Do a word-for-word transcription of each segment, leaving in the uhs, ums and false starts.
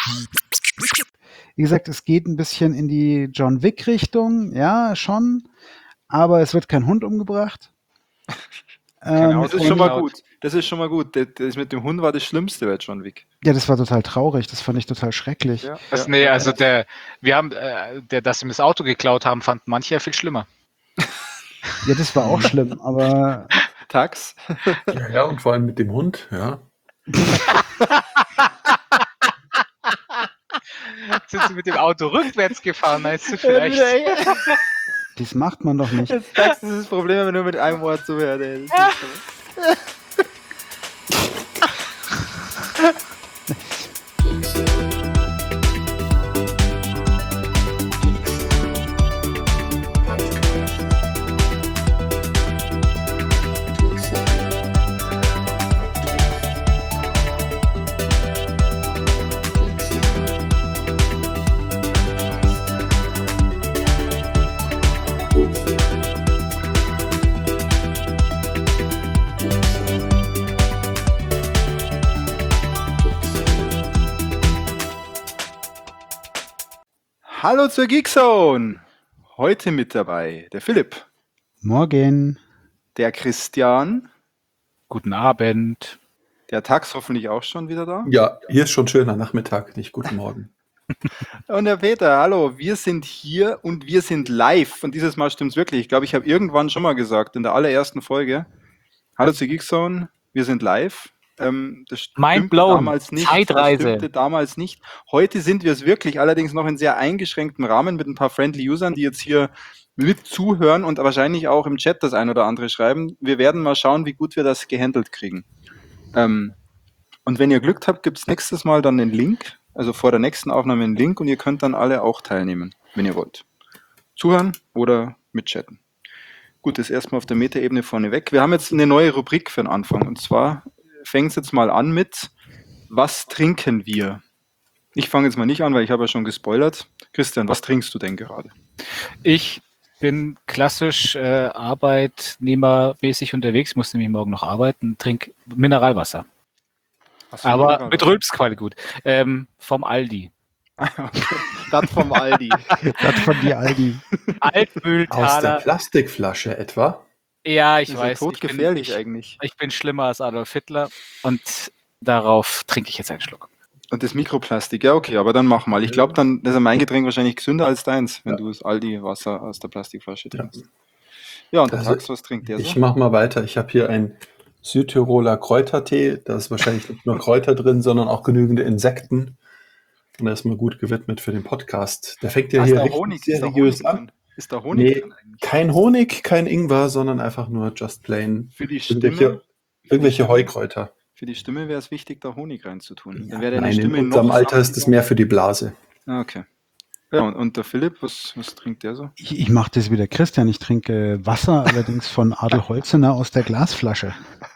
Wie gesagt, es geht ein bisschen in die John Wick-Richtung, ja, schon, aber es wird kein Hund umgebracht. Kein Ähm, Auto Das ist schon mal geklaut. gut. Das ist schon mal gut. Das, das mit dem Hund war das Schlimmste bei John Wick. ja, das war total traurig, das fand ich total schrecklich. Ja, Das, ja. nee, also der, wir haben, äh, der, dass sie mir das Auto geklaut haben, fanden manche ja viel schlimmer. Ja, das war auch schlimm, aber Tax. Ja, ja, und vor allem mit dem Hund, ja. Sind sie mit dem Auto rückwärts gefahren, meinst du vielleicht? das macht man doch nicht. Jetzt Tax ist das Problem, wenn man nur mit einem Wort zuhört. Ey. Das ist so. Hallo zur Geekzone. Heute mit dabei der Philipp, Morgen. der Christian, Guten Abend. der Tax hoffentlich auch schon wieder da. Ja, hier ist schon schöner Nachmittag, nicht guten Morgen. Und der Peter, hallo, wir sind hier und wir sind live. Und dieses Mal stimmt's wirklich. Ich glaube, ich habe irgendwann schon mal gesagt, in der allerersten Folge, hallo zur Geekzone, wir sind live. Ähm, das stimmte Mind blown. damals nicht. Zeitreise. Das stimmte damals nicht. Heute sind wir es wirklich, allerdings noch in sehr eingeschränktem Rahmen mit ein paar friendly Usern, die jetzt hier mit zuhören und wahrscheinlich auch im Chat das ein oder andere schreiben. Wir werden mal schauen, wie gut wir das gehandelt kriegen. Ähm, und wenn ihr Glück habt, gibt es nächstes Mal dann den Link, also vor der nächsten Aufnahme einen Link und ihr könnt dann alle auch teilnehmen, wenn ihr wollt. Zuhören oder mitchatten. Gut, das erstmal auf der Metaebene vorneweg. Wir haben jetzt eine neue Rubrik für den Anfang und zwar fängt es jetzt mal an mit was trinken wir? Ich fange jetzt mal nicht an, weil ich habe ja schon gespoilert. Christian, was trinkst du denn gerade? Ich bin klassisch äh, arbeitnehmermäßig unterwegs, muss nämlich morgen noch arbeiten, trinke Mineralwasser. Hast du Aber Mineralwasser? mit Rülpsqualität gut. Ähm, vom Aldi. Das vom Aldi. Das von dir, Aldi. Aus der Altmühltaler. Plastikflasche etwa? Ja, ich Das ist weiß. ja Ich bin, todgefährlich ich, eigentlich. ich bin schlimmer als Adolf Hitler und darauf trinke ich jetzt einen Schluck. Und das Mikroplastik, ja okay, aber dann mach mal. Ich glaube, dann ist mein Getränk wahrscheinlich gesünder als deins, wenn Ja. du das Aldi-Wasser aus der Plastikflasche Ja. trinkst. Ja, und der Also, Tax, was trinkt der Ich so? mache mal weiter. Ich habe hier einen Südtiroler Kräutertee. Da ist wahrscheinlich nicht nur Kräuter drin, sondern auch genügende Insekten. Und der ist mal gut gewidmet für den Podcast. Der fängt ja Ah, ist hier da richtig Honig, ist da seriös Honig an. drin? Ist da Honig Nee, drin eigentlich? kein Honig, kein Ingwer, sondern einfach nur just plain Für die irgendwelche, Stimme, irgendwelche Stimme? Heukräuter. für die Stimme wäre es wichtig, da Honig reinzutun. Ja, Dann wäre deine nein, in Stimme unserem noch Alter ist es saftiger. mehr für die Blase. Ah, okay. Ja, und, und der Philipp, was, was trinkt der so? Ich, ich mache das wie der Christian. Ich trinke Wasser, allerdings von Adel Holzener aus der Glasflasche.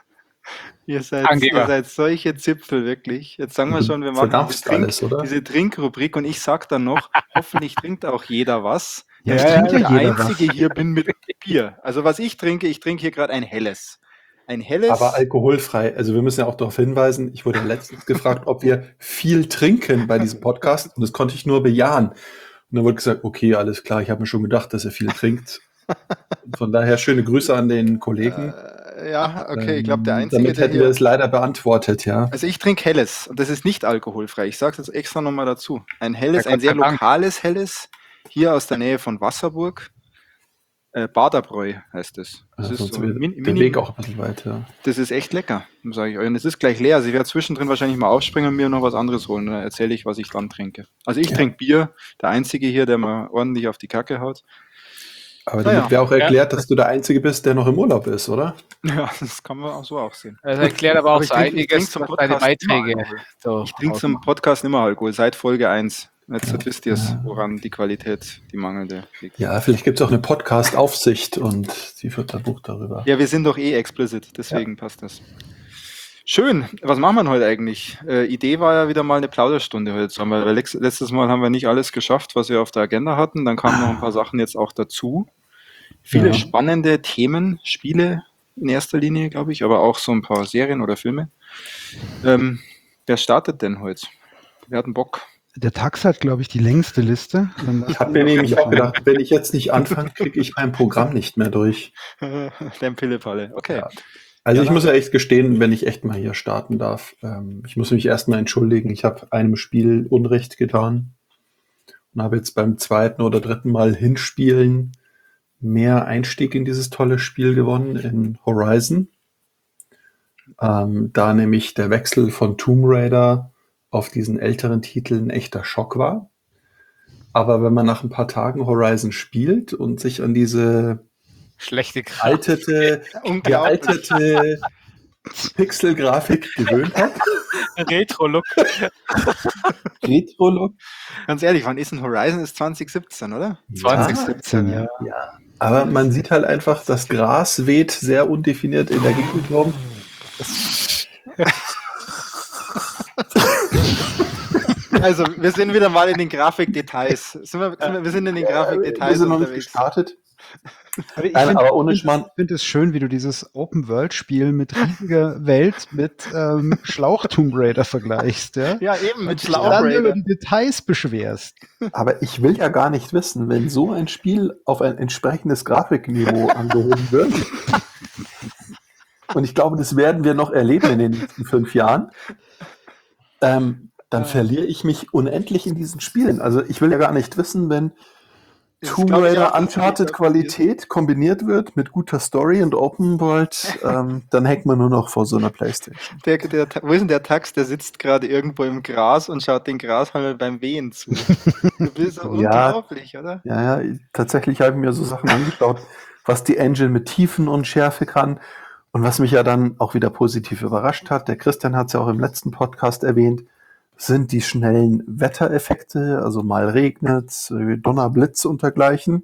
Ihr seid, Angeber. ihr seid solche Zipfel, wirklich. Jetzt sagen wir Du schon, wir machen diese, verdampfst Trink, alles, oder? diese Trinkrubrik und ich sag dann noch, hoffentlich trinkt auch jeder was. Ja, weil es ich trinkt ja der jeder was. Einzige hier bin mit Bier. Also was ich trinke, ich trinke hier gerade ein helles. Ein helles. Aber alkoholfrei. Also wir müssen ja auch darauf hinweisen, ich wurde letztens gefragt, ob wir viel trinken bei diesem Podcast und das konnte ich nur bejahen. Und dann wurde gesagt, okay, alles klar, ich habe mir schon gedacht, dass er viel trinkt. Und von daher schöne Grüße an den Kollegen. äh, ja, okay, ich glaube der Ähm, Einzige, Damit der hätten hier... wir es leider beantwortet, ja. Also ich trinke helles und das ist nicht alkoholfrei. Ich sage es jetzt extra nochmal dazu. Ein helles, Ja, ein Gott sehr sei Dank. lokales helles, hier aus der Nähe von Wasserburg. Äh, Baderbräu heißt es. Das, Also ist sonst so wird min, der mini, Weg auch ein bisschen weiter. das ist echt lecker, sage ich euch. Und es ist gleich leer. Also ich werde zwischendrin wahrscheinlich mal aufspringen und mir noch was anderes holen. Dann erzähle ich, was ich dann trinke. Also ich Ja. trinke Bier, der Einzige hier, der mal ordentlich auf die Kacke haut. Aber Naja. damit wäre auch erklärt, dass du der Einzige bist, der noch im Urlaub ist, oder? Ja, das kann man auch so auch sehen. Das erklärt aber auch Aber ich so trink- ich trink einiges, zum was deine Podcast immer Beiträge Alkohol. so Ich trinke zum ausmachen. Podcast immer Alkohol, seit Folge eins. Jetzt Ja. wisst ihr es, Ja. woran die Qualität, die mangelnde liegt. Ja, vielleicht gibt es auch eine Podcast-Aufsicht und sie führt ein Buch darüber. Ja, wir sind doch eh explicit, deswegen passt das. Schön. Was machen wir denn heute eigentlich? Äh, Idee war ja wieder mal eine Plauderstunde heute zusammen, weil lex- letztes Mal haben wir nicht alles geschafft, was wir auf der Agenda hatten. Dann kamen noch ein paar Sachen jetzt auch dazu. Viele Ja. spannende Themen, Spiele in erster Linie, glaube ich, aber auch so ein paar Serien oder Filme. Ähm, wer startet denn heute? Wer hat einen Bock? Der Tax hat, glaube ich, die längste Liste. Dann Ich habe mir nämlich auch gedacht, wenn ich jetzt nicht anfange, kriege ich mein Programm nicht mehr durch. Der Pillepalle. Okay. Ja. Also Ja, ich dann- muss ja echt gestehen, wenn ich echt mal hier starten darf, ähm, ich muss mich erstmal entschuldigen. Ich habe einem Spiel Unrecht getan und habe jetzt beim zweiten oder dritten Mal hinspielen mehr Einstieg in dieses tolle Spiel gewonnen, in Horizon. Ähm, da nämlich der Wechsel von Tomb Raider auf diesen älteren Titel ein echter Schock war. Aber wenn man nach ein paar Tagen Horizon spielt und sich an diese Schlechte Grafik. altete, Unglaublich. gealterte Pixel-Grafik gewöhnt hat, Retro-Look. Retro-Look, Ganz ehrlich, wann ist ein Horizon? Ist zwanzig siebzehn, oder? zwanzig Ja, siebzehn, ja. ja. Aber man sieht halt einfach, das Gras weht sehr undefiniert in der Gegend rum. Also, wir sind wieder mal in den Grafikdetails. Sind wir, sind wir, wir sind in den Wir Grafikdetails sind noch nicht unterwegs. gestartet. Aber ich Nein, finde aber ohne Schmarrn. find es schön, wie du dieses Open-World-Spiel mit riesiger Welt mit ähm, Schlauch-Tomb Raider vergleichst. Ja? Ja, eben, mit Und dich dann über Schlauchraider. die Details beschwerst. Aber ich will ja gar nicht wissen, wenn so ein Spiel auf ein entsprechendes Grafikniveau angehoben wird. Und ich glaube, das werden wir noch erleben in den nächsten fünf Jahren. Ähm, dann Ja. verliere ich mich unendlich in diesen Spielen. Also ich will ja gar nicht wissen, wenn Das Tomb glaub ich Raider auch, dass Uncharted das Qualität kombiniert wird mit guter Story und Open World, ähm, dann hängt man nur noch vor so einer Playstation. Der, der, wo ist denn der Tax? Der sitzt gerade irgendwo im Gras und schaut den Grashalm beim Wehen zu. Du bist so Ja. unglaublich, oder? Ja, ja, tatsächlich habe ich mir so Sachen angeschaut, was die Engine mit Tiefenunschärfe kann und was mich ja dann auch wieder positiv überrascht hat. Der Christian hat es ja auch im letzten Podcast erwähnt, sind die schnellen Wettereffekte, also mal regnet, Donner, Blitz und dergleichen.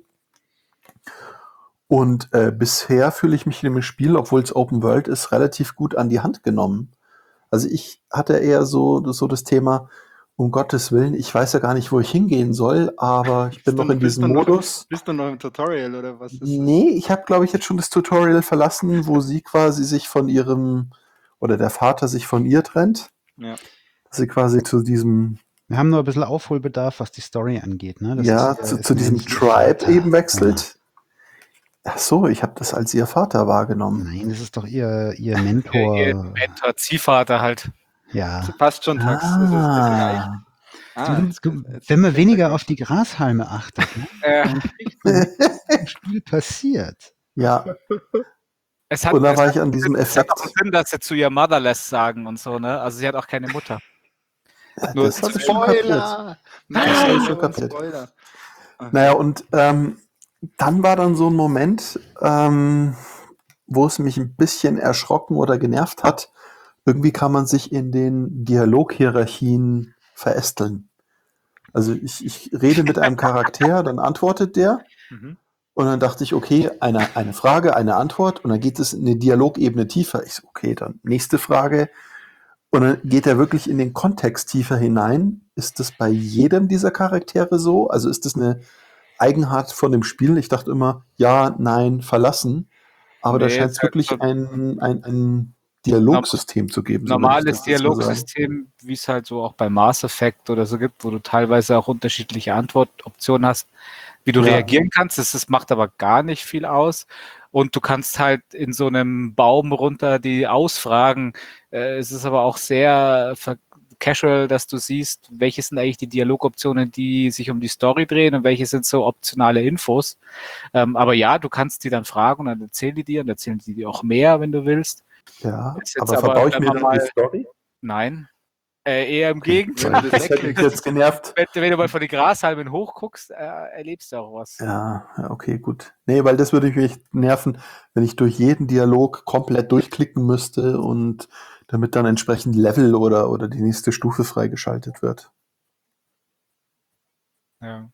Und äh, bisher fühle ich mich in dem Spiel, obwohl es Open World ist, relativ gut an die Hand genommen. Also ich hatte eher so, so das Thema, um Gottes Willen, ich weiß ja gar nicht, wo ich hingehen soll, aber ich bin Bist noch du- in bist diesem du noch- Modus. Bist du noch im Tutorial oder was ist das? Nee, ich habe, glaube ich, jetzt schon das Tutorial verlassen, wo sie quasi sich von ihrem, oder der Vater sich von ihr trennt. Ja. Dass sie quasi zu diesem, Wir haben nur ein bisschen Aufholbedarf, was die Story angeht. Ne? Das ja, ist, äh, zu, ist zu diesem nämlich ihr Tribe Vater. eben wechselt. Ach so, ich habe das als ihr Vater Ja. wahrgenommen. Nein, das ist doch ihr, ihr Ihr, Mentor. ihr Mentor, Ziehvater halt. Ja. Passt schon, Tax. Das, ist, das reicht. Ah, Ah, Du, jetzt- du, jetzt- wenn man jetzt- weniger auf die Grashalme achtet, ne, Äh, dann kriegt man mit, was im Spiel passiert. ja. es hat, Und da es war hat, ich an diesem es hat Effekt. auch Sinn, dass sie zu ihr Motherless sagen und so, ne? Also sie hat auch keine Mutter. Ja, Nur das habe ich schon kapiert. Spoiler! Das hab ich Nein, schon schon kapiert. Spoiler. Okay. Naja, und ähm, dann war dann so ein Moment, ähm, wo es mich ein bisschen erschrocken oder genervt hat. Irgendwie kann man sich in den Dialoghierarchien verästeln. Also ich, ich rede mit einem Charakter, dann antwortet der Mhm. und dann dachte ich, okay, eine, eine Frage, eine Antwort und dann geht es in eine Dialogebene tiefer. Ich so, okay, dann nächste Frage. Und dann geht er wirklich in den Kontext tiefer hinein. Ist das bei jedem dieser Charaktere so? Also ist das eine Eigenart von dem Spiel? Ich dachte immer, ja, nein, verlassen. Aber da Nee, scheint es ist halt wirklich so- ein, ein, ein Dialogsystem zu geben. so würde ich Normales das jetzt mal sagen. Dialogsystem, wie es halt so auch bei Mass Effect oder so gibt, wo du teilweise auch unterschiedliche Antwortoptionen hast, wie du Ja. reagieren kannst. Das, das macht aber gar nicht viel aus. Und du kannst halt in so einem Baum runter die ausfragen. Äh, es ist aber auch sehr ver- casual, dass du siehst, welche sind eigentlich die Dialogoptionen, die sich um die Story drehen und welche sind so optionale Infos. Ähm, aber ja, du kannst die dann fragen und dann erzählen die dir und erzählen die dir auch mehr, wenn du willst. Ja, Ist jetzt aber aber, verbaue ich wenn mir man dann mal- die Story? Nein. Äh, eher im Gegenteil. Wenn du Das hätte mich jetzt genervt. Wenn, wenn du mal von den Grashalmen hochguckst, äh, erlebst du auch was. Ja, ja, okay, gut. Nee, weil das würde mich nerven, wenn ich durch jeden Dialog komplett durchklicken müsste und damit dann entsprechend Level oder, oder die nächste Stufe freigeschaltet wird. Ja.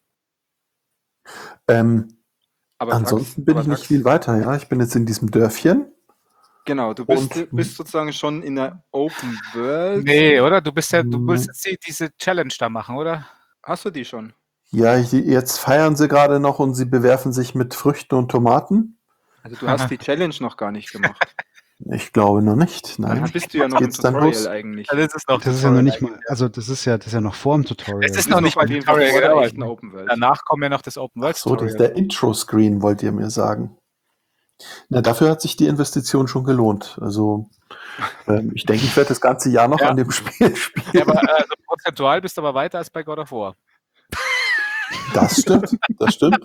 Ähm, Aber ansonsten Tax- bin aber ich nicht Tax- viel weiter, ja. Ich bin jetzt in diesem Dörfchen. Genau, du bist, Und- bist sozusagen schon in der Open World. Nee, oder? Du bist ja, du Hm. willst jetzt die, diese Challenge da machen, oder? Hast du die schon? Ja, ich, jetzt feiern sie gerade noch und sie bewerfen sich mit Früchten und Tomaten. Also du hast die Challenge noch gar nicht gemacht. Ich glaube noch nicht. Dann Nein. bist du ja noch im Geht's dann Tutorial los? eigentlich. Dann ist es noch Das ist ja noch Tutorial nicht mal, eigentlich. also das ist ja, das ist ja noch vor dem Tutorial. Es ist Du noch bist nicht mal auf jeden Fall Tutorial, vor der genau. echten Open World. Danach kommt ja noch das Open World Ach so, das ist Tutorial. der Intro-Screen, wollt ihr mir sagen. Na, dafür hat sich die Investition schon gelohnt. Also ähm, ich denke, ich werde das ganze Jahr noch Ja. an dem Spiel spielen. Ja, aber also, prozentual bist du aber weiter als bei God of War. Das stimmt, das stimmt.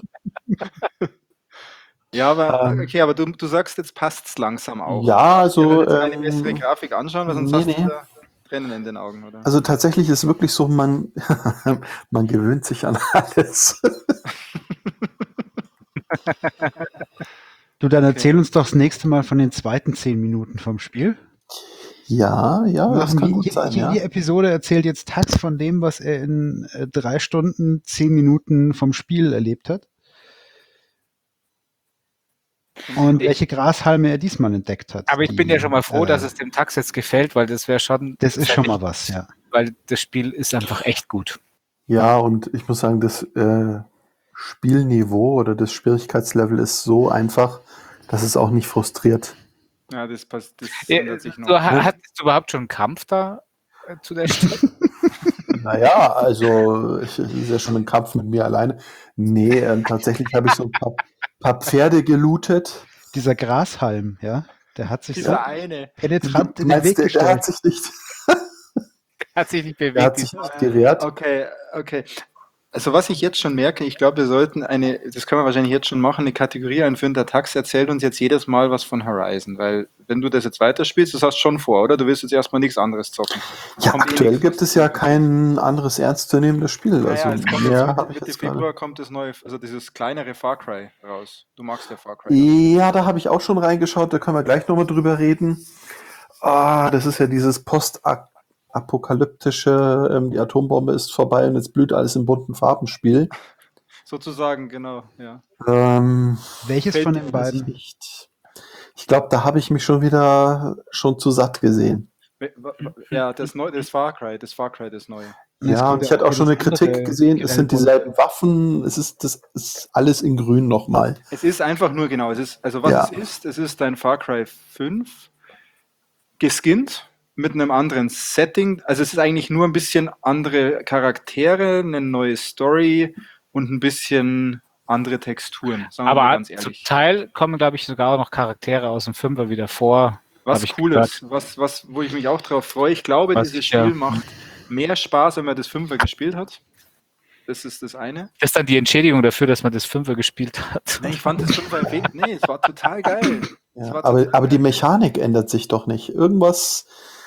Ja, aber Ähm, okay, aber du, du sagst, jetzt passt's langsam auch. Ja, Ihr also werdet jetzt eine ähm, bessere Grafik anschauen, weil sonst nee, hast du nee. da Tränen in den Augen, oder? Also tatsächlich ist wirklich so, man, man gewöhnt sich an alles. Du, dann Okay. erzähl uns doch das nächste Mal von den zweiten zehn Minuten vom Spiel. Ja, ja, das Machen kann die, gut je- sein, ja. jede Episode erzählt jetzt Taz von dem, was er in äh, drei Stunden, zehn Minuten vom Spiel erlebt hat. Und Ich- welche Grashalme er diesmal entdeckt hat. Aber ich Die, bin ja schon mal froh, äh, dass es dem Tax jetzt gefällt, weil das wäre schon. Das ist fänd schon ich- mal was, ja. Weil das Spiel ist einfach echt gut. Ja, und ich muss sagen, das äh, Spielniveau oder das Schwierigkeitslevel ist so einfach, dass es auch nicht frustriert. Ja, das passt, das Äh, ändert sich noch. Du, ha- hattest du überhaupt schon einen Kampf da äh, zu der Stelle? Naja, also ich, es ist ja schon ein Kampf mit mir alleine. Nee, ähm, tatsächlich habe ich so ein paar, paar Pferde gelootet. Dieser Grashalm, ja, der hat sich so Dieser eine. penetrant Du in den meinst, Weg der, der gestellt. hat sich nicht, Hat sich nicht der bewegt. hat sich nicht gewehrt. Okay, okay. Also was ich jetzt schon merke, ich glaube, wir sollten eine, das können wir wahrscheinlich jetzt schon machen, eine Kategorie einführen. Der Tax erzählt uns jetzt jedes Mal was von Horizon, weil wenn du das jetzt weiterspielst, das hast du schon vor, oder? Du willst jetzt erstmal nichts anderes zocken. Ja, Kommt eh aktuell nichts. gibt es ja kein anderes ernstzunehmendes Spiel. Naja, Also es kommt mehr jetzt habe ich Mitte jetzt gerade. Februar kommt das neue, also dieses kleinere Far Cry raus. Du magst ja Far Cry. Ja, da habe ich auch schon reingeschaut, da können wir gleich nochmal drüber reden. Ah, das ist ja dieses postapokalyptische, ähm, die Atombombe ist vorbei und jetzt blüht alles in bunten Farben-Spiel. Sozusagen, genau, ja. Ähm, Welches Fällt von dir den weiß ich beiden? nicht. Ich glaube, da habe ich mich schon wieder schon zu satt gesehen. We- wa- wa- Ja, das neue, das Far Cry, das Far Cry, das neue. Es Ja, kommt und ich hatte auch schon eine das andere Kritik gesehen, es sind Grellbunt. dieselben Waffen, es ist, das ist alles in grün nochmal. Es ist einfach nur genau, es ist, also was Ja. es ist, es ist ein Far Cry fünf geskinnt mit einem anderen Setting. Also es ist eigentlich nur ein bisschen andere Charaktere, eine neue Story und ein bisschen andere Texturen, sagen wir mal Aber ganz zum ehrlich. Teil kommen, glaube ich, sogar auch noch Charaktere aus dem Fünfer wieder vor. Was hab ich Cooles, was, was, wo ich mich auch drauf freue. Ich glaube, Was dieses ich, Spiel ja. macht mehr Spaß, wenn man das Fünfer gespielt hat. Das ist das eine. Das ist dann die Entschädigung dafür, dass man das Fünfer gespielt hat. Nee, ich fand das Fünfer erwähnt. Nee, es war total geil. Es Ja, war aber, total aber die geil. Mechanik ändert sich doch nicht. Irgendwas,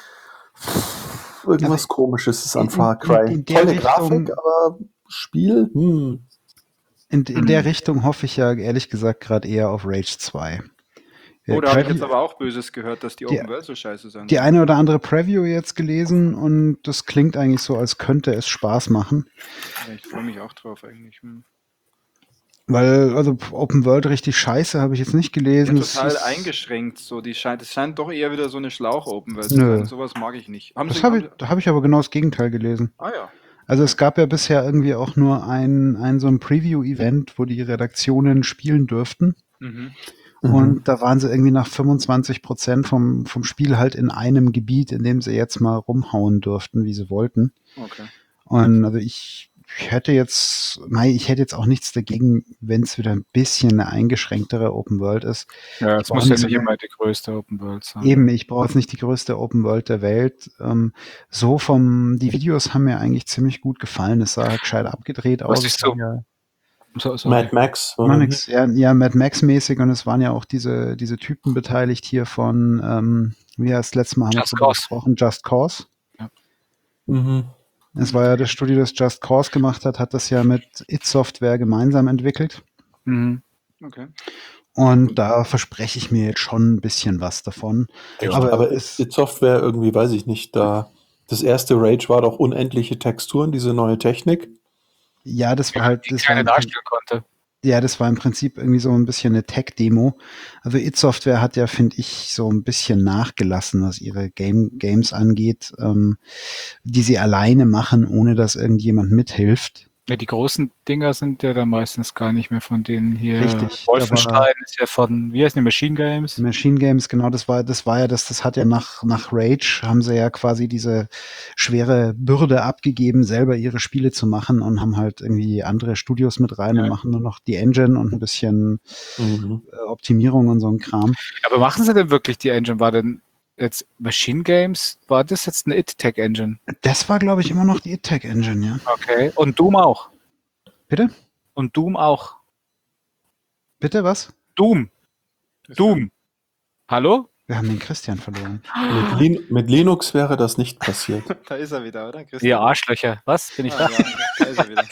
irgendwas Also, Komisches ist an in- Far in- Cry. in der Tolle Richtung- Grafik, aber Spiel, hm. In, in der Richtung hoffe ich ja ehrlich gesagt gerade eher auf Rage zwei. Ja, Oh, da habe ich Preview- jetzt aber auch Böses gehört, dass die Die- Open World so scheiße sind. die eine oder andere Preview jetzt gelesen und das klingt eigentlich so, als könnte es Spaß machen. Ja, ich freue mich auch drauf eigentlich. Hm. Weil, also Open World richtig scheiße habe ich jetzt nicht Ja, gelesen. Das total ist- eingeschränkt. So, die scheint, es scheint doch eher wieder so eine Schlauch-Open World zu Nö. sein. Sowas mag ich nicht. Haben Das Sie, habe haben ich, da habe ich aber genau das Gegenteil gelesen. Sie, ah ja. Also es gab ja bisher irgendwie auch nur ein, ein so ein Preview-Event, wo die Redaktionen spielen durften. Mhm. Mhm. Und da waren sie irgendwie nach fünfundzwanzig Prozent vom, vom Spiel halt in einem Gebiet, in dem sie jetzt mal rumhauen durften, wie sie wollten. Okay. Und also ich hätte jetzt, mei, ich hätte jetzt auch nichts dagegen, wenn es wieder ein bisschen eine eingeschränktere Open World ist. Ja, Ich es brauch muss ja nicht nicht mehr- immer die größte Open World sein. Eben, ich brauche jetzt nicht die größte Open World der Welt. Ähm, so vom, die Videos haben mir eigentlich ziemlich gut gefallen. Es sah halt gescheit abgedreht aus. Was Es siehst du? waren ja, So, so. Mad Max. war nix, ja, ja, Mad Max-mäßig und es waren ja auch diese, diese Typen beteiligt hier von, ähm, wie heißt das letzte Mal haben wir Just drüber Cause. gesprochen, Just Cause. Mhm. Es war ja das Studio, das Just Cause gemacht hat, hat das ja mit id Software gemeinsam entwickelt. Mhm. Okay. Und da verspreche ich mir jetzt schon ein bisschen was davon. Ja. Aber, Aber es, ist Software irgendwie, weiß ich nicht, da das erste Rage war doch unendliche Texturen, diese neue Technik. ja, das war halt, Die das war, keine im Prinzip, darstellen konnte. ja, das war im Prinzip irgendwie so ein bisschen eine Tech-Demo. Also id Software hat ja, finde ich, so ein bisschen nachgelassen, was ihre Game, Games angeht, ähm, die sie alleine machen, ohne dass irgendjemand mithilft. Ja, die großen Dinger sind ja dann meistens gar nicht mehr von denen hier. Richtig, Wolfenstein da war- ist ja von, wie heißt die, Machine Games? Machine Games, genau, das war, das war ja das, das hat ja nach, nach Rage, haben sie ja quasi diese schwere Bürde abgegeben, selber ihre Spiele zu machen und haben halt irgendwie andere Studios mit rein Ja. und machen nur noch die Engine und ein bisschen Mhm. äh, Optimierung und so ein Kram. Aber machen sie denn wirklich die Engine? War denn jetzt Machine Games, war das jetzt eine id-Tech-Engine? Das war, glaube ich, immer noch die id-Tech Engine, ja. Okay. Und Doom auch. Bitte? Und Doom auch. Bitte, was? Doom. Doom. Hallo? Wir haben den Christian verloren. Mit, Lin mit Linux wäre das nicht passiert. Da ist er wieder, oder? Ihr Arschlöcher. Was? Bin ich da? Ah, ja, da ist er wieder.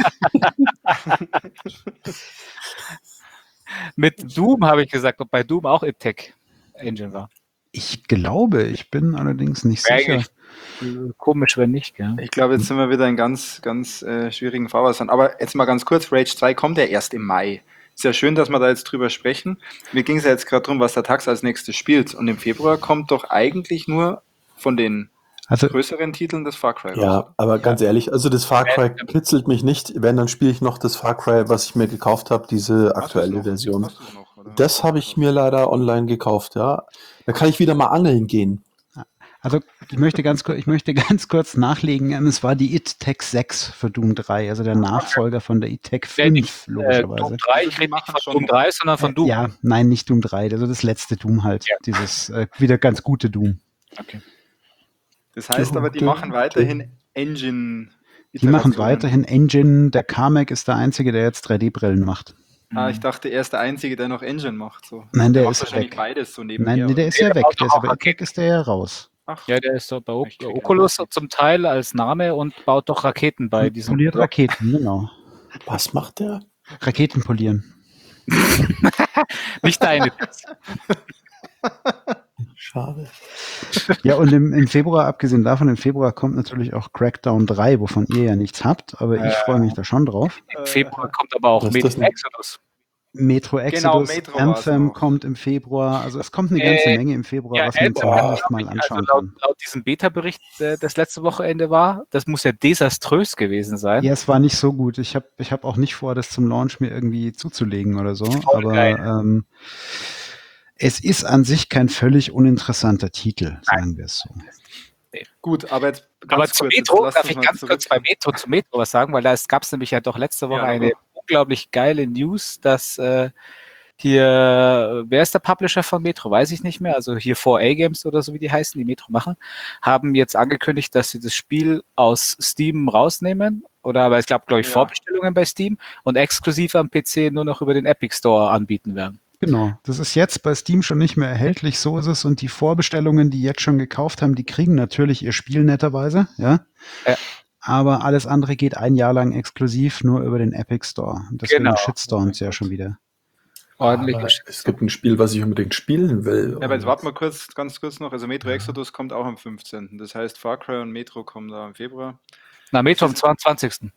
Mit Doom habe ich gesagt, ob bei Doom auch id-Tech-Engine war. Ich glaube, ich bin allerdings nicht Wäre sicher. eigentlich äh, komisch, wenn nicht, gell? Ich glaube, jetzt sind wir wieder in ganz, ganz äh, schwierigen Fahrwassern. Aber jetzt mal ganz kurz, Rage zwei kommt ja erst im Mai. Ist ja schön, dass wir da jetzt drüber sprechen. Mir ging es ja jetzt gerade darum, was der Tax als nächstes spielt. Und im Februar kommt doch eigentlich nur von den Also größeren Titeln das Far Cry raus. Ja, aber ganz ehrlich, also das Far Cry kitzelt mich nicht. Wenn, dann spiele ich noch das Far Cry, was ich mir gekauft habe, diese Hast du's aktuelle noch? Version. Hast du's noch, oder? Das habe ich mir leider online gekauft, ja. Da kann ich wieder mal angeln gehen. Also ich möchte ganz kurz, ich möchte ganz kurz nachlegen, ähm, es war die id-Tech sechs für Doom drei, also der Nachfolger von der id-Tech Ja, nicht, fünf, Äh, logischerweise. Doom drei, Also ich die rede nicht machen von schon Doom noch. drei, sondern von Doom. Ja, nein, nicht Doom drei, also das letzte Doom halt, Ja. dieses äh, wieder ganz gute Doom. Okay. Das heißt aber, die Dum, machen dum, weiterhin Engine. Die machen weiterhin Engine, der Carmack ist der Einzige, der jetzt drei D-Brillen macht. Ah, ich dachte, er ist der Einzige, der noch Engine macht. So. Nein, der macht ist wahrscheinlich weg. beides so nebenher. Nein, nee, der oder? ist ja der weg, baut der doch ist auch aber id-Tech ist der ja raus. Ach, Ja, der ist so bei O- Ich krieg Oculus einen. zum Teil als Name und baut doch Raketen bei Und diesem. poliert Raketen, genau. Was macht der? Raketen polieren. Nicht deine. Schade. Ja, und im, im Februar, abgesehen davon, im Februar kommt natürlich auch Crackdown drei, wovon ihr ja nichts habt, aber ich Äh. freue mich da schon drauf. Im Februar kommt aber auch Was ist Metro das denn? Exodus. Metro Exodus, Metro war's Anthem noch. kommt im Februar, also es kommt eine ganze Äh, Menge im Februar, Ja, was man Anthem, zumindest glaub mal ich, anschauen also laut, kann. laut diesem Beta-Bericht, äh, das letzte Wochenende war, das muss ja desaströs gewesen sein. Ja, es war nicht so gut. Ich habe ich hab auch nicht vor, das zum Launch mir irgendwie zuzulegen oder so, Voll aber geil. ähm, es ist an sich kein völlig uninteressanter Titel, sagen wir es so. Gut, aber jetzt ganz Aber kurz, zu jetzt Metro, lasst darf uns ich mal ganz kurz bei zurückkommen. Metro, zu Metro was sagen, weil da gab es nämlich ja doch letzte Woche Ja, eine aber- unglaublich geile News, dass äh, hier, wer ist der Publisher von Metro? Weiß ich nicht mehr. Also hier vier A Games oder so, wie die heißen, die Metro machen, haben jetzt angekündigt, dass sie das Spiel aus Steam rausnehmen. Oder aber es gab, glaube ich, Ja. Vorbestellungen bei Steam und exklusiv am P C nur noch über den Epic Store anbieten werden. Genau, das ist jetzt bei Steam schon nicht mehr erhältlich, so ist es. Und die Vorbestellungen, die jetzt schon gekauft haben, die kriegen natürlich ihr Spiel netterweise, ja. Ja. Aber alles andere geht ein Jahr lang exklusiv nur über den Epic Store. Und deswegen Genau. shitstormt ja schon wieder. Ordentlich. Aber es gibt ein Spiel, was ich unbedingt spielen will. Ja, aber jetzt Und- warten wir kurz, ganz kurz noch. Also Metro Exodus kommt auch am fünfzehnten. Das heißt, Far Cry und Metro kommen da im Februar. Na, Metro am zweiundzwanzigsten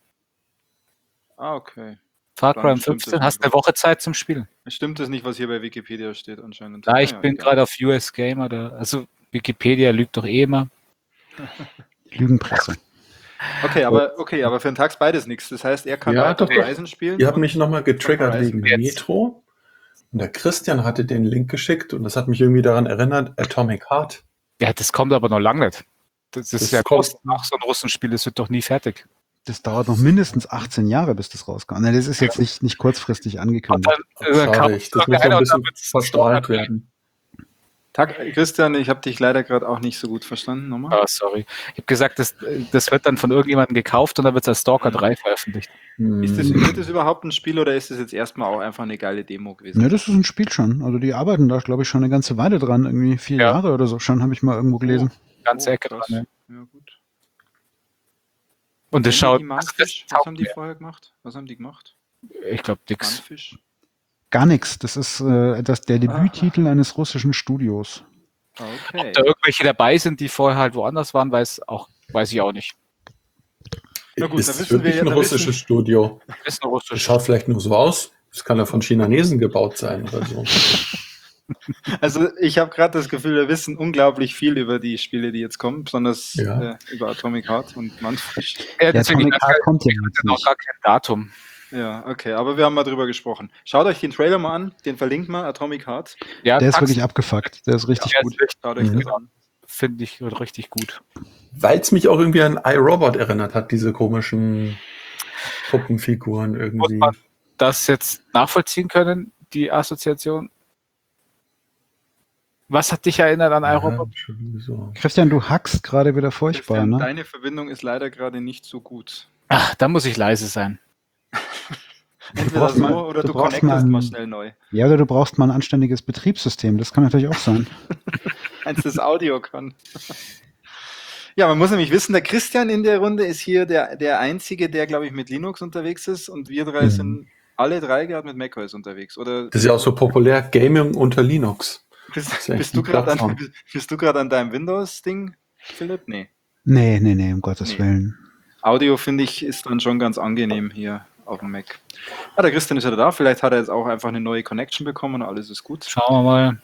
Ah, okay. Far Dann Cry am stimmt das fünfzehnten Hast nicht. eine Woche Zeit zum Spielen. Stimmt das nicht, was hier bei Wikipedia steht anscheinend? Ja, ich Ah, bin egal. gerade auf U S Gamer. Da, also Wikipedia lügt doch eh immer. Lügenpresse. Okay, aber okay, aber für den Tag ist beides nichts. Das heißt, er kann Ja, weiter doch, doch. Horizon spielen. Ihr habt und- mich nochmal getriggert Horizon wegen jetzt. Metro. Und der Christian hatte den Link geschickt und das hat mich irgendwie daran erinnert, Atomic Heart. Ja, das kommt aber noch lange nicht. Das ist Das ja kommt- groß nach so ein Russenspiel, das wird doch nie fertig. Das dauert noch mindestens achtzehn Jahre, bis das rauskommt. Nein, das ist jetzt nicht, nicht kurzfristig Und angekündigt. dann äh, Schade, kauft ich, das muss noch irgendeiner ein und dann bisschen wird's verstrahlt Stalker werden. Tag, Christian, ich habe dich leider gerade auch nicht so gut verstanden. Nochmal. Ah, sorry. Ich habe gesagt, das, das wird dann von irgendjemandem gekauft und dann wird es als Stalker Mhm. drei veröffentlicht. Ist das, Hm. wird das überhaupt ein Spiel oder ist das jetzt erstmal auch einfach eine geile Demo gewesen? Ne, das ist ein Spiel schon. Also die arbeiten da, glaube ich, schon eine ganze Weile dran. Irgendwie vier Ja. Jahre oder so schon, habe ich mal irgendwo gelesen. Ganze Oh, Ecke krass. dran. Ja. Ja, gut. Und das Kennen schaut. die Also das Manfish? Was taugt haben die mir. vorher gemacht? Was haben die gemacht? Ich glaube, nix. Manfish? Gar nichts. Das ist äh, das, der Debüttitel eines russischen Studios. Okay. Ob da irgendwelche dabei sind, die vorher halt woanders waren, weiß, auch, weiß ich auch nicht. Na gut, ist da es wissen wir wirklich ja- ein da russisches wissen- Studio? Ist ein Das russisch. schaut vielleicht nur so aus. Das kann ja von Chinesen gebaut sein oder so. Also ich habe gerade das Gefühl, wir wissen unglaublich viel über die Spiele, die jetzt kommen, besonders Ja. äh, über Atomic Heart und Manfred. Ja, Ja, deswegen Atomic ich Heart kommt ja weiß jetzt noch nicht. gar kein Datum. Ja, okay, aber wir haben mal drüber gesprochen. Schaut euch den Trailer mal an, den verlinken wir, Atomic Heart. Ja, Der ist Taxi- wirklich abgefuckt. Der ist richtig Ja, gut. ist echt- Schaut euch Mhm. das an. Finde ich richtig gut. Weil es mich auch irgendwie an iRobot erinnert hat, diese komischen Puppenfiguren Muss irgendwie. man das jetzt nachvollziehen können, die Assoziation? Was hat dich erinnert an iRobot? Ja, schon so. Christian, du hackst gerade wieder furchtbar, Christian, ne? deine Verbindung ist leider gerade nicht so gut. Ach, da muss ich leise sein. Entweder brauchst so mal- oder du du, brauchst connectest mal mal ein- schnell neu. Ja, oder du brauchst mal ein anständiges Betriebssystem. Das kann natürlich auch sein. Eins, das Audio kann. Ja, man muss nämlich wissen, der Christian in der Runde ist hier der, der Einzige, der, glaube ich, mit Linux unterwegs ist und wir drei Mhm. sind alle drei gerade mit macOS unterwegs. Oder Das ist ja auch so populär, Gaming unter Linux. bist, ist ja echt bist, du eine gerade an, Plattform. bist du gerade an deinem Windows-Ding, Philipp? Nee. Nee, nee, nee, um Gottes Nee. Willen. Audio, finde ich, ist dann schon ganz angenehm hier auf dem Mac. Ah, der Christian ist wieder da. Vielleicht hat er jetzt auch einfach eine neue Connection bekommen und alles ist gut. Schauen wir mal.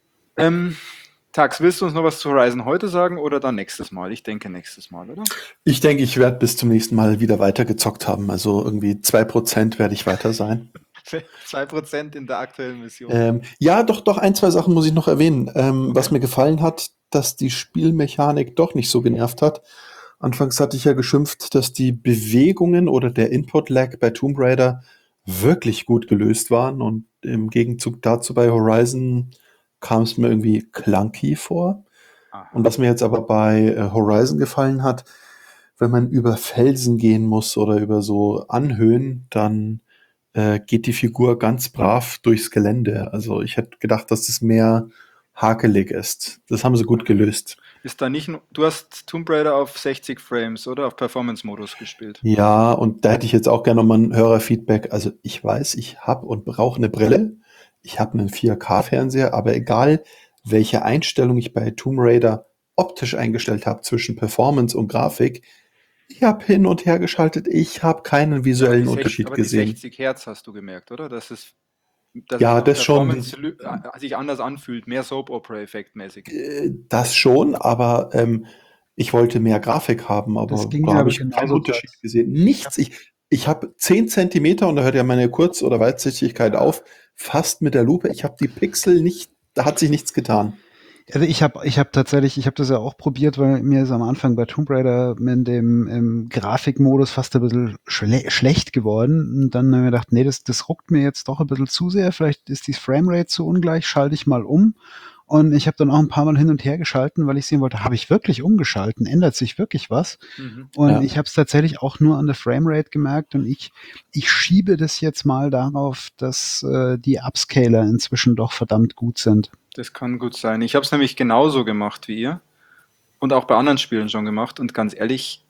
Ähm, Tax, willst du uns noch was zu Horizon heute sagen oder dann nächstes Mal? Ich denke nächstes Mal, oder? Ich denke, ich werde bis zum nächsten Mal wieder weitergezockt haben. Also irgendwie zwei Prozent werde ich weiter sein. zwei Prozent in der aktuellen Mission. Ähm, ja, doch, doch, ein, zwei Sachen muss ich noch erwähnen. Ähm, Was mir gefallen hat, dass die Spielmechanik doch nicht so genervt hat. Anfangs hatte ich ja geschimpft, dass die Bewegungen oder der Input-Lag bei Tomb Raider wirklich gut gelöst waren. Und im Gegenzug dazu bei Horizon kam es mir irgendwie clunky vor. Aha. Und was mir jetzt aber bei äh, Horizon gefallen hat, wenn man über Felsen gehen muss oder über so Anhöhen, dann äh, geht die Figur ganz brav durchs Gelände. Also ich hätte gedacht, dass das mehr hakelig ist. Das haben sie gut gelöst. Ist da nicht, nur- du hast Tomb Raider auf sechzig Frames, oder? Auf Performance-Modus gespielt. Ja, und da hätte ich jetzt auch gerne mal ein Hörerfeedback. Also ich weiß, ich habe und brauche eine Brille. Ich habe einen vier K-Fernseher, aber egal, welche Einstellung ich bei Tomb Raider optisch eingestellt habe zwischen Performance und Grafik, ich habe hin und her geschaltet, ich habe keinen visuellen Die sech- Unterschied aber die gesehen. sechzig Hertz hast du gemerkt, oder? Dass es, dass Ja, es auf das schon. Performance lü- äh, sich anders anfühlt, mehr Soap-Opera-Effekt-mäßig. Äh, Das schon, aber ähm, ich wollte mehr Grafik haben, aber Das ging da mir habe aber ich keinen genauso Unterschied gesehen. Nichts. Ich, ich habe zehn Zentimeter, und da hört ja meine Kurz- oder Weitsichtigkeit auf, fast mit der Lupe. Ich habe die Pixel nicht, da hat sich nichts getan. Also ich habe ich hab tatsächlich, ich habe das ja auch probiert, weil mir ist am Anfang bei Tomb Raider in dem im Grafikmodus fast ein bisschen schle schlecht geworden. Und dann habe ich mir gedacht, nee, das, das ruckt mir jetzt doch ein bisschen zu sehr. Vielleicht ist die Framerate zu ungleich, schalte ich mal um. Und ich habe dann auch ein paar Mal hin und her geschalten, weil ich sehen wollte, habe ich wirklich umgeschalten? Ändert sich wirklich was? Mhm. Und Ja. ich habe es tatsächlich auch nur an der Framerate gemerkt und ich, ich schiebe das jetzt mal darauf, dass äh, die Upscaler inzwischen doch verdammt gut sind. Das kann gut sein. Ich habe es nämlich genauso gemacht wie ihr und auch bei anderen Spielen schon gemacht. Und ganz ehrlich,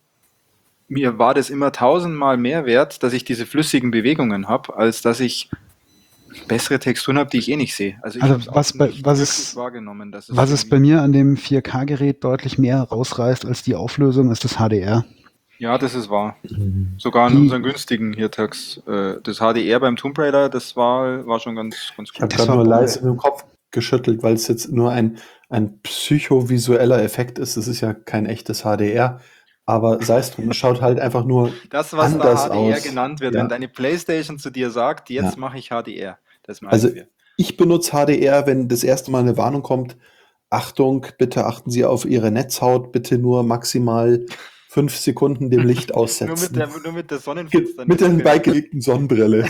mir war das immer tausendmal mehr wert, dass ich diese flüssigen Bewegungen habe, als dass ich bessere Texturen habe, die ich eh nicht sehe. Also ich Also habe es was auch bei- nicht was wirklich es- wahrgenommen. Dass es Was es irgendwie- bei mir an dem vier K-Gerät deutlich mehr rausreißt als die Auflösung, ist das H D R. Ja, das ist wahr. Sogar an Die- unseren günstigen hier Tags. Äh, das H D R beim Tomb Raider, das war, war schon ganz, ganz Ich habe gut. Das gerade war nur Bombe. leise mit dem Kopf geschüttelt, weil es jetzt nur ein, ein psychovisueller Effekt ist. Das ist ja kein echtes H D R. Aber sei es drum, es schaut halt einfach nur Das, was da anders H D R aus. genannt wird, Ja. wenn deine Playstation zu dir sagt, jetzt Ja. mache ich H D R. Das meinen Also wir. ich benutze H D R, wenn das erste Mal eine Warnung kommt. Achtung, bitte achten Sie auf Ihre Netzhaut, bitte nur maximal fünf Sekunden dem Licht Nur aussetzen. mit der, nur mit der Ge- Sonnenfinsternis. mit der beigelegten Sonnenbrille.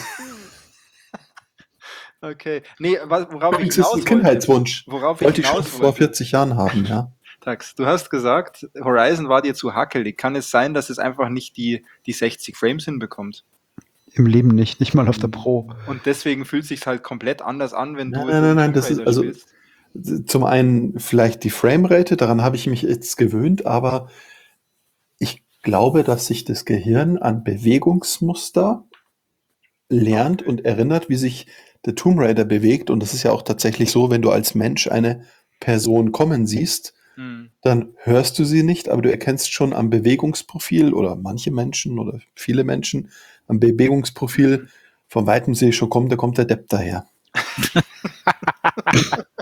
Okay. Nee, wa- worauf ich Übrigens ist hinaus ein wollte, Kindheitswunsch. worauf ich Wollte ich schon hinaus vor wollte, vierzig Jahren haben, ja. Tax, du hast gesagt, Horizon war dir zu hackelig. Kann es sein, dass es einfach nicht die, die sechzig Frames hinbekommt? Im Leben nicht, nicht mal auf der Pro. Und deswegen fühlt es sich halt komplett anders an, wenn Nein, du nein, es in nein, nein, Tomb das ist- Raider also- spielst. Zum einen vielleicht die Framerate, daran habe ich mich jetzt gewöhnt, aber ich glaube, dass sich das Gehirn an Bewegungsmuster lernt und erinnert, wie sich der Tomb Raider bewegt. Und das ist ja auch tatsächlich so, wenn du als Mensch eine Person kommen siehst, Hm. dann hörst du sie nicht, aber du erkennst schon am Bewegungsprofil oder manche Menschen oder viele Menschen am Bewegungsprofil von weitem sehe ich schon, kommt, da kommt der Depp daher.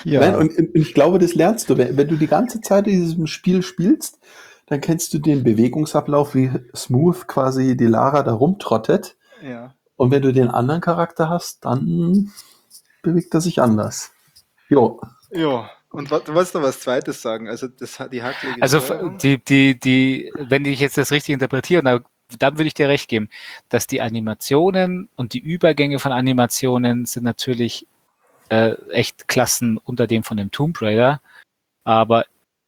Ja. Nein, und, und ich glaube, das lernst du. Wenn, wenn du die ganze Zeit in diesem Spiel spielst, dann kennst du den Bewegungsablauf, wie smooth quasi die Lara da rumtrottet. Ja. Und wenn du den anderen Charakter hast, dann bewegt er sich anders. Jo. Ja. Und wa- du wolltest noch was Zweites sagen. Also das hat die hackelige Also f- Steuerung. die, die, die, wenn ich jetzt das richtig interpretiere, dann, dann würde ich dir recht geben, dass die Animationen und die Übergänge von Animationen sind natürlich äh, echt Klassen unter dem von dem Tomb Raider, aber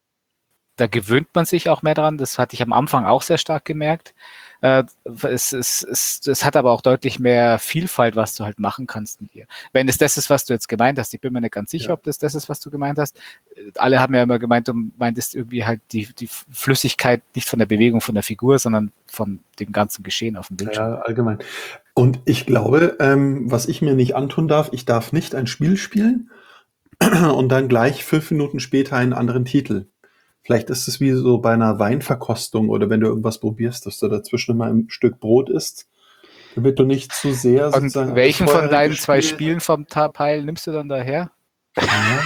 da gewöhnt man sich auch mehr dran. Das hatte ich am Anfang auch sehr stark gemerkt. Äh, es, es, es, es hat aber auch deutlich mehr Vielfalt, was du halt machen kannst mit ihr. Wenn es das ist, was du jetzt gemeint hast, ich bin mir nicht ganz sicher, Ja. ob das das ist, was du gemeint hast. Alle haben ja immer gemeint, du meintest irgendwie halt die, die Flüssigkeit nicht von der Bewegung von der Figur, sondern von dem ganzen Geschehen auf dem Bildschirm. Ja, allgemein. Und ich glaube, ähm, was ich mir nicht antun darf, ich darf nicht ein Spiel spielen und dann gleich fünf Minuten später einen anderen Titel. Vielleicht ist es wie so bei einer Weinverkostung oder wenn du irgendwas probierst, dass du dazwischen immer ein Stück Brot isst, damit du nicht zu sehr Und sozusagen welchen das von vorherige deinen zwei Spiel- Spielen vom Teil nimmst du dann daher? Ja,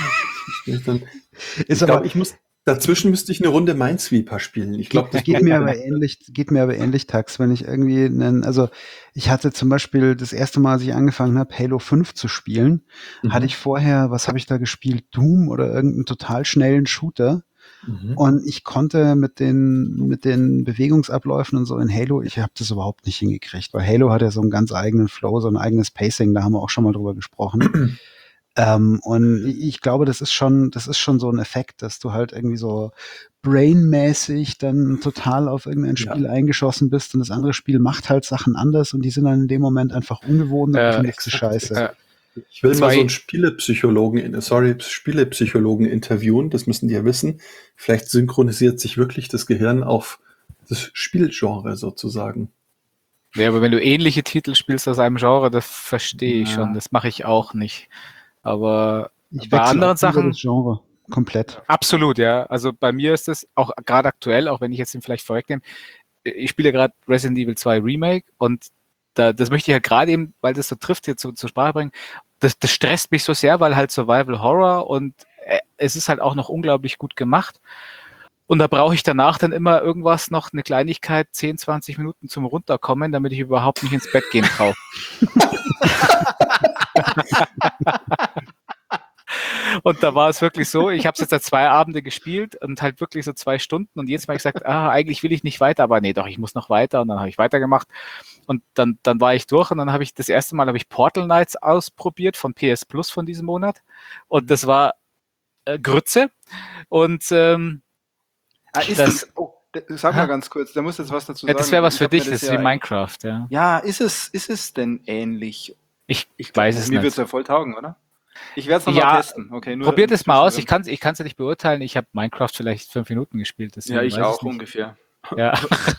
ich, ich, dann, Ist ich aber glaube, ich muss dazwischen müsste ich eine Runde Minesweeper spielen. Ich glaube, das geht mir aber ähnlich, geht mir aber ähnlich, Tax, wenn ich irgendwie einen, also ich hatte zum Beispiel das erste Mal, als ich angefangen habe, Halo fünf zu spielen, Mhm. hatte ich vorher, was habe ich da gespielt? Doom oder irgendeinen total schnellen Shooter. Mhm. Und ich konnte mit den, mit den Bewegungsabläufen und so in Halo, ich habe das überhaupt nicht hingekriegt, weil Halo hat ja so einen ganz eigenen Flow, so ein eigenes Pacing, da haben wir auch schon mal drüber gesprochen. ähm, und ich glaube, das ist schon, das ist schon so ein Effekt, dass du halt irgendwie so brainmäßig dann total auf irgendein Ja. Spiel eingeschossen bist und das andere Spiel macht halt Sachen anders und die sind dann in dem Moment einfach ungewohnt und Äh, du findest sie exakt, scheiße. Äh, Ich will mal Zwei- so einen Spielepsychologen, sorry, Spielepsychologen interviewen, das müssen die ja wissen. Vielleicht synchronisiert sich wirklich das Gehirn auf das Spielgenre sozusagen. Ja, aber wenn du ähnliche Titel spielst aus einem Genre, das verstehe ich Ja. schon. Das mache ich auch nicht. Aber Ich bei wechsle anderen auch lieber Sachen das Genre komplett. absolut, ja. Also bei mir ist es auch gerade aktuell, auch wenn ich jetzt den vielleicht vorwegnehme, ich spiele gerade Resident Evil zwei Remake und da, das möchte ich halt gerade eben, weil das so trifft, hier zu, zur Sprache bringen. Das, das stresst mich so sehr, weil halt Survival Horror und äh, es ist halt auch noch unglaublich gut gemacht. Und da brauche ich danach dann immer irgendwas, noch eine Kleinigkeit, zehn, zwanzig Minuten zum Runterkommen, damit ich überhaupt nicht ins Bett gehen traue. Und da war es wirklich so, ich habe es jetzt seit zwei Abende gespielt und halt wirklich so zwei Stunden und jedes Mal gesagt, ah, eigentlich will ich nicht weiter, aber nee, doch, ich muss noch weiter und dann habe ich weitergemacht und dann, dann war ich durch und dann habe ich das erste Mal habe ich Portal Knights ausprobiert von P S Plus von diesem Monat und das war äh, Grütze und ähm, Ah, ist das- das, oh, d- sag mal Aha. ganz kurz, da musst du jetzt was dazu ja, sagen. das wäre was Ich für hab mir dich, das ist ja wie Minecraft, ja. Ja, ist es, ist es denn ähnlich? Ich, Ich weiß es Mir nicht. wird es ja voll taugen, oder? Ich werde es nochmal Ja, testen. Okay, nur Probiert es mal aus, ich zwischendrin. kann es ich kann's ja nicht beurteilen, ich habe Minecraft vielleicht fünf Minuten gespielt. deswegen Ja, ich weiß auch nicht. ungefähr. Ja.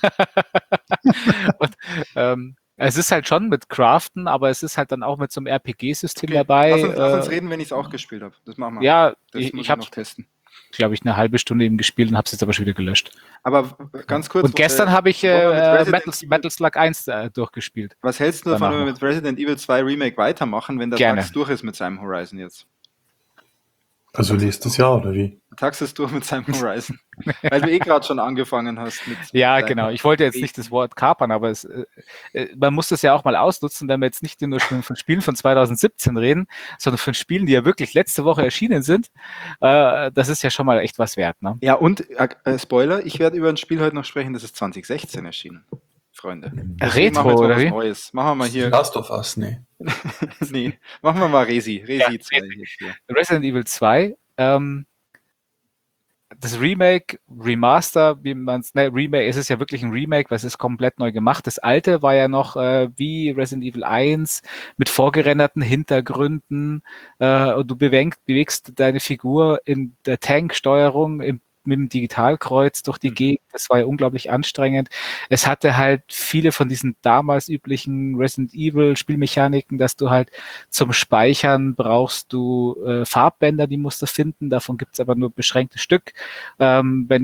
Und, ähm, es ist halt schon mit Craften, aber es ist halt dann auch mit so einem R P G-System Okay, dabei. lass, uns, lass uns äh, reden, wenn ich es auch gespielt habe. Das machen wir. Ja, das ich, muss ich ich habe, noch testen. glaube ich, eine halbe Stunde eben gespielt und habe es jetzt aber schon wieder gelöscht. Aber w- ganz kurz. Und gestern äh, habe ich wollen wir mit äh, Resident Metal, Evil- Metal Slug eins äh, durchgespielt. Was hältst du davon, danach wenn wir mit Resident Evil zwei Remake weitermachen, wenn der Gerne. Tax durch ist mit seinem Horizon jetzt? Also nächstes Jahr, oder wie? Der Tax ist durch mit seinem Horizon. Weil du eh gerade schon angefangen hast mit. Ja, mit genau. deinem- Ich wollte jetzt nicht das Wort kapern, aber es, äh, äh, man muss das ja auch mal ausnutzen, wenn wir jetzt nicht nur schon von Spielen von zwanzig siebzehn reden, sondern von Spielen, die ja wirklich letzte Woche erschienen sind. Äh, das ist ja schon mal echt was wert, ne? Ja, und äh, Spoiler, ich werde über ein Spiel heute noch sprechen, das ist zwanzig sechzehn erschienen. Freunde. Deswegen Retro, machen wir jetzt mal oder was wie? Neues. Machen wir mal hier. Last of Us, nee. nee, machen wir mal Resi. Resi Ja, zwei jetzt hier. Resident Evil zwei, ähm, das Remake, Remaster, wie man es, ne, Remake, es ist ja wirklich ein Remake, weil es ist komplett neu gemacht. Das alte war ja noch äh, wie Resident Evil eins mit vorgerenderten Hintergründen äh, und du bewegst, bewegst deine Figur in der Tanksteuerung im mit dem Digitalkreuz durch die Gegend. Das war ja unglaublich anstrengend. Es hatte halt viele von diesen damals üblichen Resident Evil Spielmechaniken, dass du halt zum Speichern brauchst du äh, Farbbänder, die musst du finden. Davon gibt's aber nur beschränktes Stück. Ähm, wenn du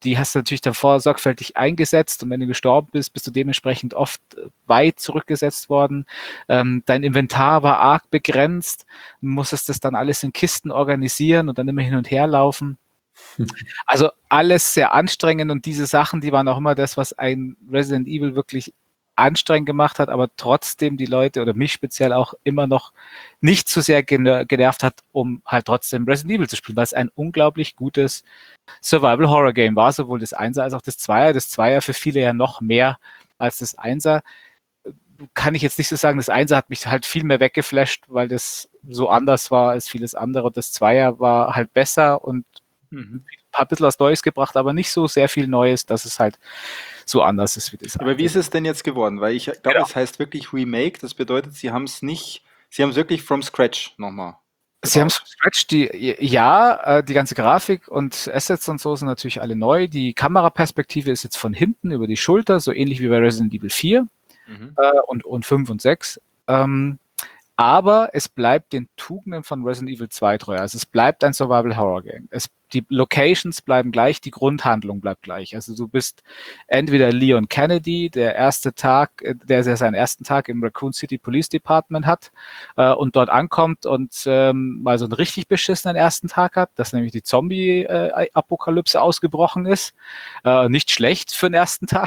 die hast du natürlich davor sorgfältig eingesetzt und wenn du gestorben bist, bist du dementsprechend oft weit zurückgesetzt worden. Ähm, dein Inventar war arg begrenzt, du musstest das dann alles in Kisten organisieren und dann immer hin und her laufen. Also alles sehr anstrengend und diese Sachen, die waren auch immer das, was ein Resident Evil wirklich anstrengend gemacht hat, aber trotzdem die Leute oder mich speziell auch immer noch nicht so sehr genervt hat, um halt trotzdem Resident Evil zu spielen, weil es ein unglaublich gutes Survival-Horror-Game war, sowohl das Einser als auch das Zweier. Das Zweier für viele ja noch mehr als das Einser. Kann ich jetzt nicht so sagen, das Einser hat mich halt viel mehr weggeflasht, weil das so anders war als vieles andere. Und das Zweier war halt besser und mhm. ein bisschen was Neues gebracht, aber nicht so sehr viel Neues, dass es halt so anders ist wie das. Aber wie ist es denn jetzt geworden? Weil ich glaube, Genau. es heißt wirklich Remake. Das bedeutet, sie haben es nicht, sie haben es wirklich from scratch nochmal. Sie haben es from scratch, die, ja, die ganze Grafik und Assets und so sind natürlich alle neu. Die Kameraperspektive ist jetzt von hinten über die Schulter, so ähnlich wie bei Resident Evil vier mhm. äh, und, und fünf und sechs. Ähm, aber es bleibt den Tugenden von Resident Evil zwei treu. Also es bleibt ein Survival-Horror-Game. Es, die Locations bleiben gleich, die Grundhandlung bleibt gleich. Also du bist entweder Leon Kennedy, der erste Tag, der seinen ersten Tag im Raccoon City Police Department hat äh, und dort ankommt und ähm, mal so einen richtig beschissenen ersten Tag hat, dass nämlich die Zombie-Apokalypse ausgebrochen ist. Äh, nicht schlecht für den ersten Tag.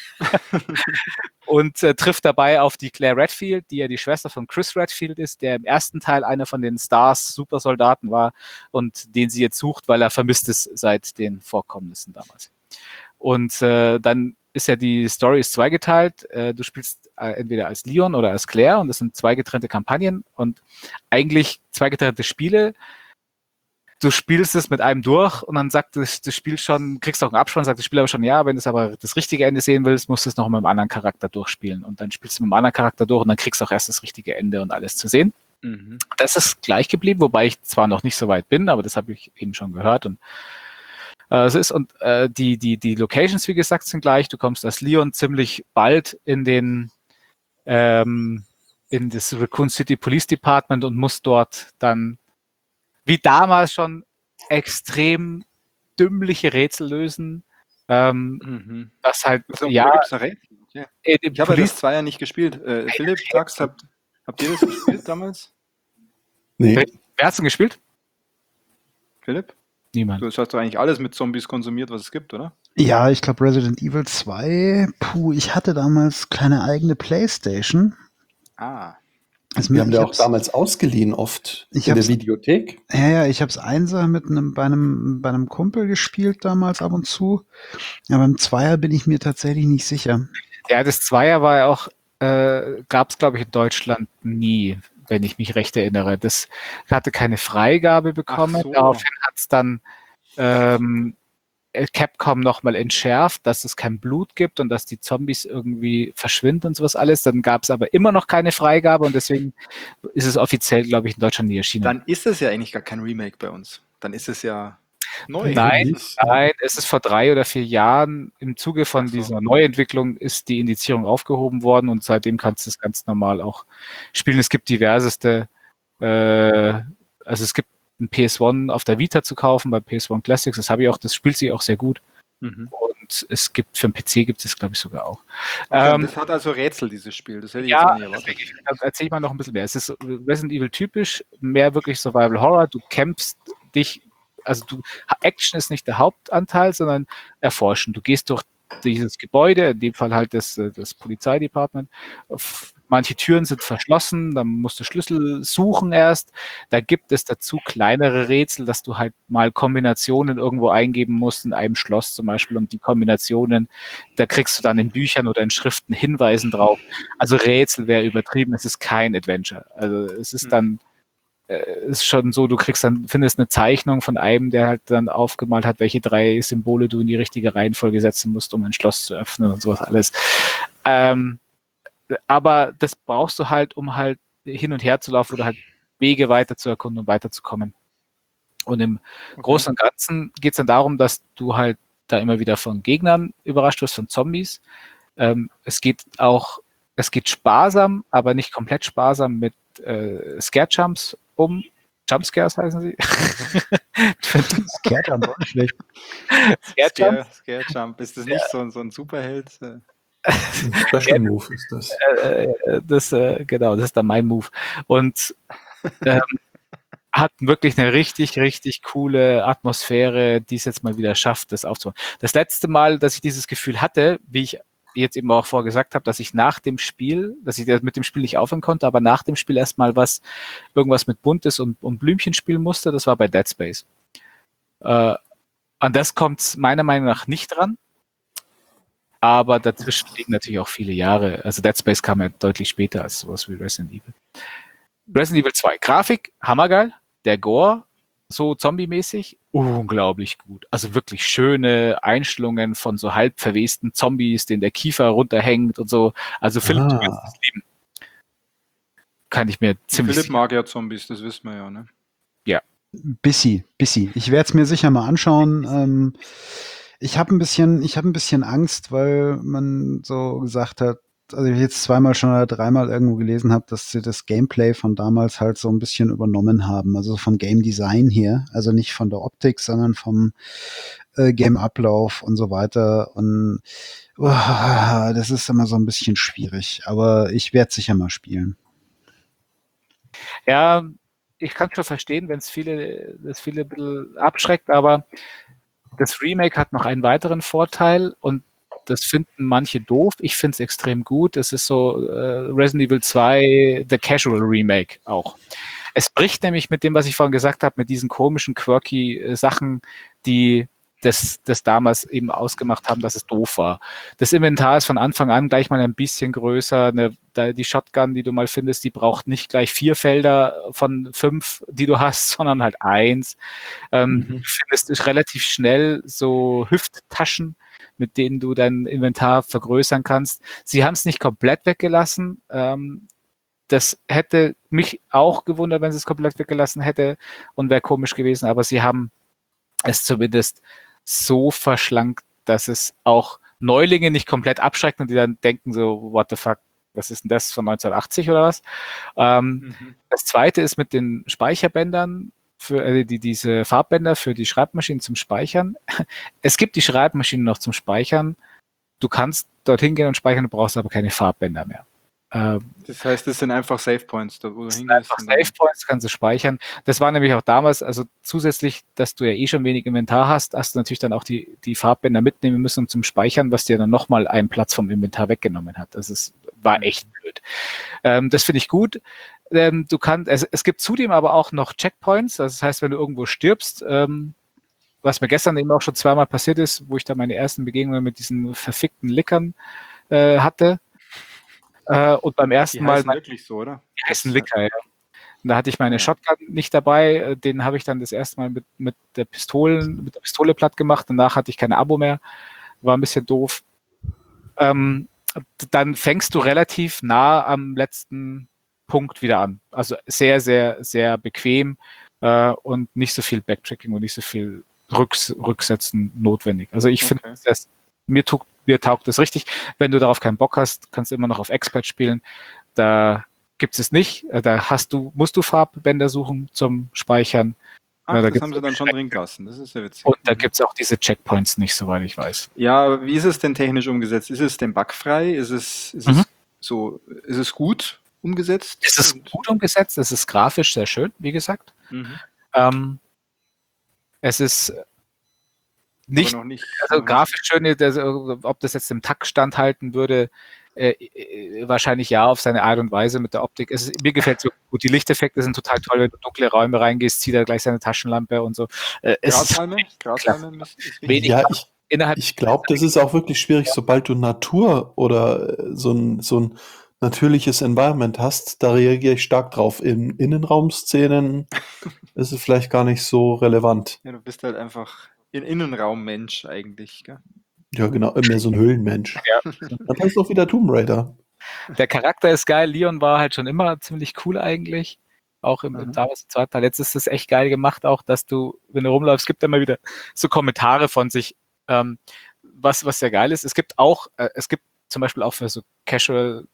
und äh, trifft dabei auf die Claire Redfield, die ja die Schwester von Chris Redfield ist, der im ersten Teil einer von den Stars Supersoldaten war und den sie jetzt sucht, weil er vermisst ist seit den Vorkommnissen damals. Und äh, dann ist ja die Story ist zweigeteilt. Äh, du spielst äh, entweder als Leon oder als Claire und das sind zwei getrennte Kampagnen und eigentlich zwei getrennte Spiele. Du spielst es mit einem durch und dann sagt das, das Spiel schon, kriegst auch einen Abspann, sagt das Spiel aber schon, ja, wenn du aber das richtige Ende sehen willst, musst du es noch mit einem anderen Charakter durchspielen. Und dann spielst du mit einem anderen Charakter durch und dann kriegst du auch erst das richtige Ende und alles zu sehen. Mhm. Das ist gleich geblieben, wobei ich zwar noch nicht so weit bin, aber das habe ich eben schon gehört. Und äh, es ist, und äh, die, die, die Locations, wie gesagt, sind gleich. Du kommst als Leon ziemlich bald in den ähm, in das Raccoon City Police Department und musst dort dann wie damals schon extrem dümmliche Rätsel lösen. Ähm, mhm. Das halt, also, ja. Gibt's da Rätsel? Okay. Äh, ich habe das Zweier nicht gespielt. Äh, Philipp, sagst, habt, habt ihr das gespielt damals? Nee. Wer hat's denn gespielt? Philipp? Niemand. Du hast doch eigentlich alles mit Zombies konsumiert, was es gibt, oder? Ja, ich glaube Resident Evil zwei. Puh, ich hatte damals keine eigene Playstation. Ah. Also wir haben ja auch damals ausgeliehen oft ich in der Videothek. Ja, ja, ich habe es Einser mit einem bei einem bei einem Kumpel gespielt damals ab und zu. Aber beim Zweier bin ich mir tatsächlich nicht sicher. Ja, das Zweier war ja auch, äh, gab es glaube ich in Deutschland nie, wenn ich mich recht erinnere. Das hatte keine Freigabe bekommen. So. Daraufhin hat es dann ähm, Capcom nochmal entschärft, dass es kein Blut gibt und dass die Zombies irgendwie verschwinden und sowas alles. Dann gab es aber immer noch keine Freigabe und deswegen ist es offiziell, glaube ich, in Deutschland nie erschienen. Dann ist es ja eigentlich gar kein Remake bei uns. Dann ist es ja neu. Nein, nein, es ist vor drei oder vier Jahren im Zuge von so. dieser Neuentwicklung ist die Indizierung aufgehoben worden und seitdem kannst du es ganz normal auch spielen. Es gibt diverseste, äh, also es gibt ein P S eins auf der Vita zu kaufen, bei P S eins Classics, das habe ich auch, das spielt sich auch sehr gut. Mhm. Und es gibt, für den P C gibt es, glaube ich, sogar auch. Okay, ähm, das hat also Rätsel, dieses Spiel, das hätte ich ja, jetzt nicht erwartet. Erzähl ich mal noch ein bisschen mehr. Es ist Resident Evil typisch, mehr wirklich Survival Horror, du kämpfst dich, also du, Action ist nicht der Hauptanteil, sondern Erforschen. Du gehst durch dieses Gebäude, in dem Fall halt das, das Polizeidepartement. Manche Türen sind verschlossen, dann musst du Schlüssel suchen erst. Da gibt es dazu kleinere Rätsel, dass du halt mal Kombinationen irgendwo eingeben musst, in einem Schloss zum Beispiel. Und die Kombinationen, da kriegst du dann in Büchern oder in Schriften Hinweisen drauf. Also Rätsel wäre übertrieben, es ist kein Adventure. Also es ist dann ist schon so, du kriegst dann, findest eine Zeichnung von einem, der halt dann aufgemalt hat, welche drei Symbole du in die richtige Reihenfolge setzen musst, um ein Schloss zu öffnen und sowas alles. Ähm, aber das brauchst du halt, um halt hin und her zu laufen oder halt Wege weiter zu erkunden und weiterzukommen. Und im okay. Großen und Ganzen geht es dann darum, dass du halt da immer wieder von Gegnern überrascht wirst, von Zombies. Ähm, es geht auch, es geht sparsam, aber nicht komplett sparsam mit äh, Scare-Jumps um. Jumpscares heißen sie. Scare Jump, auch nicht schlecht. Scare Jump. Scare, Scare Jump. Ist das nicht so, ein- so ein Superheld? Äh, Ein Special Move ist das. Äh, das, äh, genau, das ist dann mein Move. Und ähm, hat wirklich eine richtig, richtig coole Atmosphäre, die es jetzt mal wieder schafft, das aufzubauen. Das letzte Mal, dass ich dieses Gefühl hatte, wie ich jetzt eben auch vorher gesagt habe, dass ich nach dem Spiel, dass ich mit dem Spiel nicht aufhören konnte, aber nach dem Spiel erstmal was, irgendwas mit Buntes und, und Blümchen spielen musste, das war bei Dead Space. Äh, an das kommt es meiner Meinung nach nicht dran, aber dazwischen liegen natürlich auch viele Jahre. Also Dead Space kam ja deutlich später als sowas wie Resident Evil. Resident Evil zwei, Grafik, hammergeil, der Gore, so zombie-mäßig, unglaublich gut. Also wirklich schöne Einstellungen von so halb verwesten Zombies, denen der Kiefer runterhängt und so. Also Philipp, Ah. du wirst es lieben. Kann ich mir ziemlich Philipp sicher. mag ja Zombies, das wissen wir ja, ne? Bissi, Bissi. Ich werde es mir sicher mal anschauen. Ähm, ich habe ein bisschen, ich habe ein bisschen Angst, weil man so gesagt hat, also ich jetzt zweimal schon oder dreimal irgendwo gelesen habe, dass sie das Gameplay von damals halt so ein bisschen übernommen haben. Also vom Game Design her, also nicht von der Optik, sondern vom äh, Game-Ablauf und so weiter. Und oh, das ist immer so ein bisschen schwierig. Aber ich werde sicher mal spielen. Ja, ich kann schon verstehen, wenn es viele, das viele ein bisschen abschreckt, aber das Remake hat noch einen weiteren Vorteil und das finden manche doof. Ich finde es extrem gut. Es ist so äh, Resident Evil zwei, The Casual Remake auch. Es bricht nämlich mit dem, was ich vorhin gesagt habe, mit diesen komischen, quirky äh, Sachen, die das, das damals eben ausgemacht haben, dass es doof war. Das Inventar ist von Anfang an gleich mal ein bisschen größer. Eine, da, die Shotgun, die du mal findest, die braucht nicht gleich vier Felder von fünf, die du hast, sondern halt eins. Ähm, Mhm. Du findest relativ schnell so Hüfttaschen, mit denen du dein Inventar vergrößern kannst. Sie haben es nicht komplett weggelassen. Ähm, das hätte mich auch gewundert, wenn sie es komplett weggelassen hätte und wäre komisch gewesen, aber sie haben es zumindest so verschlankt, dass es auch Neulinge nicht komplett abschreckt und die dann denken so, what the fuck, was ist denn das von neunzehnhundertachtzig oder was? Ähm, Mhm. Das zweite ist mit den Speicherbändern, für äh, die, diese Farbbänder für die Schreibmaschinen zum Speichern. Es gibt die Schreibmaschinen noch zum Speichern. Du kannst dorthin gehen und speichern, du brauchst aber keine Farbbänder mehr. Ähm, Das heißt, das sind einfach Save Points, da wo du das sind hingehst. einfach und dann- Save Points, kannst du speichern. Das war nämlich auch damals, also zusätzlich, dass du ja eh schon wenig Inventar hast, hast du natürlich dann auch die, die Farbbänder mitnehmen müssen zum Speichern, was dir dann nochmal einen Platz vom Inventar weggenommen hat. Das ist, war echt blöd. Ähm, das finde ich gut. Ähm, du kannst, es, es gibt zudem aber auch noch Checkpoints. Das heißt, wenn du irgendwo stirbst, ähm, was mir gestern eben auch schon zweimal passiert ist, wo ich da meine ersten Begegnungen mit diesen verfickten Lickern äh, hatte. Äh, und beim ersten Die Mal heißen wirklich so, oder? die heißen Licker, ja. Und da hatte ich meine Ja. Shotgun nicht dabei. Äh, Den habe ich dann das erste Mal mit, mit der Pistolen, mit der Pistole platt gemacht. Danach hatte ich keine Abo mehr. War ein bisschen doof. Ähm, dann fängst du relativ nah am letzten Punkt wieder an. Also sehr, sehr, sehr bequem äh, und nicht so viel Backtracking und nicht so viel Rücks Rücksetzen notwendig. Also ich finde, Okay. das mir, taugt- mir taugt das richtig. Wenn du darauf keinen Bock hast, kannst du immer noch auf Expert spielen. Da gibt es nicht. Äh, Da hast du, musst du Farbbänder suchen zum Speichern. Ach, Ja, da das gibt's haben sie dann schon drin gelassen. Das ist ja witzig. Und da Mhm. gibt es auch diese Checkpoints nicht, soweit ich weiß. Ja, aber wie ist es denn technisch umgesetzt? Ist es denn bugfrei? Ist es, ist Mhm. es so, ist es gut umgesetzt? Es ist Und- gut umgesetzt, es ist grafisch sehr schön, wie gesagt. Mhm. Ähm, es ist Aber nicht, nicht, noch nicht. also noch nicht- grafisch schön, das, ob das jetzt im Takt standhalten würde, äh, äh, wahrscheinlich ja, auf seine Art und Weise mit der Optik. Es ist, mir gefällt so gut. Die Lichteffekte sind total toll, wenn du in dunkle Räume reingehst, zieht er gleich seine Taschenlampe und so. Äh, es ist Grashalme? Grashalme ist, ist richtig. Wenig- Ja, ich, innerhalb ich glaube, das ist auch wirklich schwierig, sobald du Natur oder äh, so ein, so ein natürliches Environment hast, da reagiere ich stark drauf. In Innenraumszenen ist es vielleicht gar nicht so relevant. Ja, du bist halt einfach ein Innenraummensch eigentlich. Gell? Ja, genau, mehr so ein Höhlenmensch. Ja. Dann heißt auch wieder Tomb Raider. Der Charakter ist geil. Leon war halt schon immer ziemlich cool eigentlich. Auch im, im Mhm. damals im zweiten Teil. Jetzt ist es echt geil gemacht, auch dass du, wenn du rumläufst, gibt immer wieder so Kommentare von sich, ähm, was, was sehr geil ist. Es gibt auch, äh, es gibt zum Beispiel auch für so Casual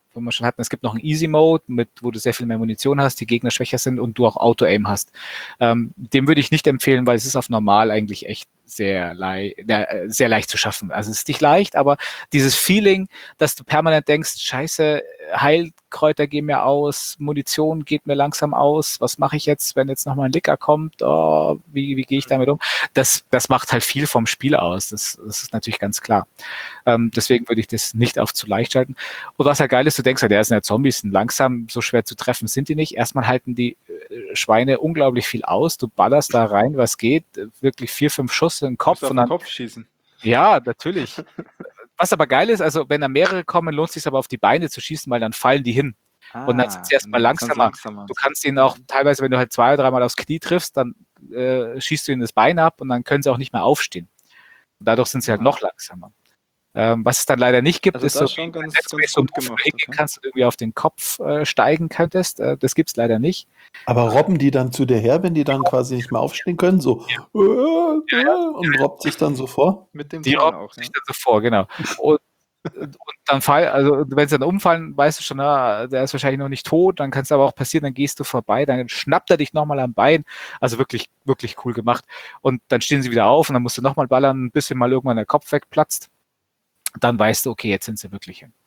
wo wir schon hatten, es gibt noch einen Easy-Mode, mit, wo du sehr viel mehr Munition hast, die Gegner schwächer sind und du auch Auto-Aim hast. Ähm, dem würde ich nicht empfehlen, weil es ist auf normal eigentlich echt sehr, lei äh, sehr leicht zu schaffen. Also es ist nicht leicht, aber dieses Feeling, dass du permanent denkst, scheiße, Heilkräuter gehen mir aus, Munition geht mir langsam aus, was mache ich jetzt, wenn jetzt nochmal ein Licker kommt, oh, wie, wie gehe ich damit um? Das, das macht halt viel vom Spiel aus, das, das ist natürlich ganz klar. Ähm, deswegen würde ich das nicht auf zu leicht schalten. Und was ja geil ist, du denkst ja, der sind ja Zombies, sind langsam, so schwer zu treffen sind die nicht. Erstmal halten die äh, Schweine unglaublich viel aus, du ballerst da rein, was geht, wirklich vier, fünf Schuss in den Kopf. Auf Und den dann, Kopf schießen. ja, natürlich. Was aber geil ist, also wenn da mehrere kommen, lohnt es sich aber auf die Beine zu schießen, weil dann fallen die hin. Ah, und dann sind sie erstmal langsamer. langsamer. Du kannst ihnen auch teilweise, wenn du halt zwei oder dreimal aufs Knie triffst, dann äh, schießt du ihnen das Bein ab und dann können sie auch nicht mehr aufstehen. Und dadurch sind sie halt Ah. noch langsamer. Ähm, was es dann leider nicht gibt, Also ist das so, ist schon ganz, Dead Space, ganz so gut ein Move, gemacht. hingehen Okay. kannst, du irgendwie auf den Kopf äh, steigen könntest. Äh, das gibt's leider nicht. Aber robben die dann zu dir her, wenn die dann quasi nicht mehr aufstehen können? So äh, äh, und robbt sich dann so vor? Mit dem Die Ton robben auch. sich Ja. dann so vor, genau. Und, und dann fall, also wenn sie dann umfallen, weißt du schon, na, der ist wahrscheinlich noch nicht tot, dann kann es aber auch passieren, dann gehst du vorbei, dann schnappt er dich nochmal am Bein. Also wirklich, wirklich cool gemacht. Und dann stehen sie wieder auf und dann musst du nochmal ballern, bis dir mal irgendwann der Kopf wegplatzt. Dann weißt du, okay, jetzt sind sie wirklich hin.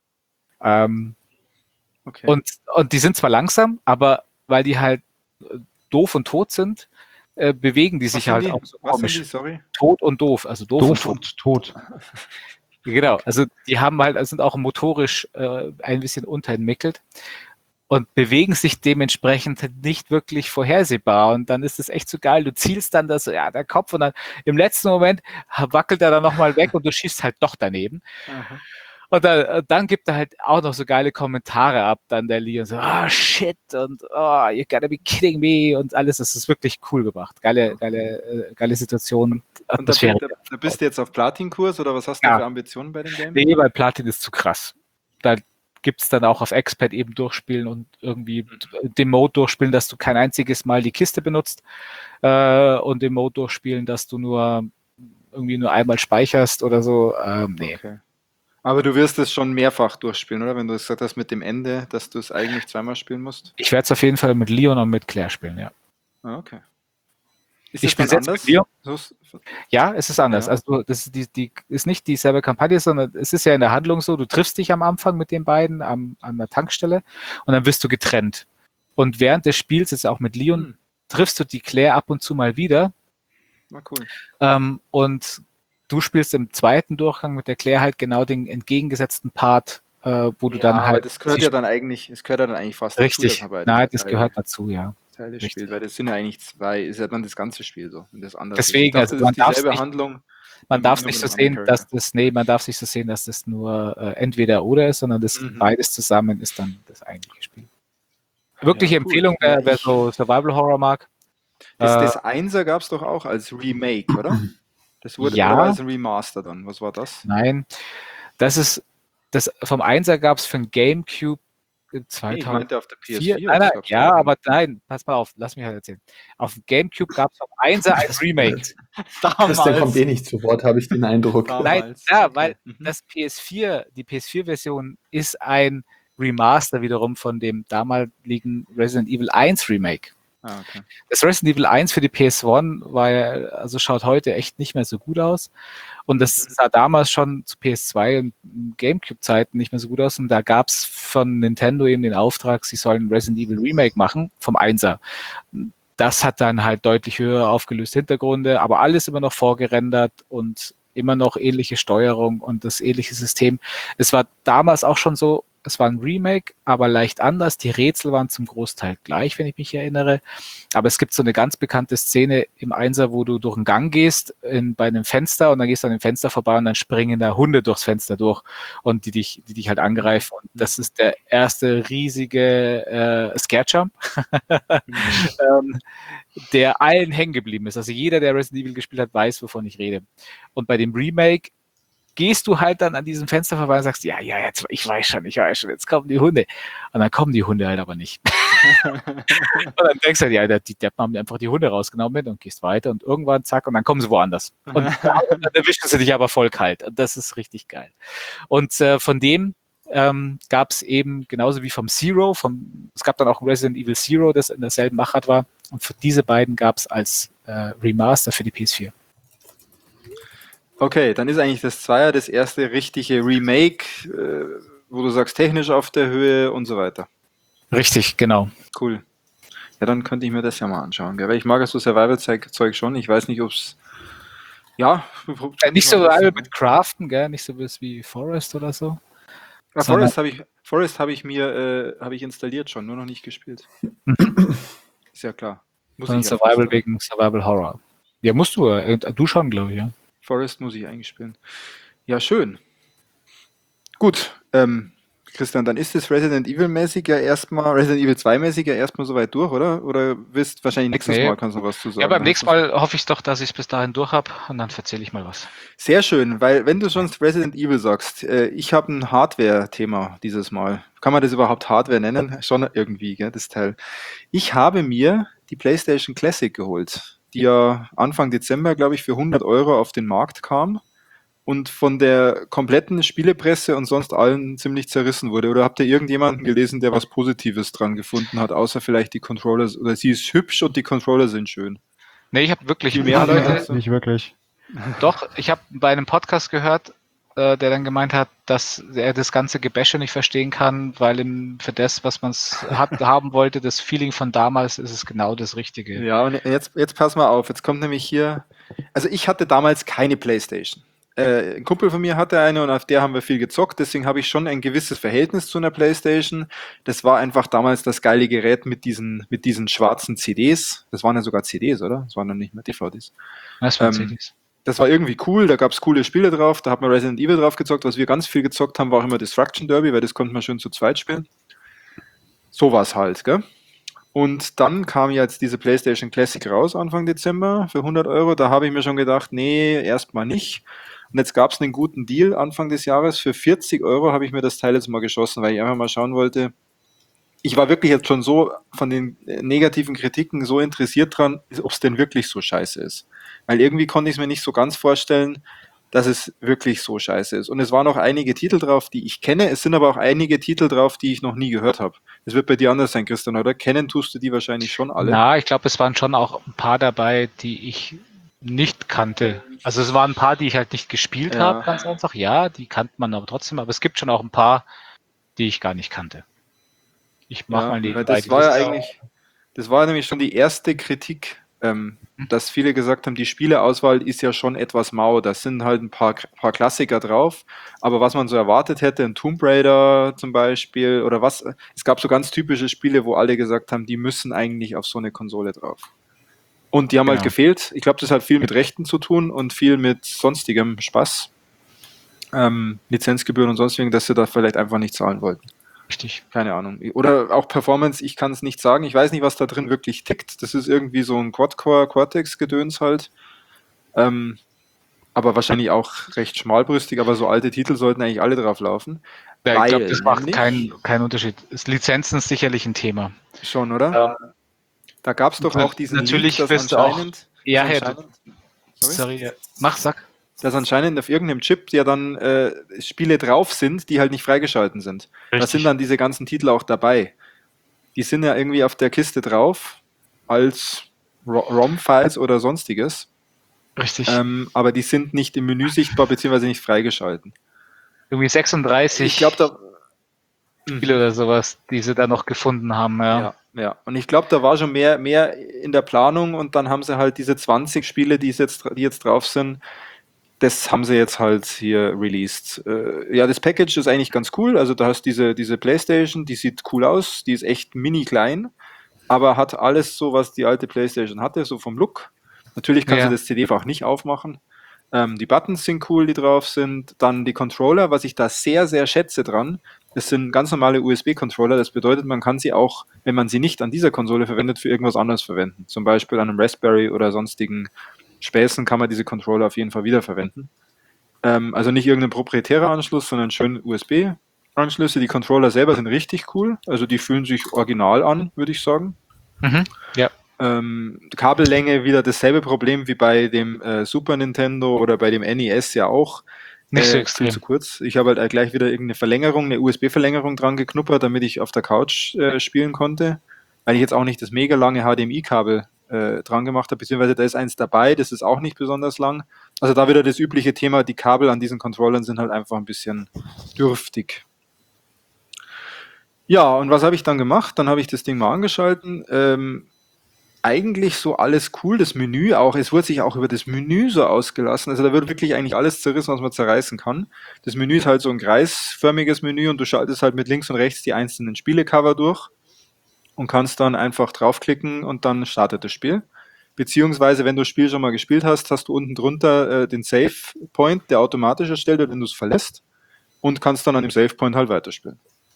Ähm, Okay. und, und die sind zwar langsam, aber weil die halt äh, doof und tot sind, äh, bewegen die was sich sind halt die? auch so Was komisch. sind die? Sorry. Tot und doof, also doof, Doof und tot. und tot. Genau, also die haben halt, sind auch motorisch äh, ein bisschen unterentwickelt und bewegen sich dementsprechend nicht wirklich vorhersehbar. Und dann ist es echt so geil. Du zielst dann das, ja, der Kopf und dann im letzten Moment wackelt er dann nochmal weg und du schießt halt doch daneben. Aha. Und dann, dann gibt er halt auch noch so geile Kommentare ab, dann der Lee und so, ah, oh, shit und oh, you gotta be kidding me und alles. Das ist wirklich cool gemacht. Geile, geile, äh, geile Situation. Und da, Atmosphäre. da, da bist du jetzt auf Platin-Kurs oder was hast du Ja. für Ambitionen bei dem Game? Nee, weil Platin ist zu krass. Da gibt's dann auch auf Expert eben durchspielen und irgendwie den Mode durchspielen, dass du kein einziges Mal die Kiste benutzt äh, und den Mode durchspielen, dass du nur irgendwie nur einmal speicherst oder so. Ähm, nee. Okay. Aber du wirst es schon mehrfach durchspielen, oder? Wenn du gesagt hast mit dem Ende, dass du es eigentlich zweimal spielen musst. Ich werde es auf jeden Fall mit Leon und mit Claire spielen, ja. Ah, okay. Ist Ich das spiele dann jetzt anders? mit Leon. So, Ja, es ist anders. Ja. Also das ist, die, die ist nicht dieselbe Kampagne, sondern es ist ja in der Handlung so, du triffst dich am Anfang mit den beiden am, an der Tankstelle und dann wirst du getrennt. Und während des Spiels, jetzt auch mit Leon, Hm. triffst du die Claire ab und zu mal wieder. Na cool. Ähm, und du spielst im zweiten Durchgang mit der Claire halt genau den entgegengesetzten Part, äh, wo du Ja, dann aber halt... das gehört ja dann eigentlich, es gehört ja dann eigentlich fast Richtig, dazu, dass man beide nein, das Teile- gehört dazu, ja. Teile richtig. spielt, weil das sind ja eigentlich zwei, ist ja dann das ganze Spiel so. Und das andere Deswegen, ist. Ich dachte, also das man ist darf's dieselbe nicht- Handlung. Man Nur darf mit nicht so einem sehen, anderen dass das, nee, man darf sich so sehen, dass das nur äh, entweder oder ist, sondern das Mhm. beides zusammen ist dann das eigentliche Spiel. Wirkliche Ja, cool. Empfehlung, Ja, wer, wer ich- so Survival Horror mag. Das, Äh, das Einser gab es doch auch als Remake, oder? Das wurde Ja. oder war als ein Remaster dann. Was war das? Nein, das ist, das vom Einser gab es für ein GameCube Nee, ich zweitausend. meinte auf der P S Vier, vier. nein, das nein, gab's ja, doch. aber nein, pass mal auf, lass mich halt erzählen. Auf dem GameCube gab es vom Einser ein Remake. Christian kommt eh nicht zu Wort, habe ich den Eindruck. Damals. Nein, ja, okay. weil Mhm. das P S vier, die P S vier-Version ist ein Remaster wiederum von dem damaligen Resident Evil eins Remake. Ah, okay. Das Resident Evil eins für die P S eins war ja, also schaut heute echt nicht mehr so gut aus. Und das sah damals schon zu P S zwei und GameCube-Zeiten nicht mehr so gut aus. Und da gab es von Nintendo eben den Auftrag, sie sollen Resident Evil Remake machen vom Einser. Das hat dann halt deutlich höher aufgelöste Hintergründe, aber alles immer noch vorgerendert und immer noch ähnliche Steuerung und das ähnliche System. Es war damals auch schon so, es war ein Remake, aber leicht anders. Die Rätsel waren zum Großteil gleich, wenn ich mich erinnere. Aber es gibt so eine ganz bekannte Szene im Einser, wo du durch einen Gang gehst, in, bei einem Fenster und dann gehst du an dem Fenster vorbei und dann springen da Hunde durchs Fenster durch und die dich, die dich halt angreifen. Und das ist der erste riesige äh, Scare-Jump, ähm, der allen hängen geblieben ist. Also jeder, der Resident Evil gespielt hat, weiß, wovon ich rede. Und bei dem Remake gehst du halt dann an diesem Fenster vorbei und sagst, ja, ja, jetzt, ich weiß schon, ich weiß schon, jetzt kommen die Hunde. Und dann kommen die Hunde halt aber nicht. Und dann denkst du, ja, die Deppen haben einfach die Hunde rausgenommen und gehst weiter und irgendwann zack und dann kommen sie woanders. Und dann erwischen sie dich aber voll kalt. Und das ist richtig geil. Und äh, von dem ähm, gab es eben genauso wie vom Zero, vom, es gab dann auch Resident Evil Zero, das in derselben Machart war. Und für diese beiden gab es als äh, Remaster für die P S vier. Okay, dann ist eigentlich das Zweier das erste richtige Remake, äh, wo du sagst, technisch auf der Höhe und so weiter. Richtig, genau. Cool. Ja, dann könnte ich mir das ja mal anschauen. Gell? Weil ich mag ja so Survival-Zeug schon. Ich weiß nicht, ob es. Ja. Äh, nicht so mit Craften, gell? Nicht so wie Forest oder so. Ja, Forest habe ich, Forest hab ich mir äh, hab ich installiert schon, nur noch nicht gespielt. Ist ja klar. Muss ich Survival wegen Survival Horror. Ja, musst du. Äh, du schon, glaube ich, ja. Forest muss ich eigentlich spielen. Ja, schön. Gut, ähm, Christian, dann ist das Resident Evil-mäßig ja erstmal, Resident Evil zwei-mäßig ja erstmal soweit durch, oder? Oder wirst wahrscheinlich nächstes nee. Mal kannst du was zu sagen. Ja, beim nächsten Mal hoffe ich doch, dass ich es bis dahin durch habe und dann erzähle ich mal was. Sehr schön, weil wenn du schon Resident Evil sagst, äh, ich habe ein Hardware-Thema dieses Mal. Kann man das überhaupt Hardware nennen? Schon irgendwie, gell, das Teil. Ich habe mir die PlayStation Classic geholt, die ja Anfang Dezember, glaube ich, für hundert Euro auf den Markt kam und von der kompletten Spielepresse und sonst allen ziemlich zerrissen wurde. Oder habt ihr irgendjemanden gelesen, der was Positives dran gefunden hat, außer vielleicht die Controller, oder sie ist hübsch und die Controller sind schön? Nee, ich habe wirklich Die mehr Leute. Ja, nicht wirklich. Doch, ich habe bei einem Podcast gehört, äh, der dann gemeint hat, dass er das ganze Gebäsche nicht verstehen kann, weil ihm für das, was man haben wollte, das Feeling von damals, ist es genau das Richtige. Ja, und jetzt, jetzt pass mal auf, jetzt kommt nämlich hier, also ich hatte damals keine PlayStation. Äh, ein Kumpel von mir hatte eine und auf der haben wir viel gezockt, deswegen habe ich schon ein gewisses Verhältnis zu einer PlayStation. Das war einfach damals das geile Gerät mit diesen, mit diesen schwarzen C Ds. Das waren ja sogar C Ds, oder? Das waren dann nicht mehr D V Ds. Das waren ähm, C Ds. Das war irgendwie cool, da gab es coole Spiele drauf, da hat man Resident Evil drauf gezockt. Was wir ganz viel gezockt haben, war auch immer Destruction Derby, weil das konnte man schön zu zweit spielen. So war es halt, gell? Und dann kam jetzt diese PlayStation Classic raus, Anfang Dezember, für hundert Euro. Da habe ich mir schon gedacht, nee, erstmal nicht. Und jetzt gab es einen guten Deal Anfang des Jahres. Für vierzig Euro habe ich mir das Teil jetzt mal geschossen, weil ich einfach mal schauen wollte. Ich war wirklich jetzt schon so von den negativen Kritiken so interessiert dran, ob es denn wirklich so scheiße ist. Weil irgendwie konnte ich es mir nicht so ganz vorstellen, dass es wirklich so scheiße ist. Und es waren auch einige Titel drauf, die ich kenne. Es sind aber auch einige Titel drauf, die ich noch nie gehört habe. Das wird bei dir anders sein, Christian, oder? Kennen tust du die wahrscheinlich schon alle? Na, ich glaube, es waren schon auch ein paar dabei, die ich nicht kannte. Also es waren ein paar, die ich halt nicht gespielt Ja. habe, ganz einfach. Ja, die kannte man aber trotzdem. Aber es gibt schon auch ein paar, die ich gar nicht kannte. Ich mach Ja, mal die weil das beiden war ja Liste eigentlich, das war nämlich schon die erste Kritik, ähm, dass viele gesagt haben, die Spieleauswahl ist ja schon etwas mau. Da sind halt ein paar, paar Klassiker drauf, aber was man so erwartet hätte, ein Tomb Raider zum Beispiel oder was, es gab so ganz typische Spiele, wo alle gesagt haben, die müssen eigentlich auf so eine Konsole drauf. Und die haben halt Genau. gefehlt. Ich glaube, das hat viel mit Rechten zu tun und viel mit sonstigem Spaß. Ähm, Lizenzgebühren und sonstigen, dass sie da vielleicht einfach nicht zahlen wollten. Richtig. Keine Ahnung. Oder auch Performance, ich kann es nicht sagen. Ich weiß nicht, was da drin wirklich tickt. Das ist irgendwie so ein Quad-Core, Cortex-Gedöns halt. Ähm, aber wahrscheinlich auch recht schmalbrüstig, aber so alte Titel sollten eigentlich alle drauf laufen. Ja, ich Weil glaube, das macht nämlich- keinen keinen Unterschied. Das Lizenzen ist sicherlich ein Thema. Schon, oder? Da gab es doch Na- auch diesen natürlich Leak, dass wirst du auch- anscheinend, Ja, dass Herr, anscheinend, sorry? Sorry, ja. Mach, sag. dass anscheinend auf irgendeinem Chip ja dann äh, Spiele drauf sind, die halt nicht freigeschalten sind. Da Richtig. sind dann diese ganzen Titel auch dabei. Die sind ja irgendwie auf der Kiste drauf als Ro- ROM-Files oder sonstiges, Richtig. ähm, aber die sind nicht im Menü sichtbar bzw. nicht freigeschalten. Irgendwie sechsunddreißig Ich glaube, da Spiele oder sowas, die sie da noch gefunden haben. Ja. ja, ja. Und ich glaube, da war schon mehr, mehr in der Planung und dann haben sie halt diese zwanzig Spiele, die, es jetzt, die jetzt drauf sind, das haben sie jetzt halt hier released. Äh, ja, das Package ist eigentlich ganz cool. Also da hast diese, diese PlayStation, die sieht cool aus, die ist echt mini klein, aber hat alles so, was die alte PlayStation hatte, so vom Look. Natürlich kannst Ja. du das C D-Fach nicht aufmachen. Ähm, die Buttons sind cool, die drauf sind. Dann die Controller, was ich da sehr, sehr schätze dran, das sind ganz normale U S B-Controller. Das bedeutet, man kann sie auch, wenn man sie nicht an dieser Konsole verwendet, für irgendwas anderes verwenden. Zum Beispiel an einem Raspberry oder sonstigen Späßen kann man diese Controller auf jeden Fall wiederverwenden. Ähm, also nicht irgendein proprietärer Anschluss, sondern schön U S B-Anschlüsse. Die Controller selber sind richtig cool. Also die fühlen sich original an, würde ich sagen. Mhm. Ja. Ähm, Kabellänge wieder dasselbe Problem wie bei dem äh, Super Nintendo oder bei dem N E S ja auch. Nicht so Äh, extrem. Viel zu kurz. Ich habe halt auch gleich wieder irgendeine Verlängerung, eine U S B-Verlängerung dran geknuppert, damit ich auf der Couch äh, spielen konnte, weil ich jetzt auch nicht das mega lange H D M I-Kabel äh, dran gemacht habe, beziehungsweise da ist eins dabei, das ist auch nicht besonders lang. Also da wieder das übliche Thema, die Kabel an diesen Controllern sind halt einfach ein bisschen dürftig. Ja, und was habe ich dann gemacht? Dann habe ich das Ding mal angeschalten. Ähm, eigentlich so alles cool, das Menü auch, es wurde sich auch über das Menü so ausgelassen, also da wird wirklich eigentlich alles zerrissen, was man zerreißen kann. Das Menü ist halt so ein kreisförmiges Menü und du schaltest halt mit links und rechts die einzelnen Spielecover durch und kannst dann einfach draufklicken und dann startet das Spiel. Beziehungsweise, wenn du das Spiel schon mal gespielt hast, hast du unten drunter äh, den Save Point, der automatisch erstellt wird, wenn du es verlässt, und kannst dann an dem Save Point halt weiterspielen.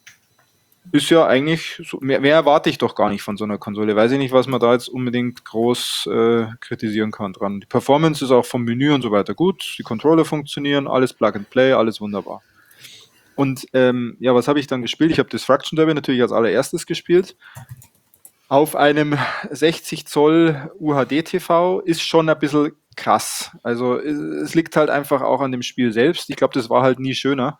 Ist ja eigentlich, so, mehr, mehr erwarte ich doch gar nicht von so einer Konsole. Weiß ich nicht, was man da jetzt unbedingt groß äh, kritisieren kann dran. Die Performance ist auch vom Menü und so weiter gut, die Controller funktionieren, alles Plug and Play, alles wunderbar. Und ähm, ja, was habe ich dann gespielt? Ich habe Destruction Derby natürlich als allererstes gespielt. Auf einem sechzig Zoll U H D-T V ist schon ein bisschen krass. Also es liegt halt einfach auch an dem Spiel selbst. Ich glaube, das war halt nie schöner.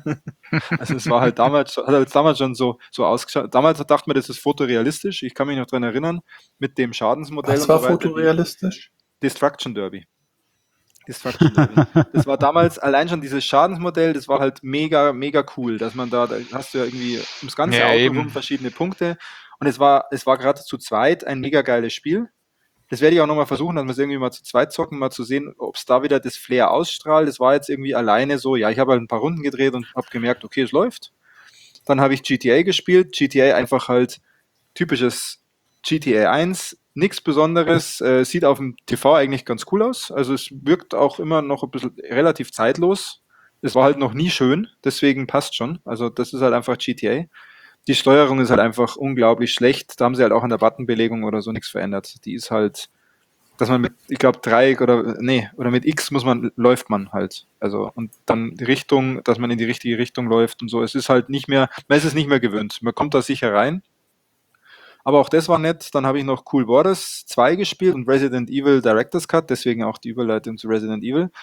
Also es war halt damals, hat halt damals schon so, so ausgeschaut. Damals dachte man, das ist fotorealistisch. Ich kann mich noch daran erinnern, mit dem Schadensmodell. Was und war so weiter. fotorealistisch? Destruction Derby. Destruction Derby. Das war damals allein schon dieses Schadensmodell, das war halt mega, mega cool, dass man da, da hast du ja irgendwie ums ganze Ja, Auto eben. rum verschiedene Punkte und es war, es war gerade zu zweit ein mega geiles Spiel. Das werde ich auch nochmal versuchen, dass wir es irgendwie mal zu zweit zocken, mal zu sehen, ob es da wieder das Flair ausstrahlt. Das war jetzt irgendwie alleine so, ja, ich habe halt ein paar Runden gedreht und habe gemerkt, okay, es läuft. Dann habe ich G T A gespielt. G T A einfach halt typisches G T A eins, nichts Besonderes, äh, sieht auf dem T V eigentlich ganz cool aus. Also es wirkt auch immer noch ein bisschen relativ zeitlos. Es war halt noch nie schön, deswegen passt schon. Also das ist halt einfach G T A. Die Steuerung ist halt einfach unglaublich schlecht. Da haben sie halt auch an der Buttonbelegung oder so nichts verändert. Die ist halt, dass man mit, ich glaube, Dreieck oder, nee, oder mit X muss man, läuft man halt. Also, und dann die Richtung, dass man in die richtige Richtung läuft und so. Es ist halt nicht mehr, man ist es nicht mehr gewöhnt. Man kommt da sicher rein. Aber auch das war nett. Dann habe ich noch Cool Borders zwei gespielt und Resident Evil Director's Cut, deswegen auch die Überleitung zu Resident Evil.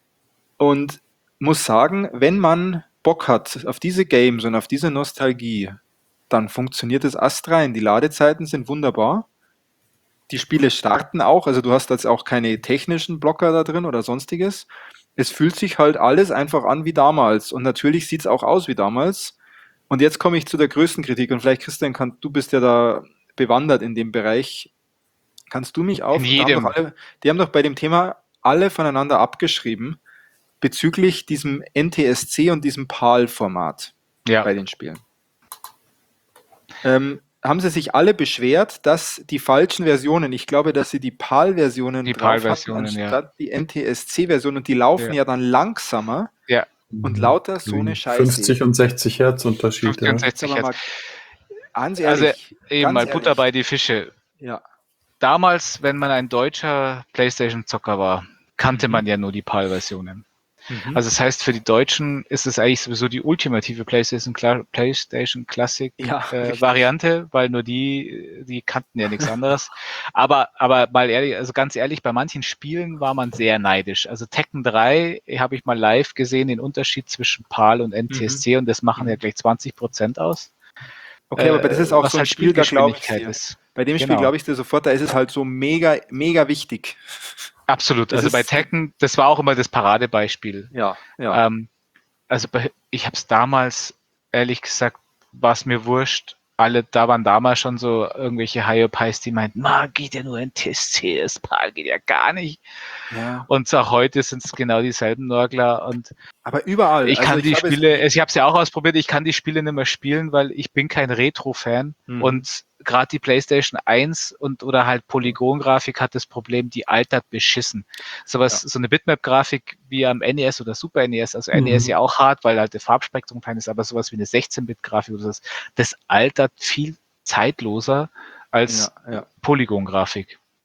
Und muss sagen, wenn man Bock hat auf diese Games und auf diese Nostalgie, dann funktioniert es astrein. Die Ladezeiten sind wunderbar. Die Spiele starten auch, also du hast jetzt auch keine technischen Blocker da drin oder sonstiges. Es fühlt sich halt alles einfach an wie damals. Und natürlich sieht es auch aus wie damals. Und jetzt komme ich zu der größten Kritik. Und vielleicht, Christian, kann, du bist ja da bewandert in dem Bereich. Kannst du mich auf? In Da haben jedem. doch alle, die haben doch bei dem Thema alle voneinander abgeschrieben bezüglich diesem N T S C und diesem PAL-Format Ja. bei den Spielen. Ähm, haben sie sich alle beschwert, dass die falschen Versionen, ich glaube, dass sie die PAL-Versionen Die drauf hatten, PAL-Versionen, ja. anstatt die N T S C-Versionen, und die laufen Ja. ja dann langsamer Ja. und lauter so eine Scheiße. fünfzig und sechzig Hertz Unterschied. fünfzig und Ja. sechzig Sagen wir Hertz. mal, ganz Also ehrlich, eben ganz mal ehrlich. Butter bei die Fische. Ja, Damals, wenn man ein deutscher PlayStation-Zocker war, kannte Mhm. man ja nur die PAL-Versionen. mhm. Also das heißt, für die Deutschen ist es eigentlich sowieso die ultimative PlayStation, Cla- PlayStation Classic Ja, äh, richtig. Variante, weil nur die, die kannten ja nichts anderes. Aber, aber mal ehrlich, also ganz ehrlich, bei manchen Spielen war man sehr neidisch. Also Tekken drei habe ich mal live gesehen, den Unterschied zwischen PAL und N T S C, und das machen Mhm. ja gleich zwanzig Prozent aus. Okay, aber das ist Äh, auch was so ein halt Spiel, da glaube ich Spielgeschwindigkeit dir. ist. Bei dem Spiel Genau. glaube ich dir sofort, da ist es halt so mega, mega wichtig. Absolut. Das Also bei ist- Tekken, das war auch immer das Paradebeispiel. Ja, ja. Ähm, also bei, ich habe es damals, ehrlich gesagt, war es mir wurscht. Alle, da waren damals schon so irgendwelche Hyopies, die meinten, ma, geht ja nur ein T S C, das PAL geht ja gar nicht. ja. Und auch heute sind es genau dieselben Nörgler. Und Aber überall. ich also kann die glaube, es- Spiele, ich habe es ja auch ausprobiert, ich kann die Spiele nicht mehr spielen, weil ich bin kein Retro-Fan. Mhm. Und gerade die PlayStation eins und oder halt Polygon-Grafik hat das Problem, die altert beschissen. Sowas, Ja. so eine Bitmap-Grafik wie am N E S oder Super N E S, also Mhm. N E S ja auch hart, weil halt der Farbspektrum klein ist, aber sowas wie eine sechzehn-Bit-Grafik oder das, das altert viel zeitloser als Ja, ja. Polygon-Grafik.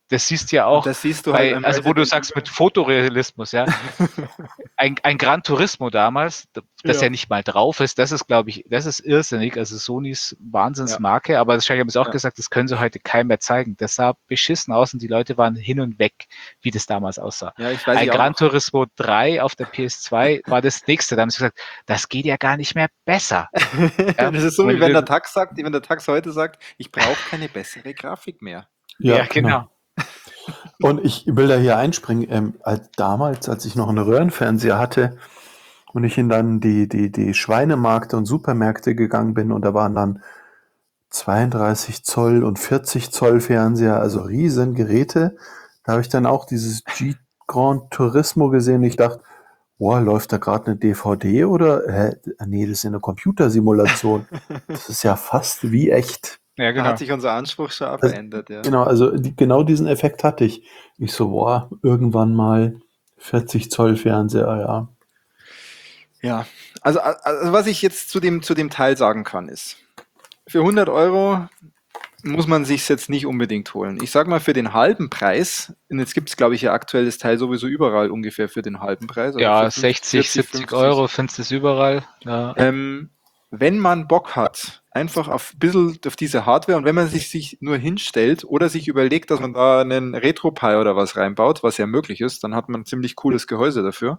Das siehst du ja Und auch, das siehst du halt bei, beim also wo du Resident sagst Evil. mit Fotorealismus, ja. Ein, ein Gran Turismo damals, das ja. Ja. nicht mal drauf ist, das ist, glaube ich, das ist irrsinnig, also Sonys Wahnsinnsmarke, aber das habe ich auch Ja. gesagt, das können sie heute keinem mehr zeigen. Das sah beschissen aus und die Leute waren hin und weg, wie das damals aussah. Ja, ich weiß Ein ich auch Gran noch. Turismo drei auf der P S zwei war das nächste, da haben sie gesagt, das geht ja gar nicht mehr besser. Ja, Das ist so, wenn wie wenn du- der Tax sagt, wenn der Tax heute sagt, ich brauche keine bessere Grafik mehr. Ja, genau. Und ich will da hier einspringen. Ähm, als damals, als ich noch einen Röhrenfernseher hatte und ich in dann die, die, die Schweinemärkte und Supermärkte gegangen bin und da waren dann zweiunddreißig Zoll und vierzig Zoll Fernseher, also riesen Geräte. Da habe ich dann auch dieses Jeep Gran Turismo gesehen und ich dachte, boah, läuft da gerade eine D V D oder? Hä? Nee, das ist eine Computersimulation. Das ist ja fast wie echt. Ja, Da genau. hat sich unser Anspruch schon auch Das- verändert. Ja. Genau, also die, genau diesen Effekt hatte ich. Ich so, boah, irgendwann mal vierzig Zoll Fernseher, ja. Ja, also, also was ich jetzt zu dem, zu dem Teil sagen kann, ist, für hundert Euro muss man sich jetzt nicht unbedingt holen. Ich sag mal, für den halben Preis, und jetzt gibt es, glaube ich, ja aktuell das Teil sowieso überall ungefähr für den halben Preis. Also Ja, für sechzig, siebzig Euro findest du es überall. Ja. Ähm, wenn man Bock hat, einfach auf ein bisschen auf diese Hardware und wenn man sich, sich nur hinstellt oder sich überlegt, dass man da einen RetroPie oder was reinbaut, was ja möglich ist, dann hat man ein ziemlich cooles Gehäuse dafür.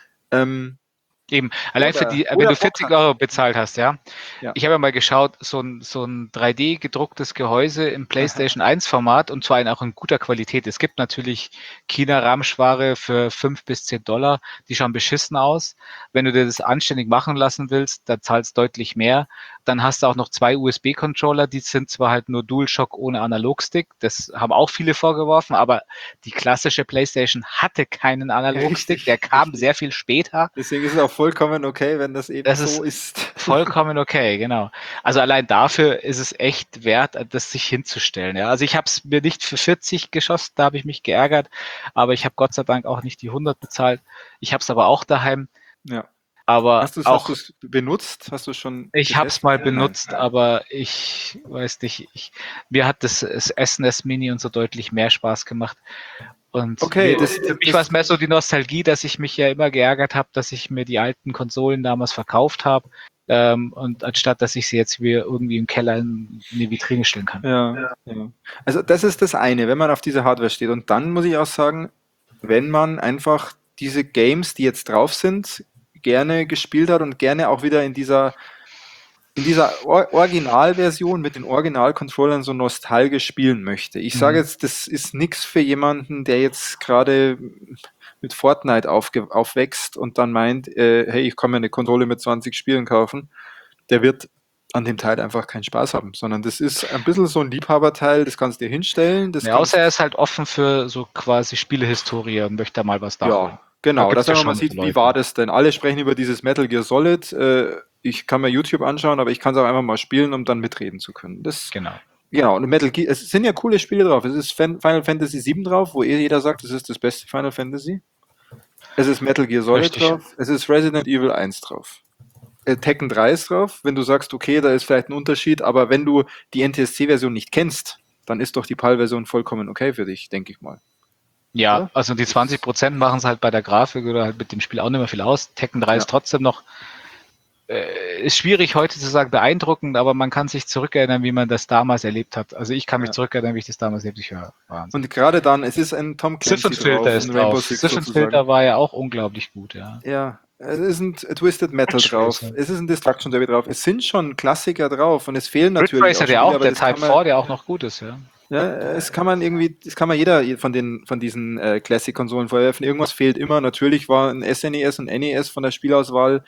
Ähm, Eben, allein Oder- für die, oder wenn du Bock vierzig hat. Euro bezahlt hast, ja. Ja. Ich habe ja mal geschaut, so ein, so ein drei D gedrucktes Gehäuse im PlayStation eins Format und zwar in auch in guter Qualität. Es gibt natürlich China-Ramschware für fünf bis zehn Dollar, die schauen beschissen aus. Wenn du dir das anständig machen lassen willst, da zahlst du deutlich mehr. Dann hast du auch noch zwei U S B-Controller, die sind zwar halt nur DualShock ohne Analogstick, das haben auch viele vorgeworfen, aber die klassische PlayStation hatte keinen Analogstick, Richtig, der kam richtig. sehr viel später. Deswegen ist es auch vollkommen okay, wenn das eben Das so ist. Vollkommen okay, genau. Also allein dafür ist es echt wert, das sich hinzustellen. Ja. Also ich habe es mir nicht für vierzig geschossen, da habe ich mich geärgert, aber ich habe Gott sei Dank auch nicht die hundert bezahlt. Ich habe es aber auch daheim. Ja. Aber Hast du auch es benutzt? Hast du schon ich habe es getestet? mal Nein. benutzt, aber ich weiß nicht, ich, mir hat das, das S N E S Mini und so deutlich mehr Spaß gemacht. Und Okay, mir, das- für mich das- war es mehr so die Nostalgie, dass ich mich ja immer geärgert habe, dass ich mir die alten Konsolen damals verkauft habe. Ähm, und anstatt, dass ich sie jetzt wieder irgendwie im Keller in eine Vitrine stellen kann. Ja, ja. Also das ist das eine, wenn man auf diese Hardware steht. Und dann muss ich auch sagen, wenn man einfach diese Games, die jetzt drauf sind, gerne gespielt hat und gerne auch wieder in dieser in dieser Or Originalversion mit den Original-Controllern so nostalgisch spielen möchte. Ich sage Mhm. jetzt, das ist nichts für jemanden, der jetzt gerade mit Fortnite aufge aufwächst und dann meint, äh, hey, ich kann mir eine Konsole mit zwanzig Spielen kaufen. Der wird an dem Teil einfach keinen Spaß haben, sondern das ist ein bisschen so ein Liebhaberteil, das kannst du dir hinstellen. Das Ja, kannst, außer er ist halt offen für so quasi Spielehistorie und möchte da mal was nachholen. ja, genau, Da gibt's dass ja man mal schon sieht, so wie Leute. war das denn? Alle sprechen über dieses Metal Gear Solid. Äh, ich kann mir YouTube anschauen, aber ich kann es auch einfach mal spielen, um dann mitreden zu können. Das, Genau. genau, und Metal Gear, es sind ja coole Spiele drauf. Es ist Fan Final Fantasy sieben drauf, wo eh jeder sagt, es ist das beste Final Fantasy. Es ist Metal Gear Solid Richtig. drauf. Es ist Resident Evil eins drauf. Äh, Tekken drei ist drauf. Wenn du sagst, okay, da ist vielleicht ein Unterschied, aber wenn du die N T S C-Version nicht kennst, dann ist doch die PAL-Version vollkommen okay für dich, denke ich mal. Ja, Oder? also die zwanzig Prozent machen es halt bei der Grafik oder halt mit dem Spiel auch nicht mehr viel aus. Tekken drei Ja. ist trotzdem noch, äh, ist schwierig heute zu sagen beeindruckend, aber man kann sich zurückerinnern, wie man das damals erlebt hat. Also ich kann mich Ja. zurückerinnern, wie ich das damals erlebt habe. Ja, Wahnsinn. Und gerade dann, es ist ein Tom Clancy drauf, Siphon-Filter ist ein Rainbow drauf. Six Siphon-Filter sozusagen. war ja auch unglaublich gut, ja. Ja, es ist ein Twisted Metal Ridge drauf, Racer. es ist ein Destruction Derby drauf, es sind schon Klassiker drauf und es fehlen Ridge natürlich Racer, auch der Spiele, auch, aber der das Type kann man, vier, der auch noch gut ist, ja. ja, es kann man irgendwie, das kann man jeder von den von diesen äh, Classic-Konsolen vorwerfen. Irgendwas fehlt immer. Natürlich war ein S N E S und N E S von der Spielauswahl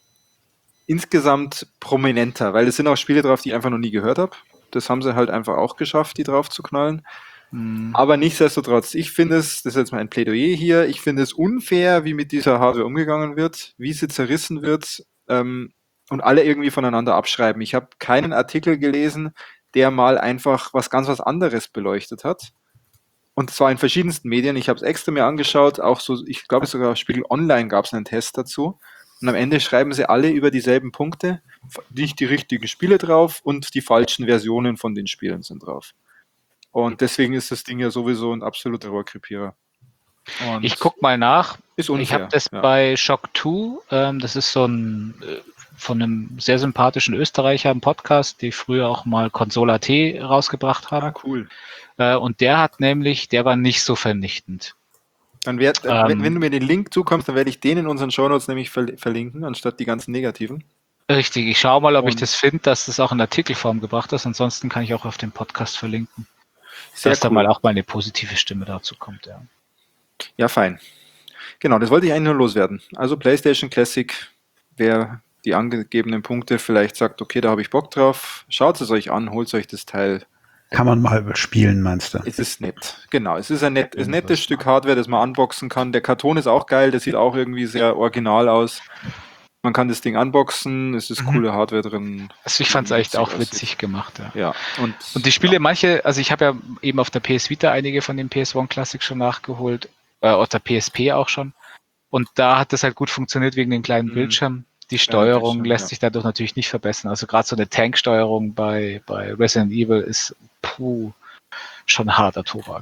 insgesamt prominenter, weil es sind auch Spiele drauf, die ich einfach noch nie gehört habe. Das haben sie halt einfach auch geschafft, die drauf zu knallen. Hm. Aber nichtsdestotrotz, ich finde es, das ist jetzt mein Plädoyer hier, ich finde es unfair, wie mit dieser Hardware umgegangen wird, wie sie zerrissen wird ähm, und alle irgendwie voneinander abschreiben. Ich habe keinen Artikel gelesen, der mal einfach was ganz was anderes beleuchtet hat. Und zwar in verschiedensten Medien. Ich habe es extra mir angeschaut, auch so, ich glaube sogar auf Spiegel Online gab es einen Test dazu. Und am Ende schreiben sie alle über dieselben Punkte, nicht die richtigen Spiele drauf und die falschen Versionen von den Spielen sind drauf. Und deswegen ist das Ding ja sowieso ein absoluter Rohrkrepierer. Und Ich guck mal nach. ist unfair. Ich habe das ja. bei Shock zwei, ähm, das ist so ein äh, von einem sehr sympathischen Österreicher im Podcast, die früher auch mal Console punkt at rausgebracht haben. Ah, cool. Äh, und der hat nämlich, der war nicht so vernichtend. Dann werd, Ähm, wenn, wenn du mir den Link zukommst, dann werde ich den in unseren Shownotes nämlich ver- verlinken, anstatt die ganzen negativen. Richtig, ich schaue mal, ob ich Und- das finde, dass das auch in Artikelform gebracht ist. Ansonsten kann ich auch auf dem Podcast verlinken, Sehr dass da cool. mal auch mal eine positive Stimme dazu kommt. Ja. Ja, fein. Genau, das wollte ich eigentlich nur loswerden. Also PlayStation Classic, wer die angegebenen Punkte vielleicht sagt, okay, da habe ich Bock drauf, schaut es euch an, holt euch das Teil. Kann man mal überspielen, meinst du? Es ist nett. Genau, es ist ein, net, ein nettes Stück Hardware, das man unboxen kann. Der Karton ist auch geil, der sieht auch irgendwie sehr original aus. Man kann das Ding unboxen, es ist Mhm. coole Hardware drin. Also ich fand es echt Witzig auch aussieht. witzig gemacht. Ja. Ja, und, Und die Spiele, manche, also ich habe ja eben auf der P S Vita einige von den P S eins Classic schon nachgeholt, äh, auf der P S P auch schon. Und da hat das halt gut funktioniert wegen dem kleinen Mhm. Bildschirm. Die Steuerung Bildschirm, lässt ja. sich dadurch natürlich nicht verbessern. Also gerade so eine Tanksteuerung bei, bei Resident Evil ist puh, schon harter Tobak.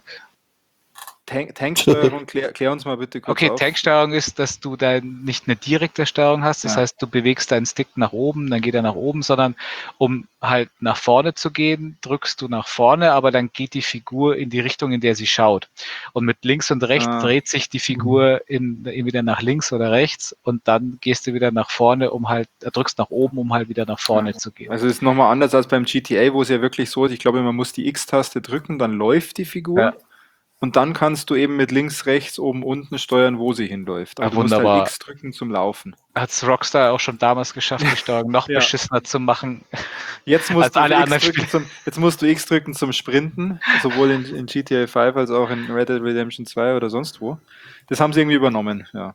Tank, Tanksteuerung, klär, klär uns mal bitte kurz Okay, auf. Tanksteuerung ist, dass du da nicht eine direkte Steuerung hast. Das Ja. heißt, du bewegst deinen Stick nach oben, dann geht er nach oben, sondern um halt nach vorne zu gehen, drückst du nach vorne, aber dann geht die Figur in die Richtung, in der sie schaut. Und mit links und rechts Ah. dreht sich die Figur in, entweder nach links oder rechts und dann gehst du wieder nach vorne, um halt, äh, drückst nach oben, um halt wieder nach vorne Ja. zu gehen. Also es ist nochmal anders als beim G T A, wo es ja wirklich so ist, ich glaube, man muss die X-Taste drücken, dann läuft die Figur. Ja. Und dann kannst du eben mit links, rechts, oben, unten steuern, wo sie hinläuft. Aber Ja, du musst wunderbar. halt X drücken zum Laufen. Hat's Rockstar auch schon damals geschafft, die Steuerung noch Ja. beschissener zu machen. Jetzt musst, Als du alle X anderen drücken zum, jetzt musst du X drücken zum Sprinten, sowohl in, in G T A fünf als auch in Red Dead Redemption zwei oder sonst wo. Das haben sie irgendwie übernommen, ja.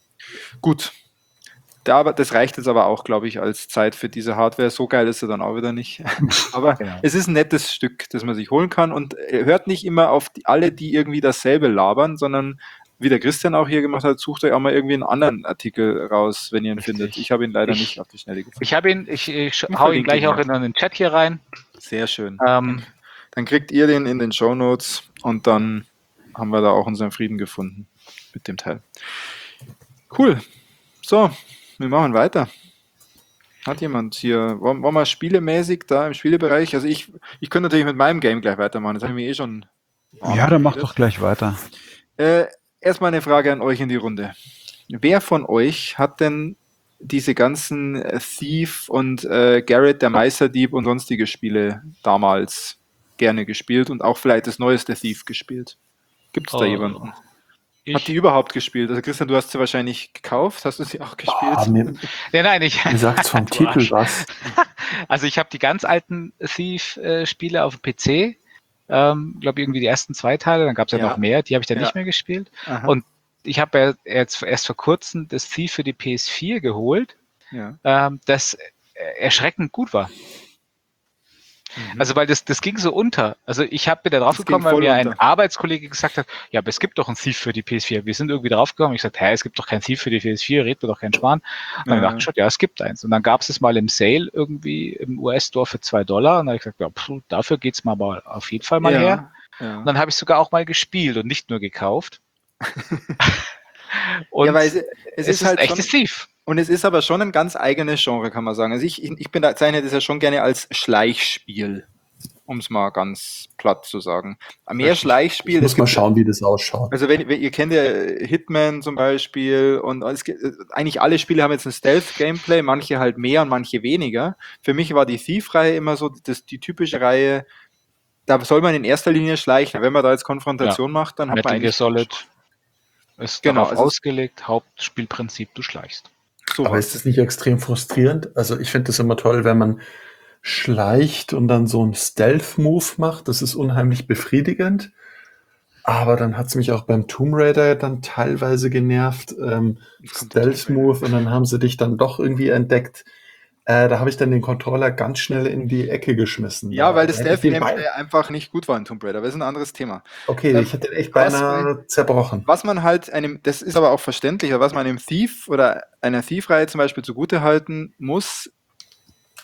Gut. Da, aber, das reicht jetzt aber auch, glaube ich, als Zeit für diese Hardware. So geil ist sie dann auch wieder nicht. Aber Genau. es ist ein nettes Stück, das man sich holen kann. Und äh, hört nicht immer auf die, alle, die irgendwie dasselbe labern, sondern wie der Christian auch hier gemacht hat, sucht euch auch mal irgendwie einen anderen Artikel raus, wenn ihr ihn Richtig. findet. Ich habe ihn leider Ich- nicht auf die Schnelle gefunden. Ich habe ihn, ich, ich Wir hau verlinken ihn gleich ihn auch mal. in den Chat hier rein. Sehr schön. Ähm, Dann kriegt ihr den in den Shownotes und dann haben wir da auch unseren Frieden gefunden mit dem Teil. Cool. So, wir machen weiter. Hat jemand hier, wollen, wollen wir spielemäßig da im Spielebereich? Also ich, ich könnte natürlich mit meinem Game gleich weitermachen, das habe ich mir eh schon. Ja, dann mach doch gleich weiter. Äh, erstmal eine Frage an euch in die Runde. Wer von euch hat denn diese ganzen äh, Thief und äh, Garrett, der Meisterdieb und sonstige Spiele damals gerne gespielt und auch vielleicht das neueste Thief gespielt? Gibt es da Oh, jemanden? ich, Hat die überhaupt gespielt? Also Christian, du hast sie wahrscheinlich gekauft. Hast du sie auch gespielt? Ah, mir, ja, nein, ich, mir sagt vom Du Titel Arsch. was. also ich habe die ganz alten Thief-Spiele auf dem P C. Ähm, glaube irgendwie die ersten zwei Teile, dann gab es ja, Ja. noch mehr, die habe ich dann Ja. nicht mehr gespielt. Aha. Und ich habe ja jetzt erst vor kurzem das Thief für die P S vier geholt, ja. ähm, das erschreckend gut war. Mhm. Also weil das, das ging so unter. Also ich habe wieder drauf Das gekommen, ging weil voll mir ein unter. Arbeitskollege gesagt hat, ja, aber es gibt doch ein Thief für die P S vier. Wir sind irgendwie drauf gekommen. Ich sagte, hä, es gibt doch kein Thief für die P S vier, redet mir doch keinen Schmarrn. Und dann Ja. dachte ich schon, ja, es gibt eins. Und dann gab es es mal im Sale irgendwie im U S-Store für zwei Dollar. Und dann habe ich gesagt, ja, pf, dafür geht's mal aber auf jeden Fall mal ja. her. Ja. Und dann habe ich sogar auch mal gespielt und nicht nur gekauft. und ja, weil es, es, es ist halt ein schon, echtes Thief. und es ist aber schon ein ganz eigenes Genre, kann man sagen. Also ich, ich bin da, zeichne das ja schon gerne als Schleichspiel, um es mal ganz platt zu sagen. Mehr Richtig. Schleichspiel. Ich muss es mal gibt- schauen, wie das ausschaut. Also wenn, wenn ihr kennt ja Hitman zum Beispiel und es gibt, eigentlich alle Spiele haben jetzt ein Stealth-Gameplay, manche halt mehr und manche weniger. Für mich war die Thief-Reihe immer so das, die typische Reihe, da soll man in erster Linie schleichen. Wenn man da jetzt Konfrontation macht, dann hat man Metal Gear eigentlich Solid ist Genau, darauf also es- ausgelegt, Hauptspielprinzip, du schleichst. sowas. Aber ist das nicht extrem frustrierend? Also ich finde das immer toll, wenn man schleicht und dann so einen Stealth-Move macht. Das ist unheimlich befriedigend. Aber dann hat es mich auch beim Tomb Raider dann teilweise genervt. Ähm, Jetzt kommt der Tomb Stealth-Move und dann haben sie dich dann doch irgendwie entdeckt. Äh, da habe ich dann den Controller ganz schnell in die Ecke geschmissen. Ja, Da weil das hätte ich den Stealth-Gameplay Bein- einfach nicht gut war in Tomb Raider. Aber das ist ein anderes Thema. Okay, Ähm, ich hätte den echt was beinahe zerbrochen. Was man halt einem, das ist aber auch verständlich, aber was man einem Thief oder einer Thief-Reihe zum Beispiel zugute halten muss,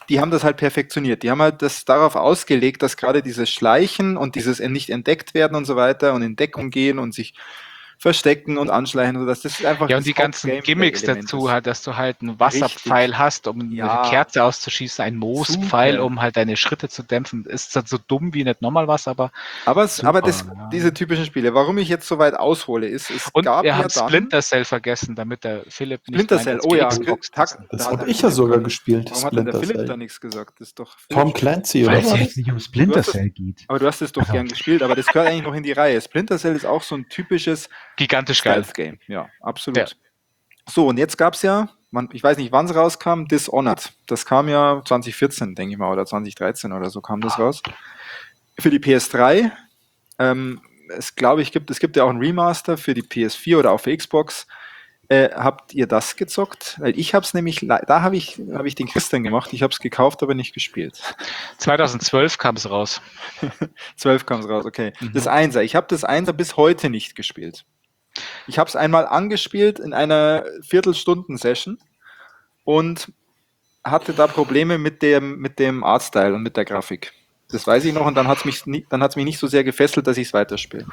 die haben das halt perfektioniert. Die haben halt das darauf ausgelegt, dass gerade dieses Schleichen und dieses nicht entdeckt werden und so weiter und in Deckung gehen und sich verstecken und anschleichen, sodass das einfach Ja, das und die ganzen Gimmicks Hauptgameplay-Element dazu ist. halt, dass du halt einen Wasserpfeil Richtig. hast, um eine Ja. Kerze auszuschießen, einen Moospfeil, Super. um halt deine Schritte zu dämpfen. Ist zwar so dumm wie nicht nochmal was, aber Aber, es, aber super, das, ja. diese typischen Spiele, warum ich jetzt so weit aushole, ist, es Und gab wir ja haben dann Splinter Cell vergessen, damit der Philipp nicht Splinter meint, Cell, als oh ja, Xbox Tag, dissen. Das da hat hab der ich ja Philipp sogar gar nicht- gespielt, Warum hat denn der Splinter Philipp Cell. da nichts gesagt? Das ist doch Tom Philipp- Clancy, Weil oder es was? jetzt nicht um Splinter Du hast es- Cell geht. Aber du hast es doch Also- gern gespielt, aber das gehört eigentlich noch in die Reihe. Splinter Cell ist auch so ein typisches Gigantisch geil. Stealth-Game. Ja, absolut. Ja. So, und jetzt gab es ja, man, ich weiß nicht, wann es rauskam, Dishonored. Das kam ja zwanzig vierzehn, denke ich mal, oder zwanzig dreizehn oder so kam das raus. Für die P S drei. Ähm, es glaube ich, gibt, es gibt ja auch ein Remaster für die P S vier oder auch für Xbox. Äh, habt ihr das gezockt? Weil ich habe es nämlich, le- da habe ich, hab ich den Christian gemacht. Ich habe es gekauft, aber nicht gespielt. zweitausendzwölf kam es raus. zwölf kam es raus, okay. Mhm. Das Einser. Ich habe das Einser bis heute nicht gespielt. Ich habe es einmal angespielt in einer Viertelstunden-Session und hatte da Probleme mit dem, mit dem Artstyle und mit der Grafik. Das weiß ich noch und dann hat es mich, nie- dann hat's mich nicht so sehr gefesselt, dass ich es weiterspiele.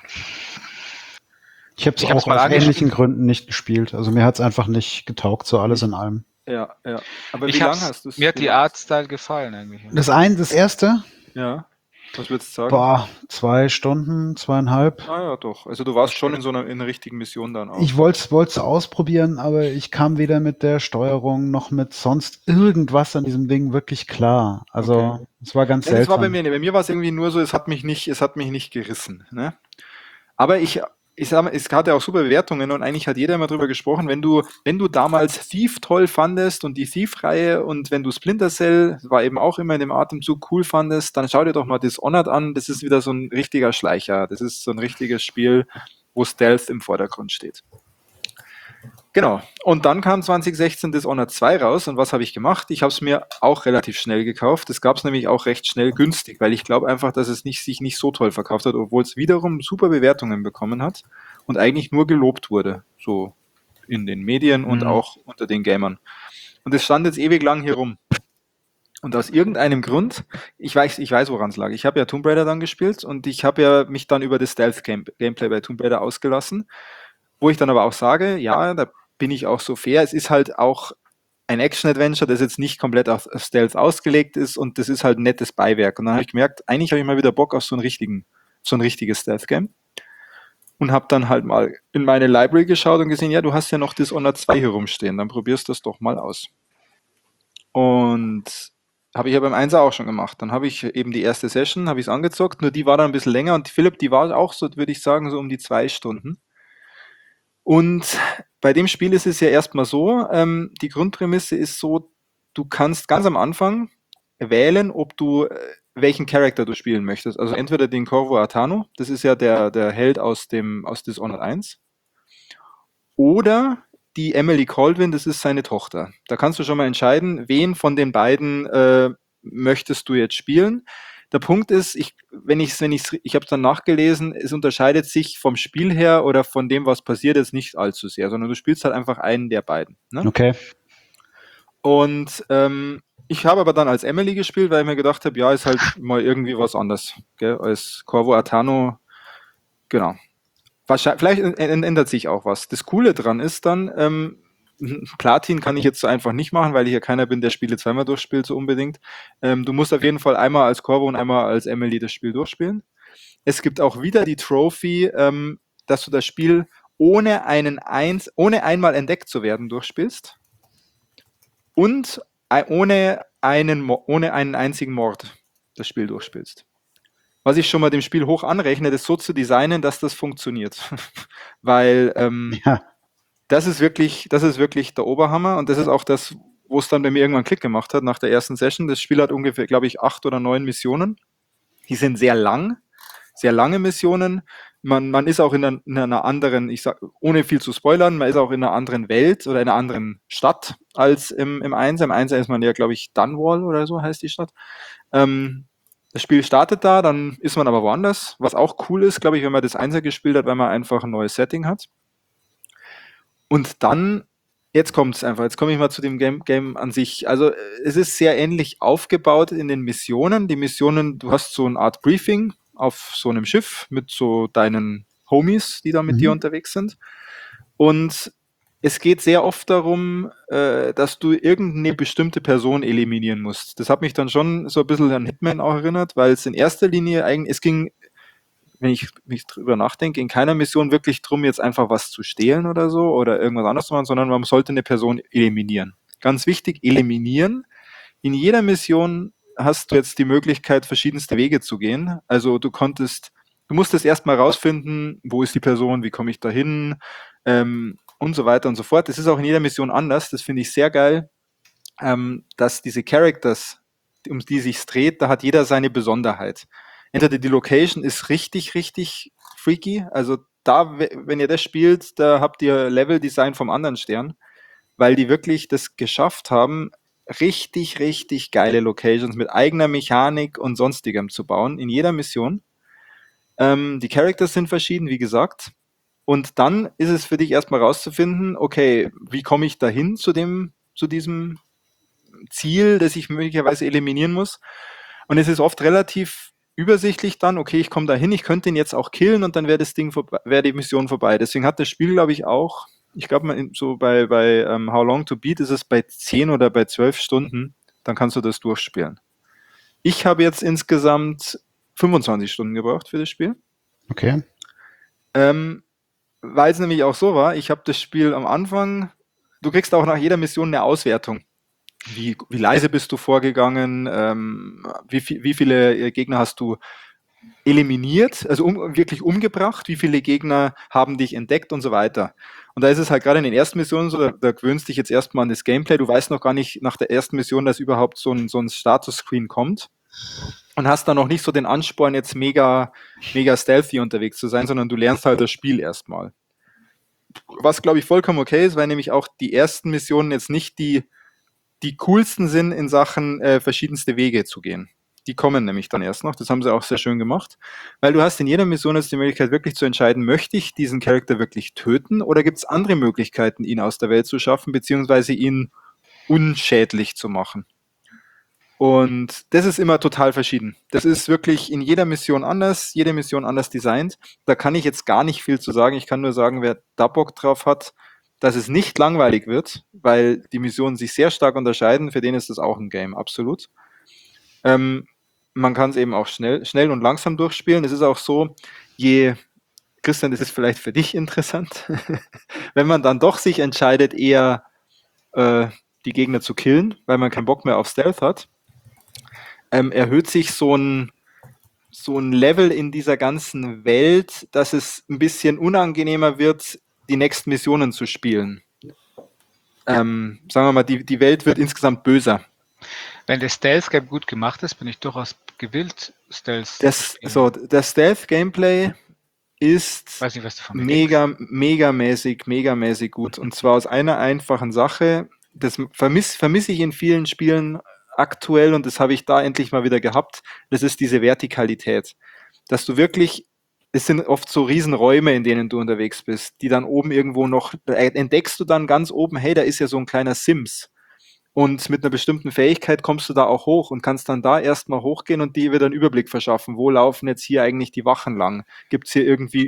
Ich habe es Ich hab's auch mal aus angespielt. ähnlichen Gründen nicht gespielt. Also mir hat es einfach nicht getaugt, so alles in allem. Ja, ja. Aber Ich wie lange hab's, hast du es? mir hat die Artstyle gefallen eigentlich. Das ein, das erste, Ja. Was würdest du sagen? boah, zwei Stunden, zweieinhalb. Ah ja, doch. Also du warst schon in so einer, in einer richtigen Mission dann auch. Ich wollte es ausprobieren, aber ich kam weder mit der Steuerung noch mit sonst irgendwas an diesem Ding wirklich klar. Also Okay. es war ganz Ja, das war bei seltsam. mir nicht. Bei mir war es irgendwie nur so, es hat mich nicht, es hat mich nicht gerissen. Ne? Aber ich, ich sag mal, es hatte auch super Bewertungen und eigentlich hat jeder immer drüber gesprochen, wenn du, wenn du damals Thief toll fandest und die Thief-Reihe und wenn du Splinter Cell, war eben auch immer in dem Atemzug cool fandest, dann schau dir doch mal Dishonored an. Das ist wieder so ein richtiger Schleicher. Das ist so ein richtiges Spiel, wo Stealth im Vordergrund steht. Genau. Und dann kam zwanzig sechzehn Dishonored zwei raus und was habe ich gemacht? Ich habe es mir auch relativ schnell gekauft. Das gab es nämlich auch recht schnell günstig, weil ich glaube einfach, dass es nicht, sich nicht so toll verkauft hat, obwohl es wiederum super Bewertungen bekommen hat und eigentlich nur gelobt wurde, so in den Medien und Mhm. auch unter den Gamern. Und es stand jetzt ewig lang hier rum. Und aus irgendeinem Grund, ich weiß, ich weiß, woran es lag. Ich habe ja Tomb Raider dann gespielt und ich habe ja mich dann über das Stealth-Gameplay bei Tomb Raider ausgelassen, wo ich dann aber auch sage, ja, da bin ich auch so fair. Es ist halt auch ein Action-Adventure, das jetzt nicht komplett auf, auf Stealth ausgelegt ist und das ist halt ein nettes Beiwerk. Und dann habe ich gemerkt, eigentlich habe ich mal wieder Bock auf so einen richtigen, so ein richtiges Stealth-Game. Und habe dann halt mal in meine Library geschaut und gesehen, ja, du hast ja noch Dishonored zwei hier rumstehen, dann probierst du das doch mal aus. Und habe ich ja beim Einser auch schon gemacht. Dann habe ich eben die erste Session, habe ich es angezockt, nur die war dann ein bisschen länger und Philipp, die war auch so, würde ich sagen, so um die zwei Stunden. Und bei dem Spiel ist es ja erstmal so, ähm, die Grundprämisse ist so, du kannst ganz am Anfang wählen, ob du äh, welchen Charakter du spielen möchtest. Also entweder den Corvo Attano, das ist ja der, der Held aus dem aus Dishonored eins, oder die Emily Colvin, das ist seine Tochter. Da kannst du schon mal entscheiden, wen von den beiden äh, möchtest du jetzt spielen. Der Punkt ist, ich, wenn ich wenn ich's, ich habe es dann nachgelesen, es unterscheidet sich vom Spiel her oder von dem, was passiert, jetzt nicht allzu sehr, sondern du spielst halt einfach einen der beiden. Ne? Okay. Und ähm, ich habe aber dann als Emily gespielt, weil ich mir gedacht habe, ja, ist halt mal irgendwie was anderes, gell, als Corvo Attano. Genau. Wahrscheinlich, vielleicht ändert sich auch was. Das Coole dran ist dann, ähm, Platin kann ich jetzt so einfach nicht machen, weil ich ja keiner bin, der Spiele zweimal durchspielt, so unbedingt. Ähm, du musst auf jeden Fall einmal als Corvo und einmal als Emily das Spiel durchspielen. Es gibt auch wieder die Trophy, ähm, dass du das Spiel ohne einen eins, ohne einmal entdeckt zu werden durchspielst und ohne einen, ohne einen einzigen Mord das Spiel durchspielst. Was ich schon mal dem Spiel hoch anrechne, das so zu designen, dass das funktioniert. Weil ähm, Ja. das ist wirklich, das ist wirklich der Oberhammer und das ist auch das, wo es dann bei mir irgendwann Klick gemacht hat nach der ersten Session. Das Spiel hat ungefähr, glaube ich, acht oder neun Missionen. Die sind sehr lang, sehr lange Missionen. Man, man ist auch in einer, in einer anderen, ich sag, ohne viel zu spoilern, man ist auch in einer anderen Welt oder in einer anderen Stadt als im, im Einser. Im Einser ist man ja, glaube ich, Dunwall oder so heißt die Stadt. Ähm, Das Spiel startet da, dann ist man aber woanders, was auch cool ist, glaube ich, wenn man das Einser gespielt hat, weil man einfach ein neues Setting hat. Und dann Jetzt kommt es einfach. Jetzt komme ich mal zu dem Game, Game an sich. Also äh, es ist sehr ähnlich aufgebaut in den Missionen. Die Missionen, du hast so eine Art Briefing auf so einem Schiff mit so deinen Homies, die da mit dir Mhm. unterwegs sind. Und es geht sehr oft darum, äh, dass du irgendeine bestimmte Person eliminieren musst. Das hat mich dann schon so ein bisschen an Hitman auch erinnert, weil es in erster Linie eigentlich, es ging, wenn ich mich drüber nachdenke, in keiner Mission wirklich drum, jetzt einfach was zu stehlen oder so oder irgendwas anderes zu machen, sondern man sollte eine Person eliminieren. Ganz wichtig, eliminieren. In jeder Mission hast du jetzt die Möglichkeit, verschiedenste Wege zu gehen. Also du konntest, du musstest erstmal rausfinden, wo ist die Person, wie komme ich da hin, ähm, und so weiter und so fort. Das ist auch in jeder Mission anders. Das finde ich sehr geil, ähm, dass diese Characters, um die sich dreht, da hat jeder seine Besonderheit. Entweder die Location ist richtig, richtig freaky. Also da, we- wenn ihr das spielt, da habt ihr Level-Design vom anderen Stern, weil die wirklich das geschafft haben, richtig, richtig geile Locations mit eigener Mechanik und sonstigem zu bauen in jeder Mission. Ähm, die Characters sind verschieden, wie gesagt. Und dann ist es für dich erstmal rauszufinden, okay, wie komme ich dahin zu dem, zu diesem Ziel, das ich möglicherweise eliminieren muss. Und es ist oft relativ übersichtlich dann, okay, ich komme dahin, ich könnte ihn jetzt auch killen und dann wäre das Ding vorbei, wäre die Mission vorbei. Deswegen hat das Spiel, glaube ich, auch, ich glaube, so bei, bei um, How Long to Beat ist es bei zehn oder bei zwölf Stunden, dann kannst du das durchspielen. Ich habe jetzt insgesamt fünfundzwanzig Stunden gebraucht für das Spiel. Okay. Ähm, weil es nämlich auch so war, ich habe das Spiel am Anfang, du kriegst auch nach jeder Mission eine Auswertung. Wie, wie leise bist du vorgegangen? Ähm, wie, viel, wie viele äh, Gegner hast du eliminiert, also um, wirklich umgebracht? Wie viele Gegner haben dich entdeckt und so weiter? Und da ist es halt gerade in den ersten Missionen so, da, da gewöhnst dich jetzt erstmal an das Gameplay. Du weißt noch gar nicht nach der ersten Mission, dass überhaupt so ein, so ein Status-Screen kommt. Und hast dann noch nicht so den Ansporn, jetzt mega, mega stealthy unterwegs zu sein, sondern du lernst halt das Spiel erstmal. Was, glaube ich, vollkommen okay ist, weil nämlich auch die ersten Missionen jetzt nicht die die coolsten sind in Sachen äh, verschiedenste Wege zu gehen. Die kommen nämlich dann erst noch. Das haben sie auch sehr schön gemacht. Weil du hast in jeder Mission jetzt die Möglichkeit, wirklich zu entscheiden, möchte ich diesen Charakter wirklich töten oder gibt es andere Möglichkeiten, ihn aus der Welt zu schaffen, beziehungsweise ihn unschädlich zu machen. Und das ist immer total verschieden. Das ist wirklich in jeder Mission anders, jede Mission anders designt. Da kann ich jetzt gar nicht viel zu sagen. Ich kann nur sagen, wer da Bock drauf hat, dass es nicht langweilig wird, weil die Missionen sich sehr stark unterscheiden, für den ist das auch ein Game, absolut. Ähm, man kann es eben auch schnell, schnell und langsam durchspielen. Es ist auch so, je, Christian, das ist vielleicht für dich interessant, wenn man dann doch sich entscheidet, eher äh, die Gegner zu killen, weil man keinen Bock mehr auf Stealth hat, ähm, erhöht sich so ein, so ein Level in dieser ganzen Welt, dass es ein bisschen unangenehmer wird, die nächsten Missionen zu spielen. Ähm, sagen wir mal, die, die Welt wird insgesamt böser. Wenn das Stealth-Game gut gemacht ist, bin ich durchaus gewillt, Stealth Das, zu spielen. so, das Stealth-Gameplay ist Weiß nicht, was du von mir mega, megamäßig, megamäßig gut. Und zwar aus einer einfachen Sache. Das vermisse vermiss ich in vielen Spielen aktuell und das habe ich da endlich mal wieder gehabt. Das ist diese Vertikalität. Dass du wirklich, es sind oft so Riesenräume, in denen du unterwegs bist, die dann oben irgendwo noch, da entdeckst du dann ganz oben, hey, da ist ja so ein kleiner Sims. Und mit einer bestimmten Fähigkeit kommst du da auch hoch und kannst dann da erstmal hochgehen und dir wieder einen Überblick verschaffen. Wo laufen jetzt hier eigentlich die Wachen lang? Gibt es hier irgendwie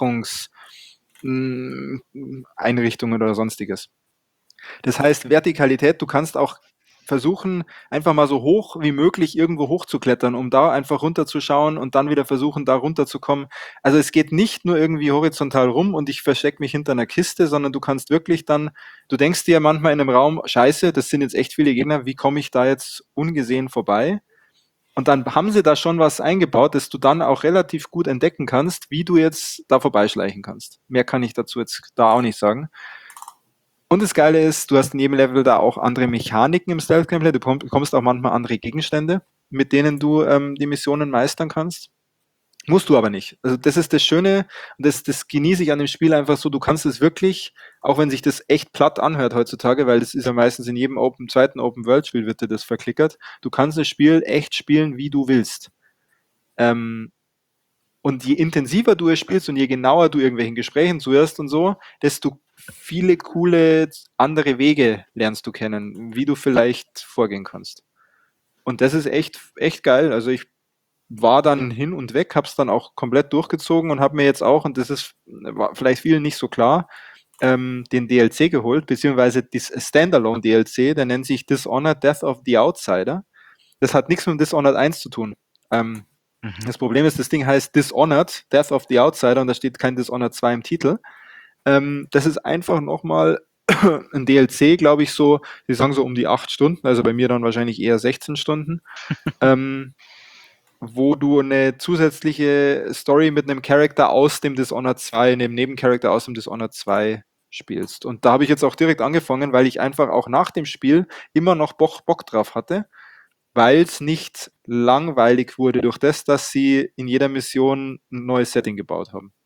Überwachungseinrichtungen oder sonstiges? Das heißt, Vertikalität, du kannst auch versuchen, einfach mal so hoch wie möglich irgendwo hochzuklettern, um da einfach runterzuschauen und dann wieder versuchen, da runterzukommen. Also es geht nicht nur irgendwie horizontal rum und ich verstecke mich hinter einer Kiste, sondern du kannst wirklich dann, du denkst dir manchmal in einem Raum, scheiße, das sind jetzt echt viele Gegner, wie komme ich da jetzt ungesehen vorbei? Und dann haben sie da schon was eingebaut, dass du dann auch relativ gut entdecken kannst, wie du jetzt da vorbeischleichen kannst. Mehr kann ich dazu jetzt da auch nicht sagen. Und das Geile ist, du hast in jedem Level da auch andere Mechaniken im Stealth-Gameplay. Du bekommst auch manchmal andere Gegenstände, mit denen du ähm, die Missionen meistern kannst. Musst du aber nicht. Also das ist das Schöne und das, das genieße ich an dem Spiel einfach so. Du kannst es wirklich, auch wenn sich das echt platt anhört heutzutage, weil das ist ja meistens in jedem Open, zweiten Open-World-Spiel wird dir das verklickert. Du kannst das Spiel echt spielen, wie du willst. Ähm, Und je intensiver du es spielst und je genauer du irgendwelchen Gesprächen zuhörst und so, desto viele coole andere Wege lernst du kennen, wie du vielleicht vorgehen kannst. Und das ist echt, echt geil. Also ich war dann hin und weg, habe es dann auch komplett durchgezogen und habe mir jetzt auch, und das ist war vielleicht vielen nicht so klar, ähm, den D L C geholt, beziehungsweise das Standalone-D L C, der nennt sich Dishonored Death of the Outsider. Das hat nichts mit Dishonored eins zu tun. Ähm, Mhm. Das Problem ist, das Ding heißt Dishonored Death of the Outsider und da steht kein Dishonored zwei im Titel. Ähm, das ist einfach nochmal ein D L C, glaube ich, so, die sagen so um die acht Stunden, also bei mir dann wahrscheinlich eher sechzehn Stunden. ähm, wo du eine zusätzliche Story mit einem Charakter aus dem Dishonored zwei, einem Nebencharakter aus dem Dishonored zwei spielst. Und da habe ich jetzt auch direkt angefangen, weil ich einfach auch nach dem Spiel immer noch Bock, Bock drauf hatte, weil es nicht langweilig wurde durch das, dass sie in jeder Mission ein neues Setting gebaut haben.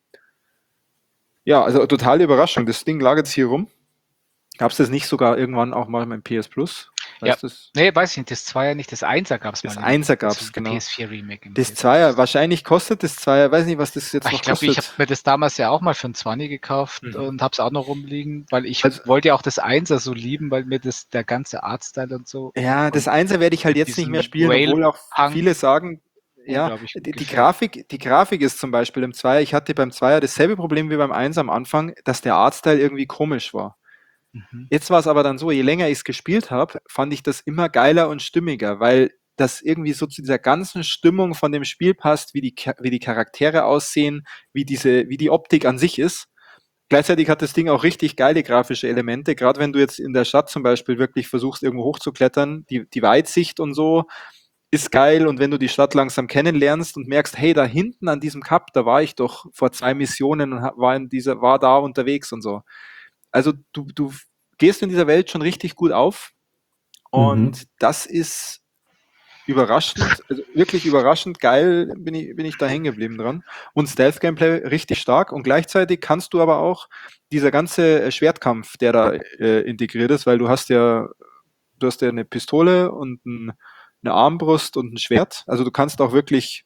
Ja, also totale Überraschung. Das Ding lag jetzt hier rum. Gab es das nicht sogar irgendwann auch mal im P S Plus? Weißt Ja. du's? Nee, weiß ich nicht. Das Zweier nicht, das Einser gab es mal. Das in- Einser gab's, das genau. P S vier Remake. im Das P S Zweier, wahrscheinlich kostet das Zweier, weiß nicht, was das jetzt Ach, noch ich glaube, kostet. ich habe mir das damals ja auch mal für ein zwanzig gekauft Mhm. und habe es auch noch rumliegen, weil ich Also- wollte ja auch das Einser so lieben, weil mir das der ganze Artstyle und so Ja, das und Einser werde ich halt jetzt nicht diesen mehr spielen, obwohl auch Rail-Punk viele sagen, ja, unglaublich gut die, die gefällt. Grafik, die Grafik ist zum Beispiel im Zweier, ich hatte beim Zweier dasselbe Problem wie beim Einser am Anfang, dass der Artstyle irgendwie komisch war. Mhm. Jetzt war es aber dann so, je länger ich es gespielt habe, fand ich das immer geiler und stimmiger, weil das irgendwie so zu dieser ganzen Stimmung von dem Spiel passt, wie die, Cha- wie die Charaktere aussehen, wie diese, wie die Optik an sich ist. Gleichzeitig hat das Ding auch richtig geile grafische Elemente, gerade wenn du jetzt in der Stadt zum Beispiel wirklich versuchst, irgendwo hochzuklettern, die, die Weitsicht und so ist geil und wenn du die Stadt langsam kennenlernst und merkst, hey, da hinten an diesem Kap, da war ich doch vor zwei Missionen und hab- war in dieser, war da unterwegs und so. Also du, du gehst in dieser Welt schon richtig gut auf und Mhm. das ist überraschend, also wirklich überraschend geil bin ich, bin ich da hängen geblieben dran. Und Stealth-Gameplay richtig stark und gleichzeitig kannst du aber auch dieser ganze äh, Schwertkampf, der da äh, integriert ist, weil du hast ja, du hast ja eine Pistole und ein, eine Armbrust und ein Schwert. Also du kannst auch wirklich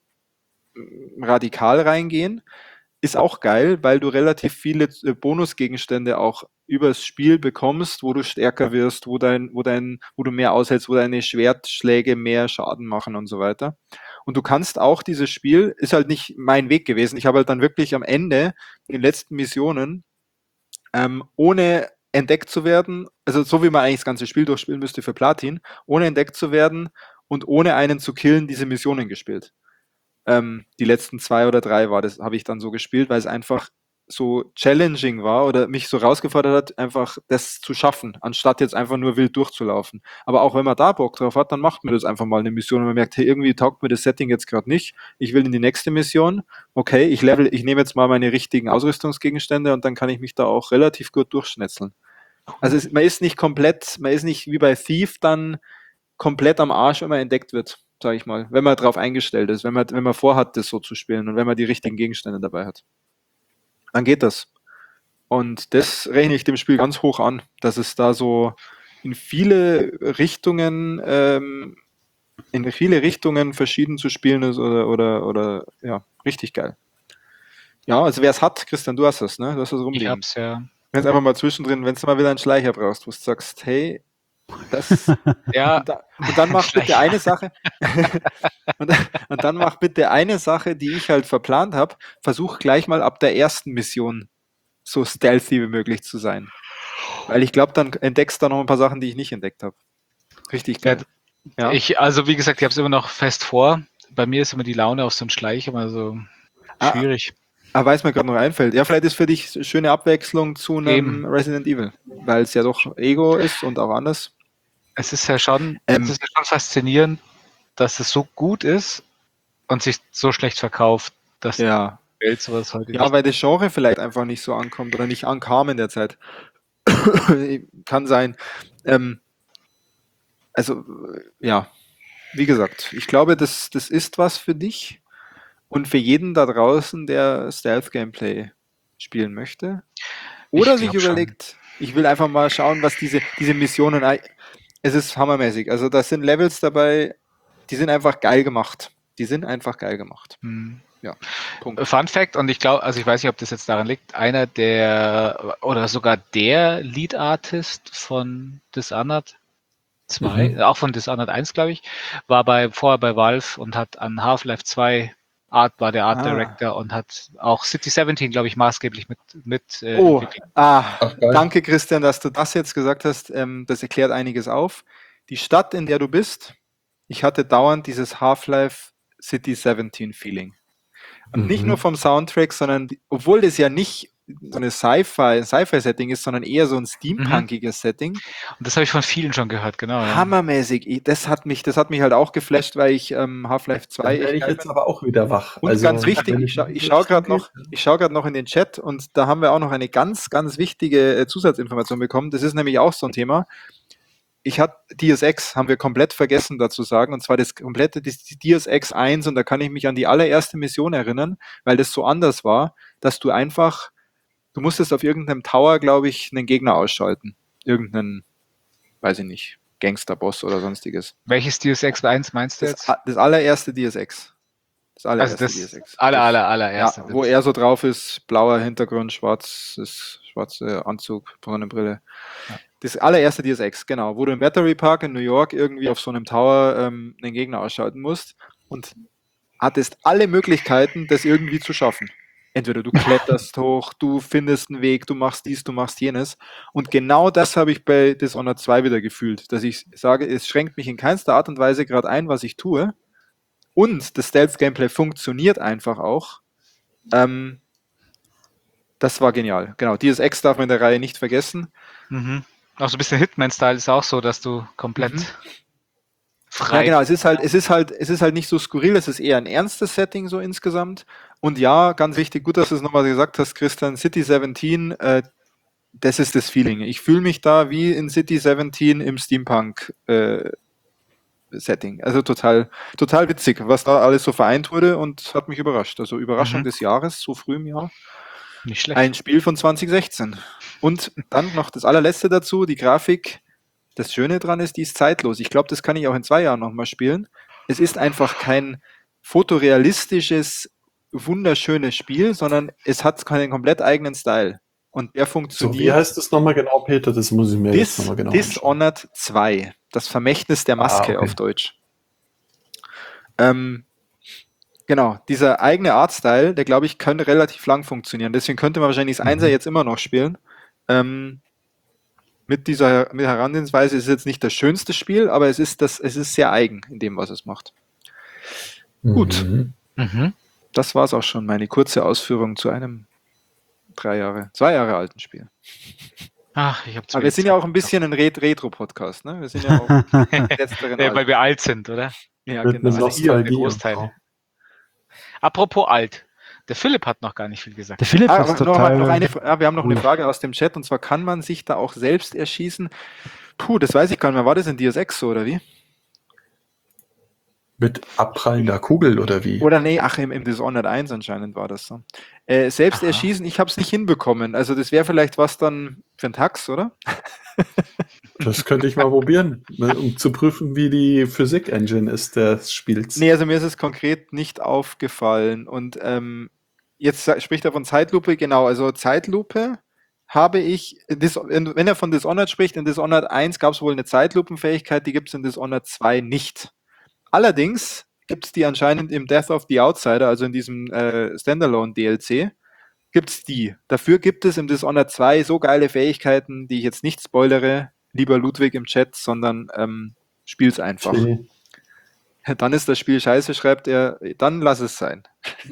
mm, radikal reingehen. Ist auch geil, weil du relativ viele äh, Bonusgegenstände auch übers Spiel bekommst, wo du stärker wirst, wo dein, wo dein, wo du mehr aushältst, wo deine Schwertschläge mehr Schaden machen und so weiter. Und du kannst auch dieses Spiel, ist halt nicht mein Weg gewesen. Ich habe halt dann wirklich am Ende, in den letzten Missionen, ähm, ohne entdeckt zu werden, also so wie man eigentlich das ganze Spiel durchspielen müsste für Platin, ohne entdeckt zu werden und ohne einen zu killen, diese Missionen gespielt. Ähm, die letzten zwei oder drei war das, habe ich dann so gespielt, weil es einfach so challenging war oder mich so rausgefordert hat, einfach das zu schaffen, anstatt jetzt einfach nur wild durchzulaufen. Aber auch wenn man da Bock drauf hat, dann macht man das einfach mal eine Mission und man merkt, hey, irgendwie taugt mir das Setting jetzt gerade nicht. Ich will in die nächste Mission. Okay, ich level, ich nehme jetzt mal meine richtigen Ausrüstungsgegenstände und dann kann ich mich da auch relativ gut durchschnetzeln. Also es, man ist nicht komplett, man ist nicht wie bei Thief dann komplett am Arsch, wenn man entdeckt wird, sage ich mal. Wenn man darauf eingestellt ist, wenn man, wenn man vorhat, das so zu spielen und wenn man die richtigen Gegenstände dabei hat. Dann geht das. Und das rechne ich dem Spiel ganz hoch an, dass es da so in viele Richtungen, ähm, in viele Richtungen verschieden zu spielen ist oder, oder, oder ja, richtig geil. Ja, also wer es hat, Christian, du hast es, ne? Du hast es Ich rumliegen. hab's ja. Jetzt einfach mal zwischendrin, wenn du mal wieder einen Schleicher brauchst, wo du sagst, hey, das Ja, und, da, und dann mach bitte Schleicher. eine Sache und, und dann mach bitte eine Sache, die ich halt verplant habe. Versuch gleich mal ab der ersten Mission so stealthy wie möglich zu sein. Weil ich glaube, dann entdeckst du da noch ein paar Sachen, die ich nicht entdeckt habe. Richtig Ja, geil. Ja. ich, also wie gesagt, ich habe es immer noch fest vor. Bei mir ist immer die Laune auf so einen Schleich immer so Ah, schwierig. ah, weiß mir gerade noch einfällt. Ja, vielleicht ist für dich eine schöne Abwechslung zu einem Eben. Resident Evil, weil es ja doch Ego ist und auch anders. Es ist ja schon, Ähm, es ist ja schon faszinierend, dass es so gut ist und sich so schlecht verkauft, dass Ja. die Welt sowas heute Ja, nicht. weil das Genre vielleicht einfach nicht so ankommt oder nicht ankam in der Zeit. Kann sein. Ähm, also, äh, ja, wie gesagt, ich glaube, das, das ist was für dich und für jeden da draußen, der Stealth-Gameplay spielen möchte. Oder Ich sich glaub schon. überlegt, ich will einfach mal schauen, was diese, diese Missionen. ei- Es ist hammermäßig. Also, da sind Levels dabei, die sind einfach geil gemacht. Die sind einfach geil gemacht. Hm. Ja, Punkt. Fun Fact, und ich glaube, also ich weiß nicht, ob das jetzt daran liegt, einer der oder sogar der Lead Artist von Dishonored zwei, Mhm. auch von Dishonored eins, glaube ich, war bei vorher bei Valve und hat an Half-Life zwei Art, war der Art Ah. Director und hat auch City siebzehn, glaube ich, maßgeblich mit, mit äh, Oh, entwickelt. ah, Ach, geil. danke Christian, dass du das jetzt gesagt hast. Ähm, das erklärt einiges auf. Die Stadt, in der du bist, ich hatte dauernd dieses Half-Life City siebzehn Feeling. Und nicht Mhm. nur vom Soundtrack, sondern die- obwohl das ja nicht so eine Sci-Fi, Sci-Fi-Setting ist, sondern eher so ein steampunkiges Setting. Und das habe ich von vielen schon gehört, genau. Ja. Hammermäßig. Ich- Das hat mich, das hat mich halt auch geflasht, weil ich ähm, Half-Life Da zwei werde echt ich geil jetzt finde. aber auch wieder wach. Und Also, ganz wichtig, wenn ich, scha ich Bier schaue gerade trinke, noch, ich schau grad noch in den Chat und da haben wir auch noch eine ganz, ganz wichtige äh, Zusatzinformation bekommen. Das ist nämlich auch so ein Thema. Ich hatte D S X, haben wir komplett vergessen dazu sagen, und zwar das komplette das D S X eins, und da kann ich mich an die allererste Mission erinnern, weil das so anders war, dass du einfach, du musstest auf irgendeinem Tower, glaube ich, einen Gegner ausschalten. Irgendeinen, weiß ich nicht, Gangsterboss oder sonstiges. Welches D S X eins meinst du Das, jetzt? das allererste D S X. Das Also allererste das D S X. aller, Das- aller, allererste. Ja, wo er so drauf ist, blauer Hintergrund, schwarzes, schwarzer Anzug, Brille. Ja. Das allererste D S X, genau, wo du im Battery Park in New York irgendwie auf so einem Tower ähm, einen Gegner ausschalten musst und hattest alle Möglichkeiten, das irgendwie zu schaffen. Entweder du kletterst hoch, du findest einen Weg, du machst dies, du machst jenes. Und genau das habe ich bei Dishonored zwei wieder gefühlt, dass ich sage, es schränkt mich in keinster Art und Weise gerade ein, was ich tue. Und das Stealth-Gameplay funktioniert einfach auch. Ähm, das war genial. Genau, D S X darf man in der Reihe nicht vergessen. Mhm. Auch so ein bisschen Hitman-Style ist auch so, dass du komplett Mhm. frei. Ja, genau, es ist halt, es ist halt, es ist halt nicht so skurril, es ist eher ein ernstes Setting so insgesamt. Und ja, ganz wichtig, gut, dass du es nochmal gesagt hast, Christian, City siebzehn, äh, das ist das Feeling. Ich fühle mich da wie in City siebzehn im Steampunk äh, Setting. Also total, total witzig, was da alles so vereint wurde, und hat mich überrascht. Also Überraschung Mhm. des Jahres, so früh im Jahr. Nicht schlecht. Ein Spiel von zwanzig sechzehn. Und dann noch das allerletzte dazu, die Grafik. Das Schöne dran ist, die ist zeitlos. Ich glaube, das kann ich auch in zwei Jahren nochmal spielen. Es ist einfach kein fotorealistisches, wunderschönes Spiel, sondern es hat keinen komplett eigenen Style. Und der so, wie funktioniert. heißt es nochmal genau, Peter? Das muss ich mir jetzt Dis, nochmal genau anschauen. Dishonored zwei. Das Vermächtnis der Maske Ah, okay. auf Deutsch. Ähm, genau, dieser eigene Artstyle, der, glaube ich, könnte relativ lang funktionieren. Deswegen könnte man wahrscheinlich das Einser Mhm. jetzt immer noch spielen. Ähm, mit dieser mit Herangehensweise ist es jetzt nicht das schönste Spiel, aber es ist, das, es ist sehr eigen in dem, was es macht. Gut. Mhm. Mhm. Das war es auch schon, meine kurze Ausführung zu einem drei Jahre, zwei Jahre alten Spiel. Ach, ich habe zu Aber wir wenig sind ja Zeit auch ein bisschen ein Ret- Retro-Podcast, ne? Wir sind ja auch gehabt. letzteren Ja, weil Alter. wir alt sind, oder? Ja, Mit genau. einer Also ihr, der Nostalgie. und Großteil. so. Apropos alt. Der Philipp hat noch gar nicht viel gesagt. Der Philipp Ah, ist aber noch, total. noch eine, ah, wir haben noch eine cool. Frage aus dem Chat, und zwar, kann man sich da auch selbst erschießen? Puh, das weiß ich gar nicht mehr. War das in D S X so, oder wie? Mit abprallender Kugel oder wie? Oder nee, ach, im, im Dishonored eins anscheinend war das so. Äh, selbst Aha. erschießen, ich habe es nicht hinbekommen. Also das wäre vielleicht was dann für ein Tax, oder? Das könnte ich mal probieren, ne, um zu prüfen, wie die Physik-Engine ist des Spiels. Nee, also mir ist es konkret nicht aufgefallen. Und ähm, jetzt sa- spricht er von Zeitlupe, genau. Also Zeitlupe habe ich, Dis- wenn wenn er von Dishonored spricht, in Dishonored eins gab es wohl eine Zeitlupenfähigkeit, die gibt es in Dishonored zwei nicht. Allerdings gibt es die anscheinend im Death of the Outsider, also in diesem äh, Standalone-D L C, gibt es die. Dafür gibt es im Dishonored zwei so geile Fähigkeiten, die ich jetzt nicht spoilere, lieber Ludwig im Chat, sondern ähm, spiel's einfach. Okay. Dann ist das Spiel scheiße, schreibt er, dann lass es sein.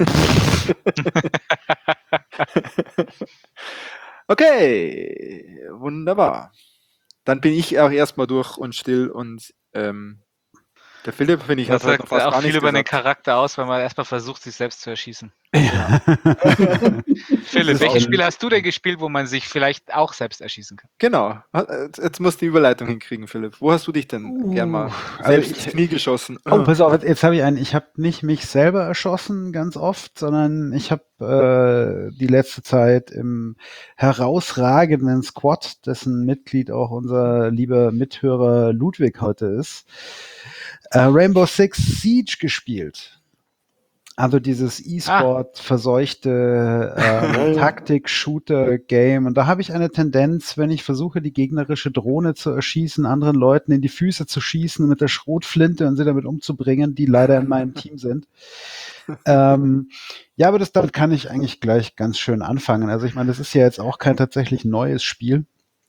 Okay, wunderbar. Dann bin ich auch erstmal durch und still, und ähm, der Philipp, finde ich, Das hat heute noch sagt fast auch gar viel nichts über den gesagt. Charakter aus, wenn man erstmal versucht, sich selbst zu erschießen. Ja. Philipp, ist welches auch- Spiel hast du denn gespielt, wo man sich vielleicht auch selbst erschießen kann? Genau. Jetzt jetzt musst du die Überleitung hinkriegen, Philipp. Wo hast du dich denn gern mal Uh, also selbst ich- ins Knie geschossen? Oh, pass auf, jetzt habe ich einen. Ich habe nicht mich selber erschossen ganz oft, sondern ich habe äh, die letzte Zeit im herausragenden Squad, dessen Mitglied auch unser lieber Mithörer Ludwig heute ist, äh, Rainbow Six Siege gespielt. Also dieses E-Sport-verseuchte äh, Taktik-Shooter-Game. Und da habe ich eine Tendenz, wenn ich versuche, die gegnerische Drohne zu erschießen, anderen Leuten in die Füße zu schießen mit der Schrotflinte und sie damit umzubringen, die leider in meinem Team sind. ähm, ja, aber das, damit kann ich eigentlich gleich ganz schön anfangen. Also ich meine, das ist ja jetzt auch kein tatsächlich neues Spiel.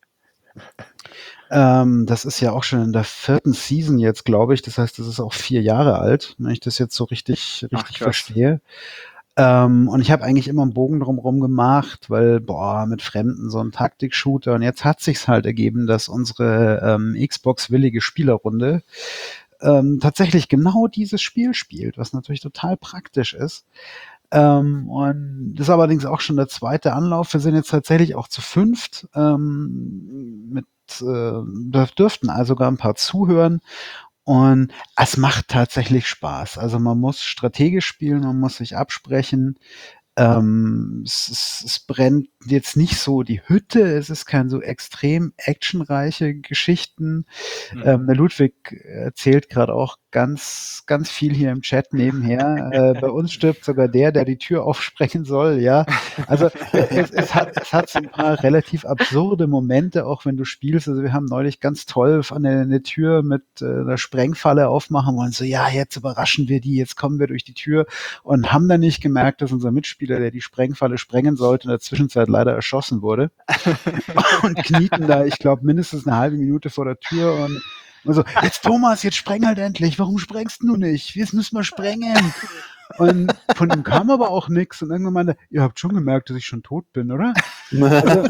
Ähm, das ist ja auch schon in der vierten Season jetzt, glaube ich. Das heißt, das ist auch vier Jahre alt, wenn ich das jetzt so richtig, richtig Ach, verstehe. Ähm, und ich habe eigentlich immer einen Bogen drumherum gemacht, weil, boah, mit Fremden so ein Taktik-Shooter. Und jetzt hat sich's halt ergeben, dass unsere ähm, Xbox-willige Spielerrunde ähm, tatsächlich genau dieses Spiel spielt, was natürlich total praktisch ist. Ähm, und das ist allerdings auch schon der zweite Anlauf. Wir sind jetzt tatsächlich auch zu fünft. Ähm, mit, äh, da dürften also sogar ein paar zuhören. Und es macht tatsächlich Spaß. Also man muss strategisch spielen, man muss sich absprechen. Ähm, es, es, es brennt jetzt nicht so die Hütte, es ist kein so extrem actionreiche Geschichten. Mhm. Ähm, der Ludwig erzählt gerade auch ganz, ganz viel hier im Chat nebenher. Äh, bei uns stirbt sogar der, der die Tür aufsprengen soll, ja. Also es, es, hat, es hat so ein paar relativ absurde Momente, auch wenn du spielst. Also wir haben neulich ganz toll an der, eine Tür mit äh, einer Sprengfalle aufmachen wollen. So, ja, jetzt überraschen wir die, jetzt kommen wir durch die Tür und haben dann nicht gemerkt, dass unser Mitspieler, der die Sprengfalle sprengen sollte, in der Zwischenzeit leider erschossen wurde. Und knieten da, ich glaube, mindestens eine halbe Minute vor der Tür und und so, jetzt Thomas, jetzt spreng halt endlich, warum sprengst du nicht? Jetzt müssen wir sprengen. Und von ihm kam aber auch nichts und irgendwann meinte, ihr habt schon gemerkt, dass ich schon tot bin, oder? Also,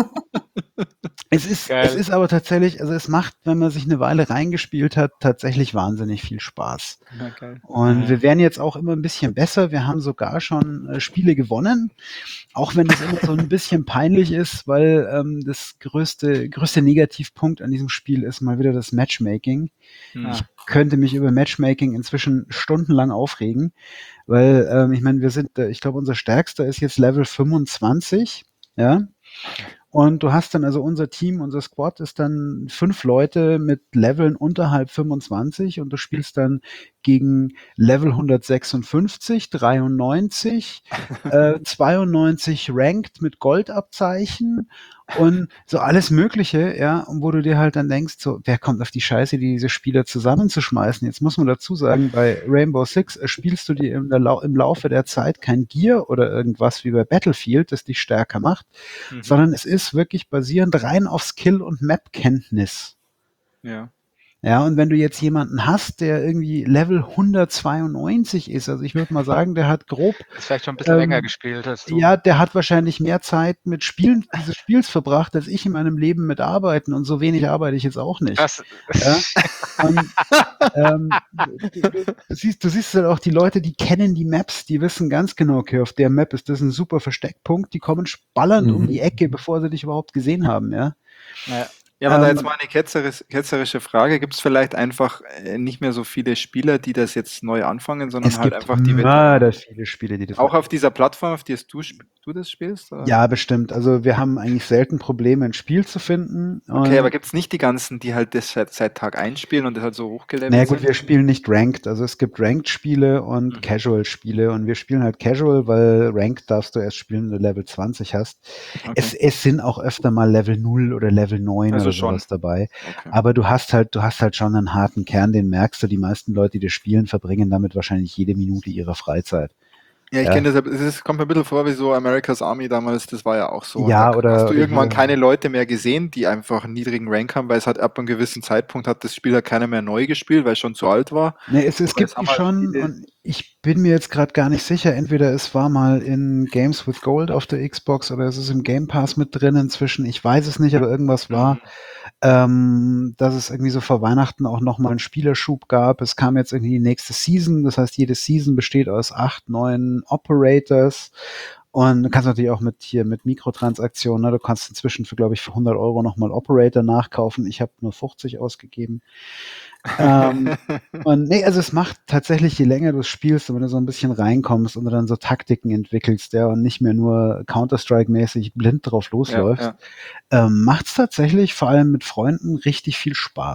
es ist, Geil. es ist aber tatsächlich, also es macht, wenn man sich eine Weile reingespielt hat, tatsächlich wahnsinnig viel Spaß. Na, geil. Und Ja. wir werden jetzt auch immer ein bisschen besser. Wir haben sogar schon äh, Spiele gewonnen, auch wenn das immer so ein bisschen peinlich ist, weil ähm, das größte, größte Negativpunkt an diesem Spiel ist mal wieder das Matchmaking. Hm. Ich könnte mich über Matchmaking inzwischen stundenlang aufregen, weil ähm, ich meine, wir sind, äh, ich glaube, unser stärkster ist jetzt Level fünfundzwanzig, ja. Und du hast dann also unser Team, unser Squad ist dann fünf Leute mit Leveln unterhalb fünfundzwanzig und du spielst dann gegen Level hundertsechsundfünfzig, dreiundneunzig, äh, zweiundneunzig Ranked mit Goldabzeichen und so alles Mögliche, ja, und wo du dir halt dann denkst, so, wer kommt auf die Scheiße, diese Spieler zusammenzuschmeißen? Jetzt muss man dazu sagen, bei Rainbow Six äh, spielst du dir im, der Lau im Laufe der Zeit kein Gear oder irgendwas wie bei Battlefield, das dich stärker macht, Mhm. sondern es ist wirklich basierend rein auf Skill und Map-Kenntnis. Ja. Ja, und wenn du jetzt jemanden hast, der irgendwie Level hundertzweiundneunzig ist, also ich würde mal sagen, der hat grob, Das vielleicht schon ein bisschen Ähm, länger gespielt als du. ja, der hat wahrscheinlich mehr Zeit mit Spielen dieses Spiels verbracht, als ich in meinem Leben mit Arbeiten und so wenig arbeite ich jetzt auch nicht. Das, Ja? Und, ähm, du, du, du, siehst, du siehst halt auch die Leute, die kennen die Maps, die wissen ganz genau, okay, auf der Map ist das ein super Versteckpunkt, die kommen ballernd Mhm. um die Ecke, bevor sie dich überhaupt gesehen haben, ja. ja. Ja, aber da Ähm, jetzt mal eine ketzeris- ketzerische Frage. Gibt es vielleicht einfach äh, nicht mehr so viele Spieler, die das jetzt neu anfangen, sondern Es halt gibt einfach die Veteranen? mörder viele Spiele, die das Auch auf dieser Plattform, auf die es du, sp- du das spielst? Oder? Ja, bestimmt. Also wir haben eigentlich selten Probleme, ein Spiel zu finden. Okay, Und- aber gibt es nicht die ganzen, die halt das seit, seit Tag eins spielen und das halt so hochgelevelt Naja gut, sind? wir spielen nicht Ranked. Also es gibt Ranked-Spiele und Mhm. Casual-Spiele und wir spielen halt Casual, weil Ranked darfst du erst spielen, wenn du Level zwanzig hast. Okay. Es, es sind auch öfter mal Level null oder Level neun Also oder schon. sowas dabei. Okay. Aber du hast halt, du hast halt schon einen harten Kern, den merkst du. Die meisten Leute, die das spielen, verbringen damit wahrscheinlich jede Minute ihrer Freizeit. Ja, ich Ja. kenne das, es ist- kommt mir ein bisschen vor wie so America's Army damals, das war ja auch so. Und Ja, da oder- hast du oder irgendwann hier- keine Leute mehr gesehen, die einfach einen niedrigen Rank haben, weil es hat ab einem gewissen Zeitpunkt hat das Spiel halt keiner mehr neu gespielt, weil es schon zu alt war. Nee, es, es Aber gibt es haben die halt schon viele- und ich bin mir jetzt gerade gar nicht sicher. Entweder es war mal in Games with Gold auf der Xbox oder es ist im Game Pass mit drin inzwischen. Ich weiß es nicht, aber irgendwas war, Mhm. ähm, dass es irgendwie so vor Weihnachten auch nochmal einen Spielerschub gab. Es kam jetzt irgendwie die nächste Season. Das heißt, jede Season besteht aus acht, neun Operators. Und du kannst natürlich auch mit hier mit Mikrotransaktionen, ne? Du kannst inzwischen für, glaube ich, für hundert Euro nochmal Operator nachkaufen. Ich habe nur fünfzig ausgegeben. ähm, und nee, also es macht tatsächlich, je länger du spielst und wenn du so ein bisschen reinkommst und du dann so Taktiken entwickelst, ja, und nicht mehr nur Counter-Strike-mäßig blind drauf losläufst, Ja, ja. ähm, macht es tatsächlich vor allem mit Freunden richtig viel Spaß.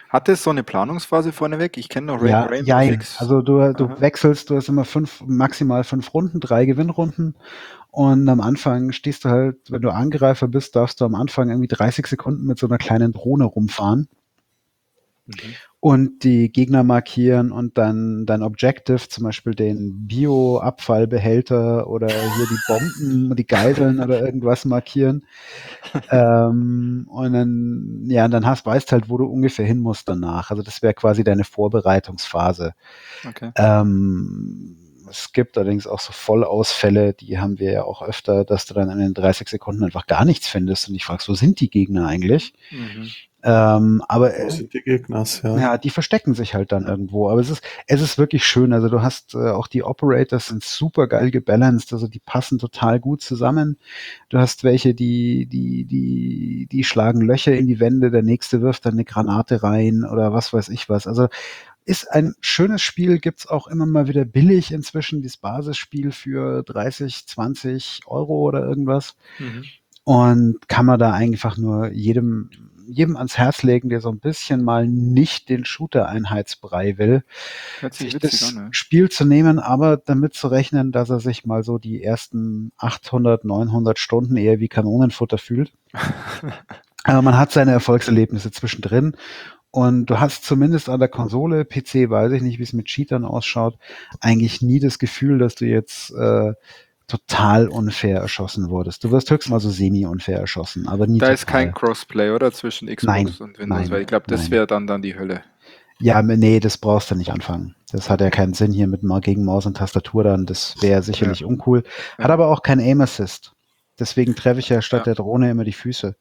Hat es so eine Planungsphase vorneweg? Ich kenne noch Ra Ja, Rainbow jein. Six. Also du, du Aha. wechselst, du hast immer fünf, maximal fünf Runden, drei Gewinnrunden. Und am Anfang stehst du halt, wenn du Angreifer bist, darfst du am Anfang irgendwie dreißig Sekunden mit so einer kleinen Drohne rumfahren Mhm. und die Gegner markieren und dann dein Objective, zum Beispiel den Bio-Abfallbehälter oder hier die Bomben, die Geiseln oder irgendwas markieren. Ähm, und dann, ja, dann hast, weißt halt, wo du ungefähr hin musst danach. Also das wäre quasi deine Vorbereitungsphase. Okay. Ähm, es gibt allerdings auch so Vollausfälle, die haben wir ja auch öfter, dass du dann in den dreißig Sekunden einfach gar nichts findest und dich fragst, wo sind die Gegner eigentlich? Mhm. Ähm, aber Wo äh, sind die Gegners, ja. ja, die verstecken sich halt dann irgendwo. Aber es ist, es ist wirklich schön. Also du hast äh, auch die Operators sind super geil gebalanced. Also die passen total gut zusammen. Du hast welche, die, die, die, die schlagen Löcher in die Wände. Der nächste wirft dann eine Granate rein oder was weiß ich was. Also ist ein schönes Spiel. Gibt's auch immer mal wieder billig inzwischen. Das Basisspiel für dreißig, zwanzig Euro oder irgendwas. Mhm. Und kann man da einfach nur jedem, jedem ans Herz legen, der so ein bisschen mal nicht den Shooter-Einheitsbrei will, Hört sich sich witzig das an, ne? Spiel zu nehmen, aber damit zu rechnen, dass er sich mal so die ersten achthundert, neunhundert Stunden eher wie Kanonenfutter fühlt. Aber man hat seine Erfolgserlebnisse zwischendrin. Und du hast zumindest an der Konsole, P C weiß ich nicht, wie es mit Cheatern ausschaut, eigentlich nie das Gefühl, dass du jetzt äh, total unfair erschossen wurdest. Du wirst höchstens mal so semi-unfair erschossen, aber nie Da total. ist kein Crossplay, oder? Zwischen Xbox Nein, und Windows, nein, weil ich glaube, das nein. wäre dann dann die Hölle. Ja, nee, das brauchst du nicht anfangen. Das hat ja keinen Sinn hier mit Ma- gegen Maus und Tastatur dann. Das wäre sicherlich uncool. Hat Ja. aber auch kein Aim Assist. Deswegen treffe ich ja statt Ja. der Drohne immer die Füße.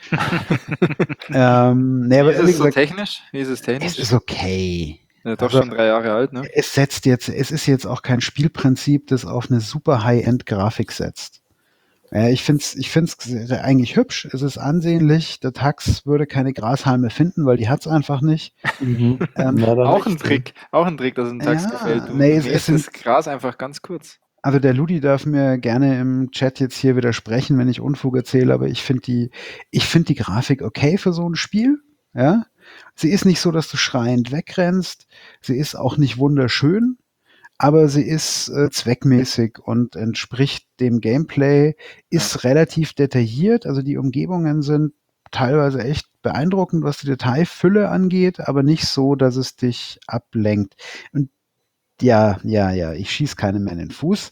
ähm, nee, Wie aber ist wie es so gesagt, technisch? Wie ist es es technisch? ist okay. Ja, doch Also, schon drei Jahre alt, ne? es setzt jetzt, es ist jetzt auch kein Spielprinzip, das auf eine super High-End-Grafik setzt. Ja, ich find's, ich find's eigentlich hübsch. Es ist ansehnlich. Der Tax würde keine Grashalme finden, weil die hat's einfach nicht. Mhm. Ähm, Na, dann Auch ein nicht, ne? Trick, auch ein Trick, dass ein Tax Ja, gefällt. Du, nee, du es- es mähst sind- das Gras einfach ganz kurz. Also der Ludi darf mir gerne im Chat jetzt hier widersprechen, wenn ich Unfug erzähle, aber ich finde die, ich finde die Grafik okay für so ein Spiel. Ja, sie ist nicht so, dass du schreiend wegrennst. Sie ist auch nicht wunderschön, aber sie ist äh, zweckmäßig und entspricht dem Gameplay, ist relativ detailliert. Also die Umgebungen sind teilweise echt beeindruckend, was die Detailfülle angeht, aber nicht so, dass es dich ablenkt. Und ja, ja, ja, ich schieße keinem mehr in den Fuß.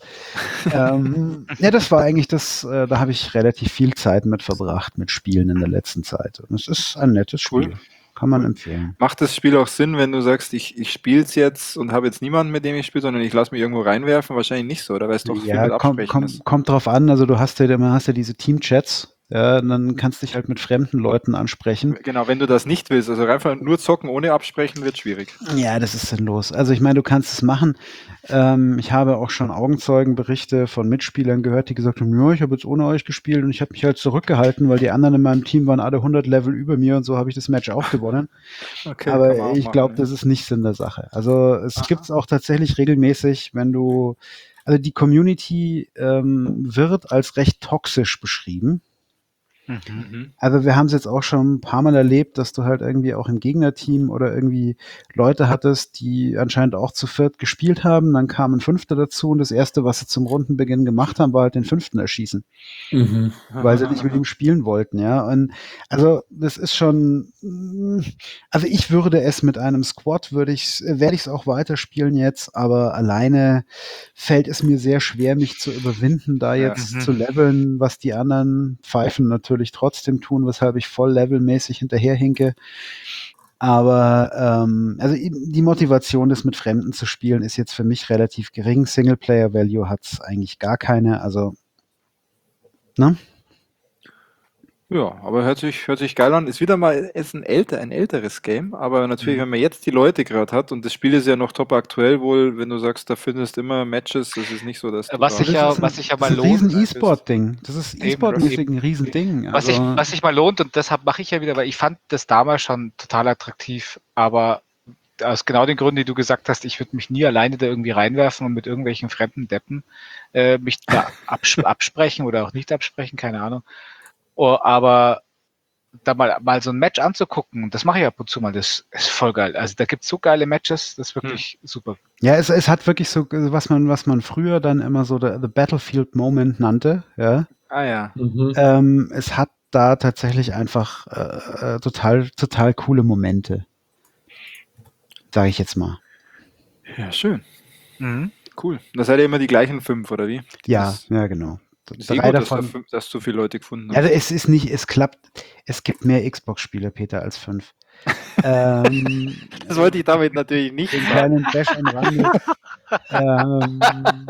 ähm, ja, das war eigentlich das, äh, da habe ich relativ viel Zeit mit verbracht, mit Spielen in der letzten Zeit. Und es ist ein nettes Cool. Spiel. Kann man Cool. empfehlen. Macht das Spiel auch Sinn, wenn du sagst, ich, ich spiele es jetzt und habe jetzt niemanden, mit dem ich spiele, sondern ich lasse mich irgendwo reinwerfen? Wahrscheinlich nicht so, oder? Weil es doch viel Ja, mit kommt, Absprechen kommt, ist. kommt drauf an. Also du hast ja, man hast ja diese Teamchats. Ja, und dann kannst du dich halt mit fremden Leuten ansprechen. Genau, wenn du das nicht willst, also einfach nur zocken ohne Absprechen, wird schwierig. Ja, das ist sinnlos. Also ich meine, du kannst es machen. Ähm, ich habe auch schon Augenzeugenberichte von Mitspielern gehört, die gesagt haben, ja, ich habe jetzt ohne euch gespielt und ich habe mich halt zurückgehalten, weil die anderen in meinem Team waren alle hundert Level über mir und so habe ich das Match auch gewonnen. Okay, kann Aber man auch ich machen, glaube, ja. das ist nicht Sinn der Sache. Also es gibt es auch tatsächlich regelmäßig, wenn du, also die Community ähm, wird als recht toxisch beschrieben. Mhm. Also wir haben es jetzt auch schon ein paar Mal erlebt, dass du halt irgendwie auch im Gegnerteam oder irgendwie Leute hattest, die anscheinend auch zu viert gespielt haben. Dann kam ein Fünfter dazu und das Erste, was sie zum Rundenbeginn gemacht haben, war halt den Fünften erschießen, Mhm. weil sie nicht mit ihm spielen wollten, ja. Und also das ist schon, mm, also ich würde es mit einem Squad, würde ich, werde ich es auch weiterspielen jetzt, aber alleine fällt es mir sehr schwer, mich zu überwinden, da Ja. jetzt Mhm. zu leveln, was die anderen Pfeifen natürlich trotzdem tun, weshalb ich voll levelmäßig hinterherhinke. Aber ähm, also die Motivation, das mit Fremden zu spielen, ist jetzt für mich relativ gering. Singleplayer-Value hat es eigentlich gar keine. Also, ne? Ja, aber hört sich, hört sich geil an. Ist wieder mal ist ein älter, ein älteres Game, aber natürlich, Mhm. wenn man jetzt die Leute gerade hat und das Spiel ist ja noch top aktuell wohl, wenn du sagst, da findest immer Matches, das ist nicht so, dass du Was da sich Das ja, ist ein, was sich ja das mal ist ein lohnt, riesen E-Sport-Ding. Das ist Eben, E-Sport-mäßig eben. ein Riesending. Was sich, Also, was sich mal lohnt, und deshalb mache ich ja wieder, weil ich fand das damals schon total attraktiv, aber aus genau den Gründen, die du gesagt hast, ich würde mich nie alleine da irgendwie reinwerfen und mit irgendwelchen fremden Deppen äh, mich da abs absprechen oder auch nicht absprechen, keine Ahnung. Oh, aber da mal, mal so ein Match anzugucken, das mache ich ab und zu mal, das ist voll geil. Also da gibt es so geile Matches, das ist wirklich hm. super. Ja, es, es hat wirklich so, was man, was man früher dann immer so the, the Battlefield Moment nannte, ja. Ah ja. Mhm. Ähm, es hat da tatsächlich einfach äh, total, total coole Momente. Sage ich jetzt mal. Ja, schön. Mhm. Cool. Das seid ihr immer die gleichen fünf, oder wie? Ja, das ja, genau. Ist eh gut, davon, dass, da, dass so viele Leute gefunden haben. Also es ist nicht, es klappt, es gibt mehr Xbox-Spiele, Peter, als fünf. ähm, das wollte ich damit natürlich nicht den sagen. Kleinen Bash am Rande. ähm,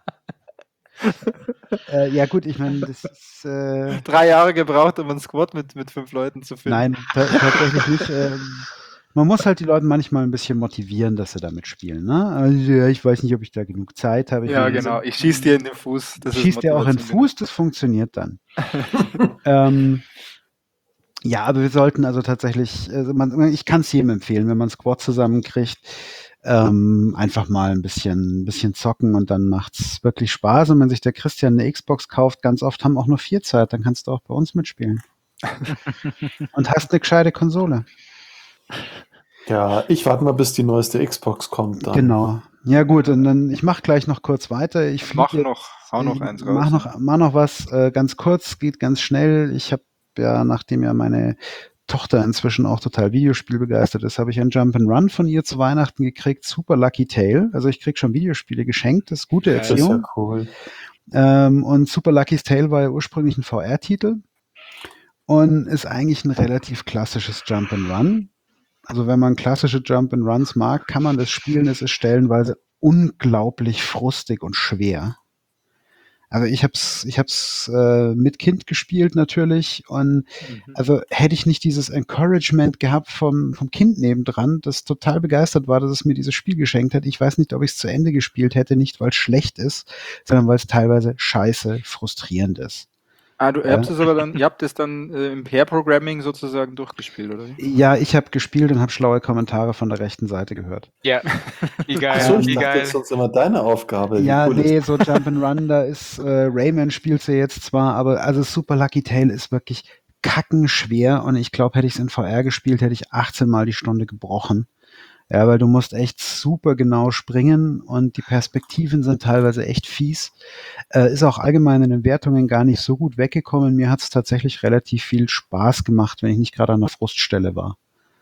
äh, ja gut, ich meine, das ist... Äh, Drei Jahre gebraucht, um einen Squad mit, mit fünf Leuten zu finden. Nein, tatsächlich nicht. Ähm, man muss halt die Leute manchmal ein bisschen motivieren, dass sie damit spielen. Ne? Also, ich weiß nicht, ob ich da genug Zeit habe. Ich ja, genau. So, ich schieße dir in den Fuß. Das schieß dir auch in den Fuß, das funktioniert dann. ähm, ja, aber wir sollten also tatsächlich, also man, ich kann es jedem empfehlen, wenn man Squad zusammenkriegt, ähm, einfach mal ein bisschen, ein bisschen zocken und dann macht's wirklich Spaß. Und wenn sich der Christian eine Xbox kauft, ganz oft haben auch nur vier Zeit, dann kannst du auch bei uns mitspielen. Und hast eine gescheite Konsole. Ja, ich warte mal, bis die neueste Xbox kommt. Dann. Genau. Ja gut, und dann ich mache gleich noch kurz weiter. Ich mach noch, hau noch eins raus. Mach noch, mach noch was äh, ganz kurz, geht ganz schnell. Ich habe ja, nachdem ja meine Tochter inzwischen auch total Videospielbegeistert ist, habe ich ein Jump'n'Run von ihr zu Weihnachten gekriegt. Super Lucky Tale. Also ich krieg schon Videospiele geschenkt. Das ist gute Erziehung. Das ist ja cool. Ähm, und Super Lucky's Tale war ja ursprünglich ein V R-Titel und ist eigentlich ein relativ klassisches Jump'n'Run. Also wenn man klassische Jump'n'Runs mag, kann man das spielen. Es ist stellenweise unglaublich frustig und schwer. Also ich hab's, ich hab's äh, mit Kind gespielt natürlich und mhm. also hätte ich nicht dieses Encouragement gehabt vom, vom Kind nebendran, das total begeistert war, dass es mir dieses Spiel geschenkt hat. Ich weiß nicht, ob ich es zu Ende gespielt hätte, nicht weil es schlecht ist, sondern weil es teilweise scheiße frustrierend ist. Ah, du habt es aber dann, ihr habt es dann äh, im Pair-Programming sozusagen durchgespielt, oder wie? Ja, ich habe gespielt und habe schlaue Kommentare von der rechten Seite gehört. Ja, wie geil. Achso, ich wie dachte, geil. das ist sonst immer deine Aufgabe. Ja, cool nee, so Jump'n'Run, da ist äh, Rayman spielt sie jetzt zwar, aber also Super Lucky Tale ist wirklich kackenschwer und ich glaube, hätte ich es in V R gespielt, hätte ich achtzehn Mal die Stunde gebrochen. Ja, weil du musst echt super genau springen und die Perspektiven sind teilweise echt fies. Äh, ist auch allgemein in den Wertungen gar nicht so gut weggekommen. Mir hat es tatsächlich relativ viel Spaß gemacht, wenn ich nicht gerade an der Fruststelle war.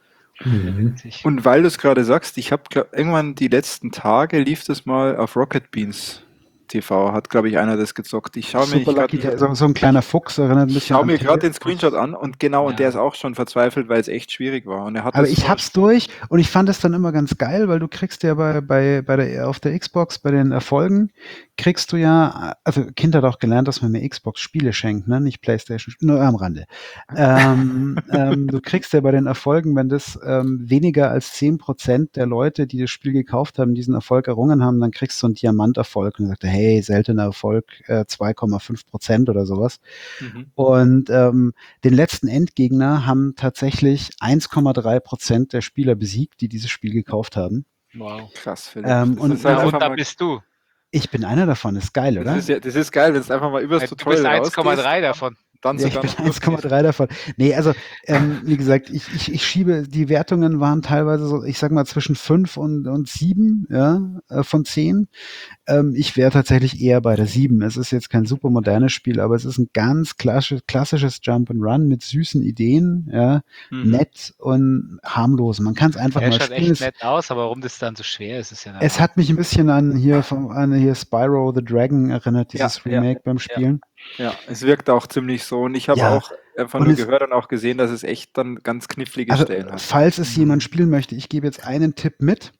Mhm. Und weil du es gerade sagst, ich habe irgendwann die letzten Tage lief das mal auf Rocket Beans T V, hat glaube ich einer das gezockt. Ich schaue mir grad, so, so ein kleiner Fuchs erinnert ein bisschen. Ich schaue mir gerade den Screenshot an und genau, ja. Und der ist auch schon verzweifelt, weil es echt schwierig war. Und er hat aber ich hab's durch und ich fand es dann immer ganz geil, weil du kriegst ja bei, bei, bei der, auf der Xbox, bei den Erfolgen, kriegst du ja, also Kind hat auch gelernt, dass man mir Xbox-Spiele schenkt, ne? Nicht Playstation, nur am Rande. ähm, ähm, du kriegst ja bei den Erfolgen, wenn das ähm, weniger als zehn Prozent der Leute, die das Spiel gekauft haben, diesen Erfolg errungen haben, dann kriegst du einen Diamanterfolg und sagt, hey, seltener Erfolg, äh, zwei Komma fünf Prozent oder sowas. Mhm. Und ähm, den letzten Endgegner haben tatsächlich eins Komma drei Prozent der Spieler besiegt, die dieses Spiel gekauft haben. Wow, krass, Philipp. Ähm, und ist halt und da bist du. Ich bin einer davon, ist geil, oder? Das ist, ja, das ist geil, wenn es einfach mal übers ja, Tutorial rausgehst. eins Komma drei davon. Dann ja, ich bin eins Komma drei davon. Nee, also, ähm, wie gesagt, ich, ich, ich schiebe, die Wertungen waren teilweise so, ich sag mal, zwischen fünf und, und sieben, ja, äh, von zehn. Ähm, ich wäre tatsächlich eher bei der sieben. Es ist jetzt kein super modernes Spiel, aber es ist ein ganz klassisch, klassisches Jump'n'Run mit süßen Ideen, ja, mhm. nett und harmlos. Man kann es einfach ja, mal schaut spielen. Echt nett aus, aber warum das dann so schwer ist, ist ja. Es hat mich ein bisschen an hier, vom, an hier Spyro the Dragon erinnert, dieses ja, Remake ja, beim Spielen. Ja. Ja, es wirkt auch ziemlich so und ich habe ja. auch einfach und nur gehört und auch gesehen, dass es echt dann ganz knifflige also, Stellen hat. Falls es mhm. jemand spielen möchte, ich gebe jetzt einen Tipp mit.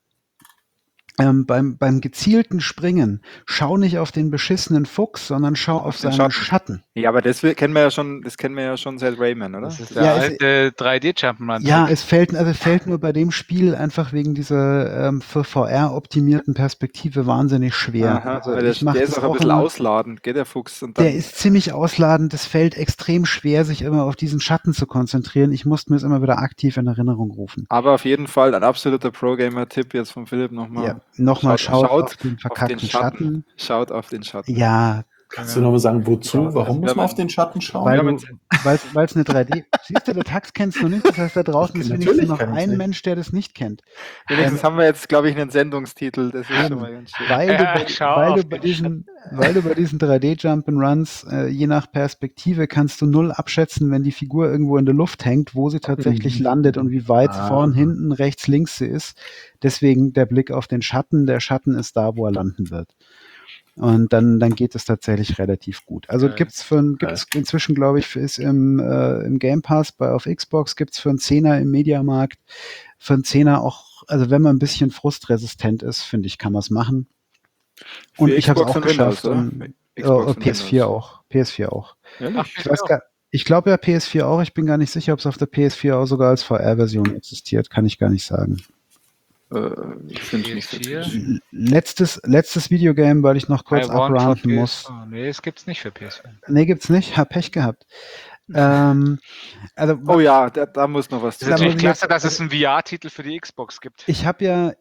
Ähm, beim, beim gezielten Springen, schau nicht auf den beschissenen Fuchs, sondern schau auf, auf seinen Schatten. Schatten. Ja, aber das kennen wir ja schon, das kennen wir ja schon seit Rayman, oder? Das ist der ja, alte drei D-Jump'n'Run. Ja, es fällt, also fällt nur bei dem Spiel einfach wegen dieser ähm, für V R optimierten Perspektive wahnsinnig schwer. Aha, also weil der, ich mach der das ist auch ein auch bisschen immer, ausladend, gell, der Fuchs. Und dann der ist ziemlich ausladend, es fällt extrem schwer, sich immer auf diesen Schatten zu konzentrieren. Ich musste mir es immer wieder aktiv in Erinnerung rufen. Aber auf jeden Fall ein absoluter Pro-Gamer-Tipp jetzt von Philipp nochmal. Ja, nochmal schaut, schaut auf den verkackten auf den Schatten. Schatten. Schaut auf den Schatten. Ja, Kannst du nochmal sagen, wozu? Ja, Warum also muss wenn man man- auf den Schatten schauen? Weil Ja, du, mit- weil es eine drei D... Siehst du, der Tax kennst du nicht, das heißt, da draußen ist Natürlich wenigstens noch kenn ich's ein nicht. Mensch, der das nicht kennt. Wenigstens haben wir jetzt, glaube ich, einen Sendungstitel. Das ist Eben. schon mal ganz schön. Weil du Ja, bei, schau weil du auf bei den diesen, weil du bei diesen drei D Jump'n'Runs, äh, je nach Perspektive kannst du null abschätzen, wenn die Figur irgendwo in der Luft hängt, wo sie tatsächlich Mhm. landet und wie weit Ah. vorn, hinten, rechts, links sie ist. Deswegen der Blick auf den Schatten. Der Schatten ist da, wo er landen wird. Und dann, dann geht es tatsächlich relativ gut. Also Geil. gibt's für, gibt's inzwischen, glaube ich, ist im, äh, im Game Pass bei auf Xbox gibt's für einen Zehner im Mediamarkt, für einen Zehner auch, also wenn man ein bisschen frustresistent ist, finde ich, kann man es machen. Und Für ich habe es Xbox auch und Windows, geschafft. oder? Und, Für äh, Xbox und P S vier Windows. auch. P S vier auch. Ehrlich? Ich weiß gar, ich glaube ja P S vier auch. Ich bin gar nicht sicher, ob es auf der P S vier auch sogar als V R-Version existiert. Kann ich gar nicht sagen. Äh, ich finde nicht so P S vier? typisch. L- Letztes, letztes Videogame, weil ich noch kurz I want for abrounden P S muss. Oh, nee, das gibt's nicht für P S vier. Nee, gibt's nicht. Hab Pech gehabt. ähm, also, Oh ja, da, da muss noch was Das ist Da natürlich muss ich klasse, jetzt- dass es einen V R-Titel für die Xbox gibt. ich habe ja,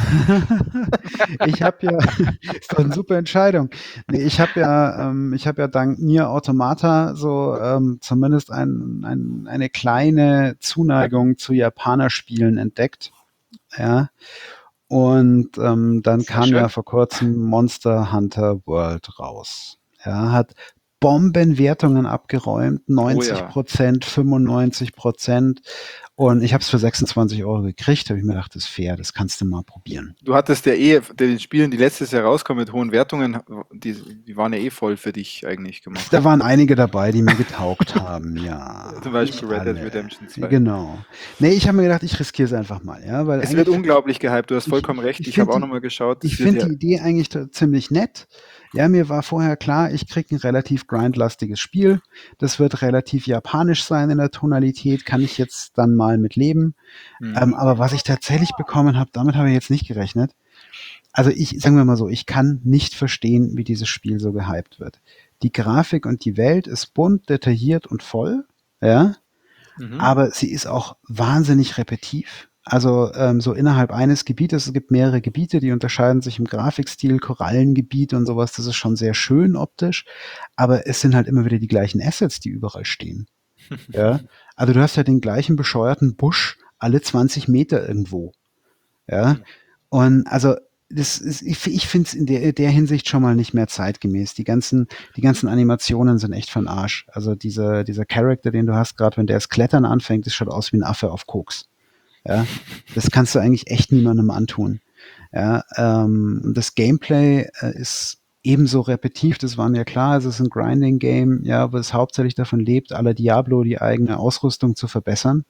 ich habe ja, ist doch eine super Entscheidung. Nee, ich habe ja, ähm, ich habe ja dank Nier Automata so ähm, zumindest ein, ein, eine kleine Zuneigung zu Japanerspielen entdeckt. Ja. Und ähm, dann Sehr kam schön. ja vor kurzem Monster Hunter World raus. Ja, hat Bombenwertungen abgeräumt, neunzig Prozent, fünfundneunzig Prozent. Und ich habe es für sechsundzwanzig Euro gekriegt, habe ich mir gedacht, das ist fair, das kannst du mal probieren. Du hattest ja eh, den Spielen, die letztes Jahr rauskommen mit hohen Wertungen, die, die waren ja eh voll für dich eigentlich gemacht. Da waren einige dabei, die mir getaugt haben, ja. Zum Beispiel Nicht Red Dead alle. Redemption zwei. Genau. Nee, ich habe mir gedacht, ich riskiere es einfach mal, ja, weil Es eigentlich- wird unglaublich gehypt, du hast Ich- vollkommen ich- recht. ich Ich, habe find auch die- nochmal geschaut. Ich es wird finde die Idee eigentlich t- ziemlich nett. Ja, mir war vorher klar, ich kriege ein relativ grindlastiges Spiel. Das wird relativ japanisch sein in der Tonalität, kann ich jetzt dann mal mit leben. Mhm. Ähm, aber was ich tatsächlich bekommen habe, damit habe ich jetzt nicht gerechnet. Also ich, sagen wir mal so, ich kann nicht verstehen, wie dieses Spiel so gehypt wird. Die Grafik und die Welt ist bunt, detailliert und voll, ja, Mhm. aber sie ist auch wahnsinnig repetitiv. Also ähm, so innerhalb eines Gebietes, es gibt mehrere Gebiete, die unterscheiden sich im Grafikstil, Korallengebiet und sowas, das ist schon sehr schön optisch, aber es sind halt immer wieder die gleichen Assets, die überall stehen. Ja, also du hast ja den gleichen bescheuerten Busch alle zwanzig Meter irgendwo. Ja, und also das ist, ich, ich finde es in der, der Hinsicht schon mal nicht mehr zeitgemäß. Die ganzen, die ganzen Animationen sind echt von Arsch. Also dieser, dieser Charakter, den du hast, gerade wenn der das Klettern anfängt, das schaut aus wie ein Affe auf Koks. Ja, das kannst du eigentlich echt niemandem antun. Ja, ähm, das Gameplay äh, ist ebenso repetitiv, das war mir klar, es ist ein Grinding-Game, ja, wo es hauptsächlich davon lebt, à la Diablo die eigene Ausrüstung zu verbessern.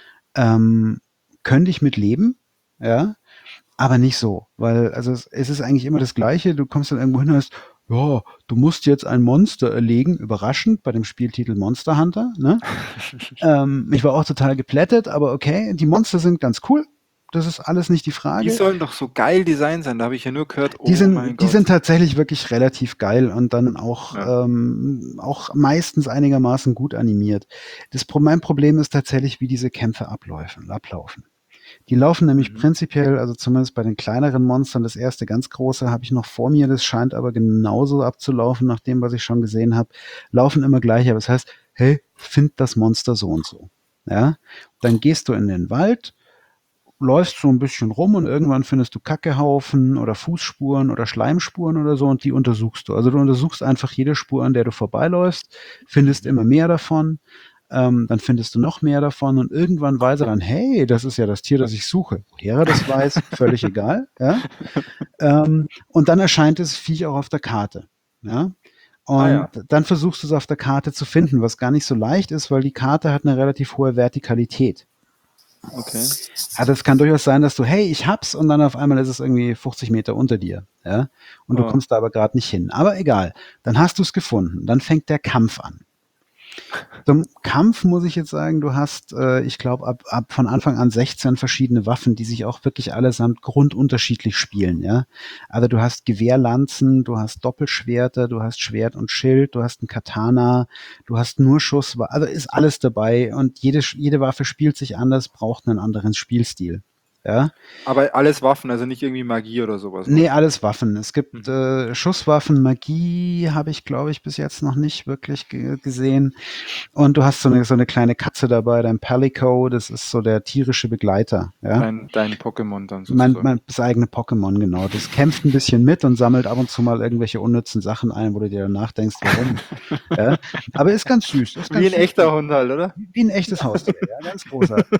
Ähm, könnte ich mit leben, ja, aber nicht so, weil also es, es ist eigentlich immer das Gleiche, du kommst dann irgendwo hin und hast, ja, du musst jetzt ein Monster erlegen, überraschend bei dem Spieltitel Monster Hunter, ne? ähm, ich war auch total geplättet, aber okay, die Monster sind ganz cool, das ist alles nicht die Frage. Die sollen doch so geil Design sein, da habe ich ja nur gehört, oh Die sind, mein die Gott. sind tatsächlich wirklich relativ geil und dann auch, Ja. ähm, auch meistens einigermaßen gut animiert. Das, Pro- mein Problem ist tatsächlich, wie diese Kämpfe ablaufen. ablaufen. Die laufen nämlich Mhm. prinzipiell, also zumindest bei den kleineren Monstern, das erste ganz große habe ich noch vor mir, das scheint aber genauso abzulaufen, nach dem, was ich schon gesehen habe, laufen immer gleich, aber das heißt, hey, find das Monster so und so. Ja, dann gehst du in den Wald, läufst so ein bisschen rum und irgendwann findest du Kackehaufen oder Fußspuren oder Schleimspuren oder so und die untersuchst du. Also du untersuchst einfach jede Spur, an der du vorbeiläufst, findest immer mehr davon, ähm, dann findest du noch mehr davon und irgendwann weiß er dann, hey, das ist ja das Tier, das ich suche. Woher er das weiß, völlig egal. Ja? Ähm, und dann erscheint das Viech auch auf der Karte. Ja? Und Ah, ja. dann versuchst du es auf der Karte zu finden, was gar nicht so leicht ist, weil die Karte hat eine relativ hohe Vertikalität. Okay. Also es kann durchaus sein, dass du, hey, ich hab's und dann auf einmal ist es irgendwie fünfzig Meter unter dir. Ja? Und du Oh. kommst da aber gerade nicht hin. Aber egal, dann hast du es gefunden. Dann fängt der Kampf an. Zum Kampf muss ich jetzt sagen, du hast, äh, ich glaube, ab, ab von Anfang an sechzehn verschiedene Waffen, die sich auch wirklich allesamt grundunterschiedlich spielen. Ja? Also du hast Gewehrlanzen, du hast Doppelschwerter, du hast Schwert und Schild, du hast ein Katana, du hast nur Schuss, also ist alles dabei und jede, jede Waffe spielt sich anders, braucht einen anderen Spielstil. Ja. Aber alles Waffen, also nicht irgendwie Magie oder sowas. Nee, alles Waffen. Es gibt Mhm. äh, Schusswaffen, Magie habe ich, glaube ich, bis jetzt noch nicht wirklich ge- gesehen. Und du hast so eine, so eine kleine Katze dabei, dein Palico, das ist so der tierische Begleiter. Ja? Dein, dein Pokémon dann Mein, sozusagen. mein, das eigene Pokémon, genau. Das kämpft ein bisschen mit und sammelt ab und zu mal irgendwelche unnützen Sachen ein, wo du dir danach denkst, warum. Ja? Aber ist ganz süß. Ist ganz Wie ein süß. echter Hund halt, oder? Wie ein echtes Haustier, ja, ganz großartig.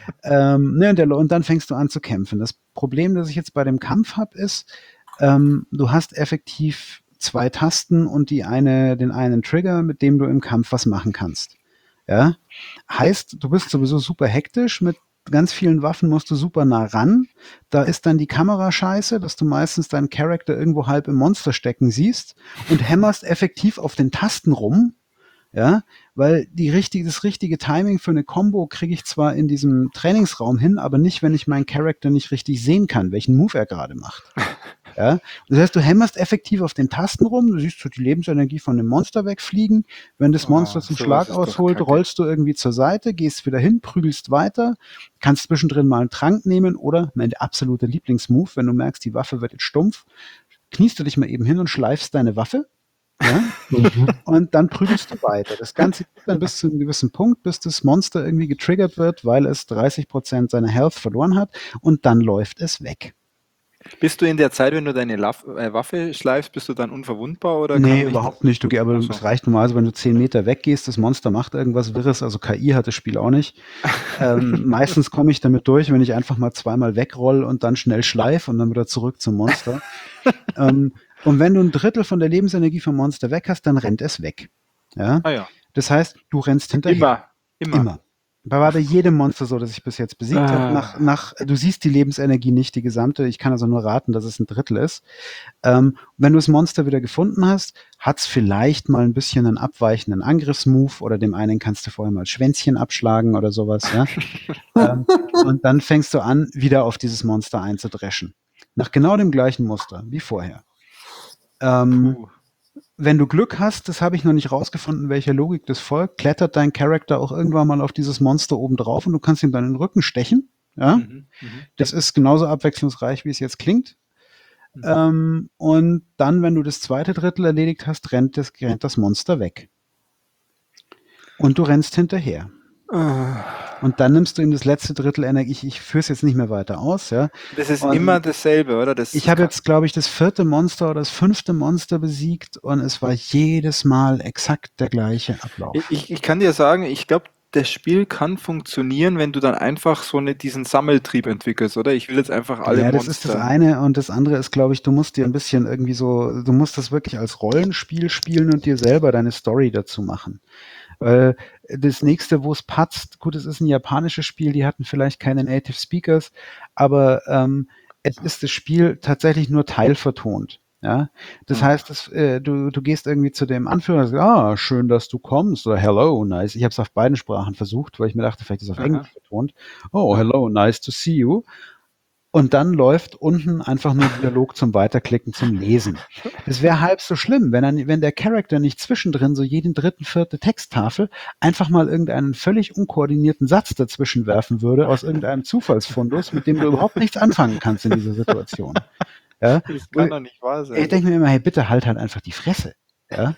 ähm, ne, und, der, und dann fängst du an zu kämpfen. Das Problem, das ich jetzt bei dem Kampf habe, ist, ähm, du hast effektiv zwei Tasten und die eine, den einen Trigger, mit dem du im Kampf was machen kannst. Ja? Heißt, du bist sowieso super hektisch, mit ganz vielen Waffen musst du super nah ran. Da ist dann die Kamera scheiße, dass du meistens deinen Charakter irgendwo halb im Monster stecken siehst und hämmerst effektiv auf den Tasten rum. Ja, weil die richtige, das richtige Timing für eine Combo kriege ich zwar in diesem Trainingsraum hin, aber nicht, wenn ich meinen Charakter nicht richtig sehen kann, welchen Move er gerade macht. Ja, das heißt, du hämmerst effektiv auf den Tasten rum, du siehst so die Lebensenergie von dem Monster wegfliegen. Wenn das Monster Oh, zum sowas Schlag ist doch ausholt, Kacke. rollst du irgendwie zur Seite, gehst wieder hin, prügelst weiter, kannst zwischendrin mal einen Trank nehmen oder mein absoluter Lieblingsmove, wenn du merkst, die Waffe wird jetzt stumpf, kniest du dich mal eben hin und schleifst deine Waffe. Ja? Und dann prügelst du weiter. Das Ganze geht dann bis zu einem gewissen Punkt, bis das Monster irgendwie getriggert wird, weil es dreißig Prozent seiner Health verloren hat und dann läuft es weg. Bist du in der Zeit, wenn du deine Laff, äh, Waffe schleifst, bist du dann unverwundbar oder Nee, kann dich überhaupt das- nicht. Du, geh- aber Ach so. es reicht normalerweise, wenn du zehn Meter weggehst, das Monster macht irgendwas Wirres, also K I hat das Spiel auch nicht. Ähm, meistens komme ich damit durch, wenn ich einfach mal zweimal wegroll und dann schnell schleife und dann wieder zurück zum Monster. ähm, und wenn du ein Drittel von der Lebensenergie vom Monster weg hast, dann rennt es weg. Ja? Ah ja. Das heißt, du rennst hinterher. Immer. Immer. Immer. Da war bei jedem Monster so, das ich bis jetzt besiegt Ah. habe. Nach, nach, du siehst die Lebensenergie nicht, die gesamte. Ich kann also nur raten, dass es ein Drittel ist. Ähm, wenn du das Monster wieder gefunden hast, hat es vielleicht mal ein bisschen einen abweichenden Angriffsmove oder dem einen kannst du vorher mal Schwänzchen abschlagen oder sowas. Ja? ähm, und dann fängst du an, wieder auf dieses Monster einzudreschen. Nach genau dem gleichen Muster wie vorher. Ähm, Puh. wenn du Glück hast, das habe ich noch nicht rausgefunden, welcher Logik das folgt, klettert dein Charakter auch irgendwann mal auf dieses Monster oben drauf und du kannst ihm dann in den Rücken stechen. Ja? Mhm. Mhm. Das ist genauso abwechslungsreich, wie es jetzt klingt. Mhm. Ähm, und dann, wenn du das zweite Drittel erledigt hast, rennt das, rennt das Monster weg. Und du rennst hinterher. Ah. Und dann nimmst du ihm das letzte Drittel Energie. Ich, ich führe es jetzt nicht mehr weiter aus. Ja? Das ist Und immer dasselbe, oder? Das Ich habe kann- jetzt, glaube ich, das vierte Monster oder das fünfte Monster besiegt und es war jedes Mal exakt der gleiche Ablauf. Ich, ich kann dir sagen, ich glaube, das Spiel kann funktionieren, wenn du dann einfach so eine, diesen Sammeltrieb entwickelst, oder? Ich will jetzt einfach alle ja, das Monster. ist das eine und das andere ist, glaube ich, du musst dir ein bisschen irgendwie so, du musst das wirklich als Rollenspiel spielen und dir selber deine Story dazu machen. Weil das nächste, wo es patzt, gut, es ist ein japanisches Spiel, die hatten vielleicht keine Native Speakers, aber ähm, es ist das Spiel tatsächlich nur teilvertont. Ja, das Mhm. heißt, das, äh, du, du gehst irgendwie zu dem Anführer und sagst, ah, schön, dass du kommst oder hello, nice. Ich habe es auf beiden Sprachen versucht, weil ich mir dachte, vielleicht ist es auf Aha. Englisch vertont. Oh, hello, nice to see you. Und dann läuft unten einfach nur Dialog zum Weiterklicken, zum Lesen. Das wäre halb so schlimm, wenn, er, wenn der Charakter nicht zwischendrin so jeden dritten, vierte Texttafel einfach mal irgendeinen völlig unkoordinierten Satz dazwischen werfen würde aus irgendeinem Zufallsfundus, mit dem du überhaupt nichts anfangen kannst in dieser Situation. Ja? Das kann doch nicht wahr sein. Ich denke mir immer, hey, bitte halt halt einfach die Fresse. Ja?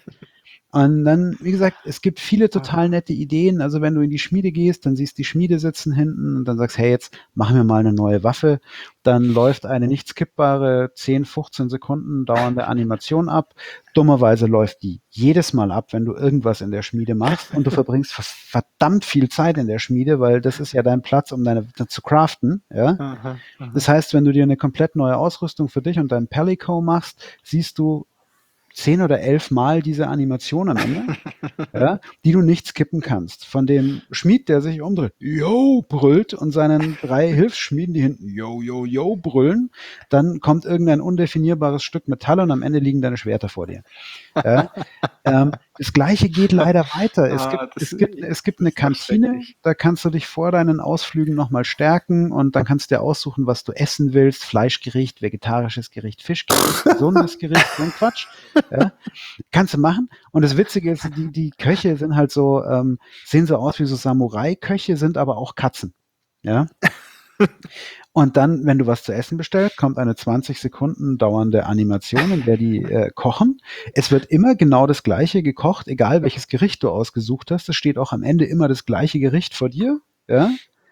Und dann, wie gesagt, es gibt viele total nette Ideen. Also wenn du in die Schmiede gehst, dann siehst du die Schmiede sitzen hinten und dann sagst, hey, jetzt machen wir mal eine neue Waffe. Dann läuft eine nicht skippbare zehn, fünfzehn Sekunden dauernde Animation ab. Dummerweise läuft die jedes Mal ab, wenn du irgendwas in der Schmiede machst und du verbringst verdammt viel Zeit in der Schmiede, weil das ist ja dein Platz, um deine zu craften. Ja? Aha, aha. Das heißt, wenn du dir eine komplett neue Ausrüstung für dich und dein Palico machst, siehst du zehn oder elf Mal diese Animation am Ende, ja, die du nicht skippen kannst. Von dem Schmied, der sich umdreht, yo, brüllt und seinen drei Hilfsschmieden, die hinten yo, yo, yo brüllen, dann kommt irgendein undefinierbares Stück Metall und am Ende liegen deine Schwerter vor dir. Ja, ähm, das Gleiche geht leider weiter. Es, Ah, gibt, das- es, gibt, es gibt eine das ist Kantine, schrecklich. da kannst du dich vor deinen Ausflügen nochmal stärken und dann kannst du dir aussuchen, was du essen willst. Fleischgericht, vegetarisches Gericht, Fischgericht, gesundes Gericht, so ein Quatsch. Ja, kannst du machen. Und das Witzige ist, die, die Köche sind halt so, ähm, sehen so aus wie so Samurai-Köche, sind aber auch Katzen. Ja. Und dann, wenn du was zu essen bestellst, kommt eine zwanzig Sekunden dauernde Animation, in der die äh, kochen. Es wird immer genau das Gleiche gekocht, egal welches Gericht du ausgesucht hast. Es steht auch am Ende immer das gleiche Gericht vor dir. Ja?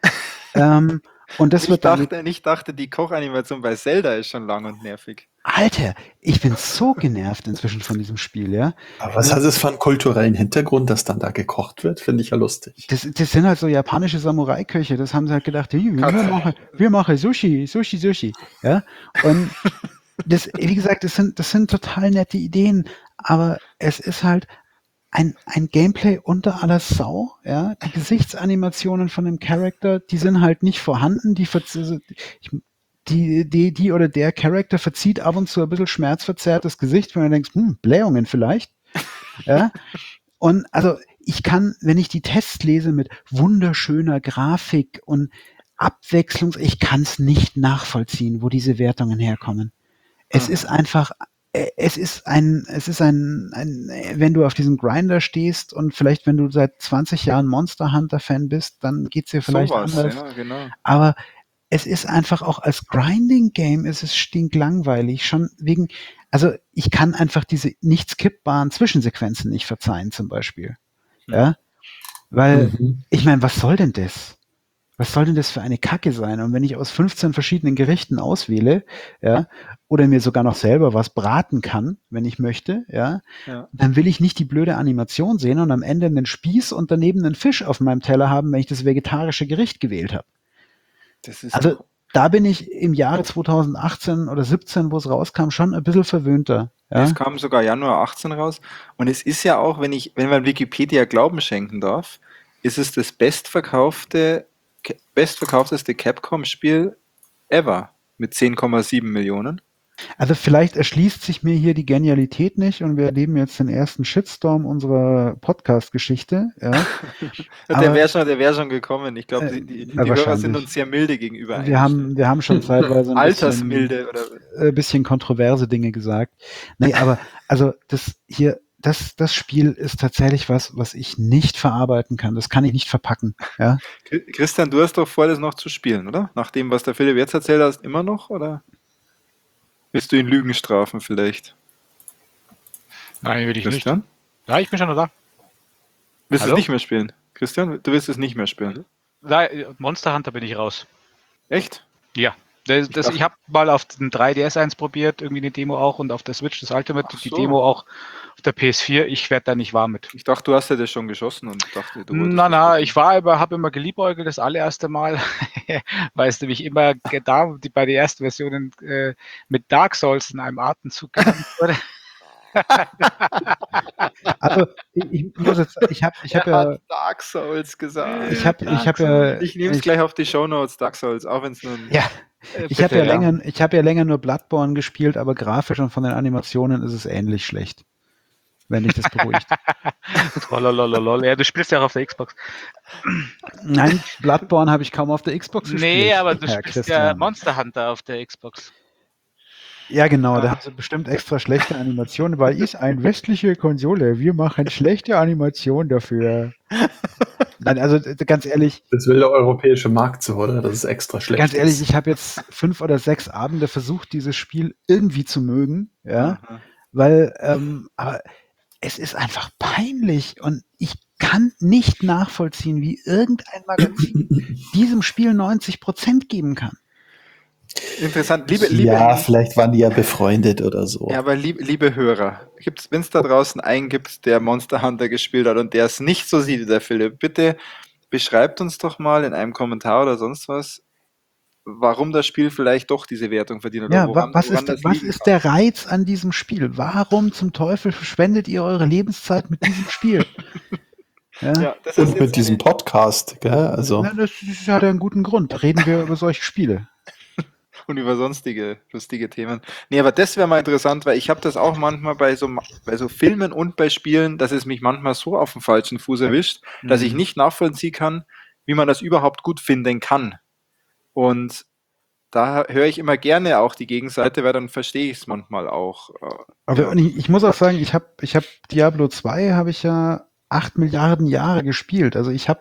ähm, und das Ich wird dann dachte, ich dachte, die Kochanimation bei Zelda ist schon lang und nervig. Alter, ich bin so genervt inzwischen von diesem Spiel, ja. Aber was hat es für einen kulturellen Hintergrund, dass dann da gekocht wird? Finde ich ja lustig. Das, das sind halt so japanische Samurai-Köche, das haben sie halt gedacht, hey, wir, Katze. machen, wir machen Sushi, Sushi, Sushi, ja. Und das, wie gesagt, das sind, das sind total nette Ideen, aber es ist halt ein, ein Gameplay unter aller Sau, ja. Die Gesichtsanimationen von dem Charakter, die sind halt nicht vorhanden, die, verz- ich, die, die, die oder der Charakter verzieht ab und zu ein bisschen schmerzverzerrtes Gesicht, wenn du denkst, hm, Blähungen vielleicht, ja. Und also ich kann, wenn ich die Tests lese mit wunderschöner Grafik und Abwechslungs, ich kann es nicht nachvollziehen, wo diese Wertungen herkommen. Es Mhm. ist einfach, äh, es ist ein, es ist ein, ein, wenn du auf diesem Grinder stehst und vielleicht, wenn du seit zwanzig Jahren Monster Hunter Fan bist, dann geht's dir vielleicht Sowas, anders. ja, genau. Aber es ist einfach auch als Grinding-Game ist es stinklangweilig. Schon wegen, also ich kann einfach diese nicht skippbaren Zwischensequenzen nicht verzeihen, zum Beispiel. Hm. Ja, weil, Mhm. ich meine, was soll denn das? Was soll denn das für eine Kacke sein? Und wenn ich aus fünfzehn verschiedenen Gerichten auswähle, ja, oder mir sogar noch selber was braten kann, wenn ich möchte, ja, Ja. dann will ich nicht die blöde Animation sehen und am Ende einen Spieß und daneben einen Fisch auf meinem Teller haben, wenn ich das vegetarische Gericht gewählt habe. Das ist Also doch, da bin ich im Jahre zweitausendachtzehn oder siebzehn, wo es rauskam, schon ein bisschen verwöhnter. Ja? es kam sogar Januar achtzehn raus. Und es ist ja auch, wenn ich, wenn man Wikipedia Glauben schenken darf, ist es das bestverkaufte, Ca- bestverkaufteste Capcom-Spiel ever mit zehn Komma sieben Millionen. Also vielleicht erschließt sich mir hier die Genialität nicht und wir erleben jetzt den ersten Shitstorm unserer Podcast-Geschichte. Ja? Ja, der Aber, wäre schon, der wär schon gekommen. Ich glaube, äh, die, die, die ja, Hörer sind wahrscheinlich. uns sehr milde gegenüber Wir haben, eingestellt. wir haben schon zeitweise ein bisschen, Altersmilde oder ein bisschen kontroverse Dinge gesagt. Nee, aber also das hier, das, das Spiel ist tatsächlich was, was ich nicht verarbeiten kann. Das kann ich nicht verpacken. Ja? Christian, du hast doch vor, das noch zu spielen, oder? Nach dem, was der Philipp jetzt erzählt hat, immer noch, oder? Willst du ihn Lügen strafen vielleicht? Nein, will ich nicht. Christian? Ja, ich bin schon noch da. Willst du Hallo? es nicht mehr spielen? Christian, du willst es nicht mehr spielen. Nein, Monster Hunter bin ich raus. Echt? Ja. Das, das, dachte- ich habe mal auf den drei D S eins probiert, irgendwie eine Demo auch und auf der Switch das Ultimate, Ach die so. Demo auch auf der P S vier. Ich werde da nicht warm mit. Ich dachte, du hast ja das schon geschossen und dachte, du wolltest Na, das na, probieren. ich war immer, habe immer geliebäugelt das allererste Mal, weil es nämlich immer ge- da die, bei den ersten Versionen äh, mit Dark Souls in einem Atemzug genannt wurde. Also ich, ich muss jetzt, ich habe, ich habe Er ja, hat Dark Souls gesagt. ich habe, ich Dark habe ja, Ich nehme es ich, gleich auf die Shownotes, Dark Souls, auch wenn es nur ein... ja, Äh, ich habe bitte, ja länger, ich habe ja länger nur Bloodborne gespielt, aber grafisch und von den Animationen ist es ähnlich schlecht. Wenn dich das beruhigt. Lololololol. Ja, du spielst ja auch auf der Xbox. Nein, Bloodborne habe ich kaum auf der Xbox gespielt. Nee, aber du Herr spielst ja Christian. Monster Hunter auf der Xbox. Ja, genau, da Ah. haben sie bestimmt extra schlechte Animationen, weil ist eine westliche Konsole. Wir machen schlechte Animationen dafür. Nein, also d- ganz ehrlich, Das will der europäische Markt so, oder? Das ist extra schlecht. ganz ehrlich, ist. ich habe jetzt fünf oder sechs Abende versucht, dieses Spiel irgendwie zu mögen, ja, Aha. weil, ähm, aber es ist einfach peinlich und ich kann nicht nachvollziehen, wie irgendein Magazin diesem Spiel neunzig Prozent geben kann. Interessant. Liebe, liebe, ja, vielleicht waren die ja befreundet oder so. Ja, aber lieb, liebe Hörer, wenn es da draußen einen gibt, der Monster Hunter gespielt hat und der es nicht so sieht wie der Philipp, bitte beschreibt uns doch mal in einem Kommentar oder sonst was, warum das Spiel vielleicht doch diese Wertung verdient oder Ja, wa- woran, was woran ist, das was liegen ist kann. der Reiz an diesem Spiel? Warum zum Teufel verschwendet ihr eure Lebenszeit mit diesem Spiel? Ja, Ja, das ist Und jetzt mit diesem eine- Podcast, gell? Also, Na, das, das hat ja einen guten Grund. Reden wir über solche Spiele. und über sonstige lustige Themen. Nee, aber das wäre mal interessant, weil ich habe das auch manchmal bei so, bei so Filmen und bei Spielen, dass es mich manchmal so auf den falschen Fuß erwischt, dass ich Mhm. nicht nachvollziehen kann, wie man das überhaupt gut finden kann. Und da höre ich immer gerne auch die Gegenseite, weil dann verstehe ich es manchmal auch. äh, Aber ja. und ich, ich muss auch sagen, ich habe ich hab Diablo zwei habe ich ja acht Milliarden Jahre gespielt. Also ich habe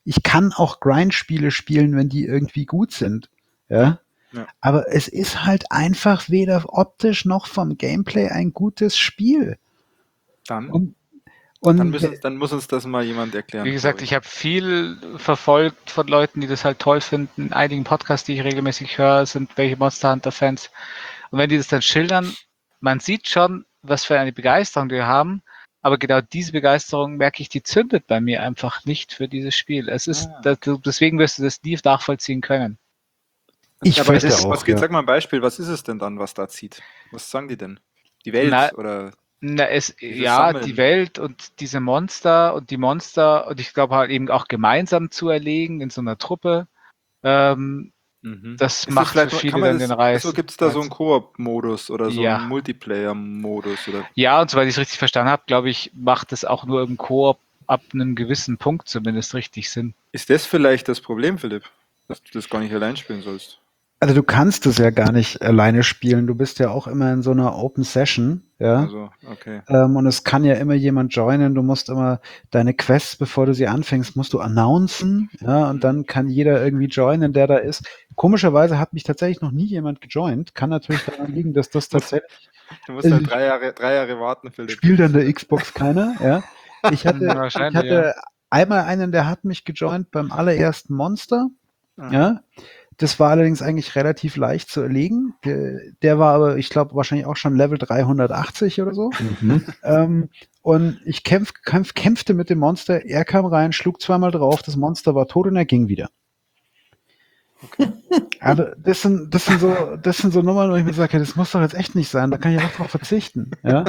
ich kann auch Grind-Spiele spielen, wenn die irgendwie gut sind. Ja. Ja. Aber es ist halt einfach weder optisch noch vom Gameplay ein gutes Spiel. Dann, Und, und dann, müssen, dann muss uns das mal jemand erklären. Wie gesagt, glaub ich habe viel verfolgt von Leuten, die das halt toll finden. In einigen Podcasts, die ich regelmäßig höre, sind welche Monster Hunter-Fans. Und wenn die das dann schildern, man sieht schon, was für eine Begeisterung die haben. Aber genau diese Begeisterung, merke ich, die zündet bei mir einfach nicht für dieses Spiel. Es ist, Ah. das, deswegen wirst du das nie nachvollziehen können. ich Aber fürchte das, auch, was geht, ja. sag mal ein Beispiel, was ist es denn dann, was da zieht? Was sagen die denn? Die Welt Na, oder Na, es, Dieses ja, Sammeln. die Welt und diese Monster und die Monster und ich glaube halt eben auch gemeinsam zu erlegen in so einer Truppe. Ähm, mhm. das Ist macht für vielleicht, viele kann man dann das, den Reiz. also gibt es da so einen Koop-Modus oder so Ja. einen Multiplayer-Modus oder Ja, und soweit ich es richtig verstanden habe, glaube ich, macht es auch nur im Koop ab einem gewissen Punkt zumindest richtig Sinn. ist das vielleicht das Problem, Philipp, dass du das gar nicht allein spielen sollst? Also du kannst es ja gar nicht alleine spielen. Du bist ja auch immer in so einer Open Session, ja. Also, okay. Ähm, und es kann ja immer jemand joinen. Du musst immer deine Quests, bevor du sie anfängst, musst du announcen, ja, und dann kann jeder irgendwie joinen, der da ist. Komischerweise hat mich tatsächlich noch nie jemand gejoint. Kann natürlich daran liegen, dass das tatsächlich Du musst halt drei Jahre, drei Jahre warten, Philipp. spielt an der Xbox keiner, ja. Ich hatte, ich Wahrscheinlich, hatte einmal einen, der hat mich gejoint beim allerersten Monster, Aha. ja. Das war allerdings eigentlich relativ leicht zu erlegen. Der, der war aber, ich glaube, wahrscheinlich auch schon Level dreihundertachtzig oder so. Mhm. Ähm, und ich kämpf, kämpf, kämpfte mit dem Monster, er kam rein, schlug zweimal drauf, das Monster war tot und er ging wieder. Aber das sind, das sind so, das sind so Nummern, wo ich mir sage, das muss doch jetzt echt nicht sein, da kann ich auch drauf verzichten. Ja?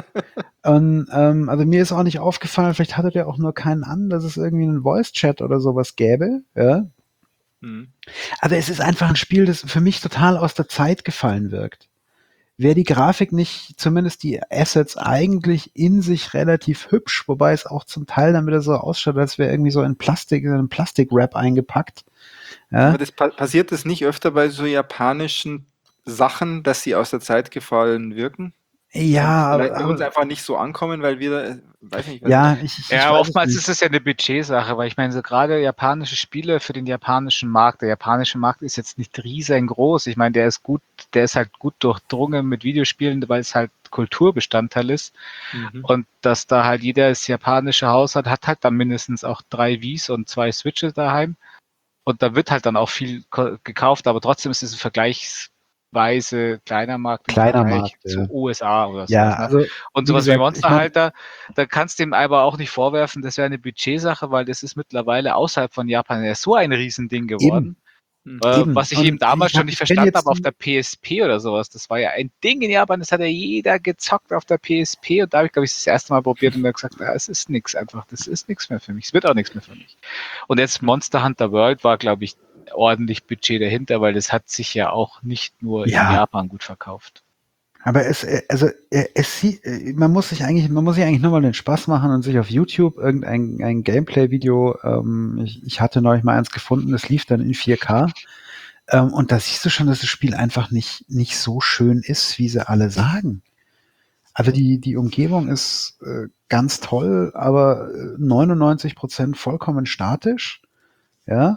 Und ähm, also mir ist auch nicht aufgefallen, vielleicht hatte der auch nur keinen an, dass es irgendwie einen Voice-Chat oder sowas gäbe. Ja? Mhm. Also es ist einfach ein Spiel, das für mich total aus der Zeit gefallen wirkt. Wäre die Grafik nicht, zumindest die Assets eigentlich in sich relativ hübsch, wobei es auch zum Teil dann wieder so ausschaut, als wäre irgendwie so ein Plastik, in einen Plastikwrap eingepackt. Ja? Aber das pa passiert das nicht öfter bei so japanischen Sachen, dass sie aus der Zeit gefallen wirken? Ja, Und vielleicht aber, bei uns aber einfach nicht so ankommen, weil wir, da, weiß nicht, was ja, ich, ich, Ja, ich weiß oftmals es ist nicht. es ja eine Budgetsache, weil ich meine, so gerade japanische Spiele für den japanischen Markt, der japanische Markt ist jetzt nicht riesengroß. Ich meine, der ist gut, der ist halt gut durchdrungen mit Videospielen, weil es halt Kulturbestandteil ist. Mhm. Und dass da halt jeder das japanische Haus hat, hat halt dann mindestens auch drei Wiis und zwei Switches daheim. Und da wird halt dann auch viel ko- gekauft, aber trotzdem ist es ein vergleichsweise kleiner Markt im Kleiner Vergleich Markt, zu ja. U S A oder sowas. Ja, Ne? also Und wie sowas wie gesagt, ich Monster mein, Hunter, da kannst du ihm aber auch nicht vorwerfen, das wäre eine Budgetsache, weil das ist mittlerweile außerhalb von Japan ja so ein Riesending geworden. Mhm. Äh, eben. was ich eben Und damals ich, schon hab, nicht ich bin verstanden jetzt habe auf die, der P S P oder sowas. Das war ja ein Ding in Japan, das hat ja jeder gezockt auf der P S P und da habe ich, glaube ich, das erste Mal probiert und mir gesagt, ah, es ist nichts einfach, das ist nichts mehr für mich, es wird auch nichts mehr für mich. Und jetzt Monster Hunter World war, glaube ich, ordentlich Budget dahinter, weil das hat sich ja auch nicht nur in ja, Japan gut verkauft. aber es, äh, also äh, es sieht, äh, man muss sich eigentlich, man muss sich eigentlich nur mal den Spaß machen und sich auf YouTube irgendein ein Gameplay-Video, ähm, ich, ich hatte neulich mal eins gefunden, das lief dann in vier K. Ähm, und da siehst du schon, dass das Spiel einfach nicht, nicht so schön ist, wie sie alle sagen. Also die, die Umgebung ist äh, ganz toll, aber äh, neunundneunzig Prozent vollkommen statisch. Ja.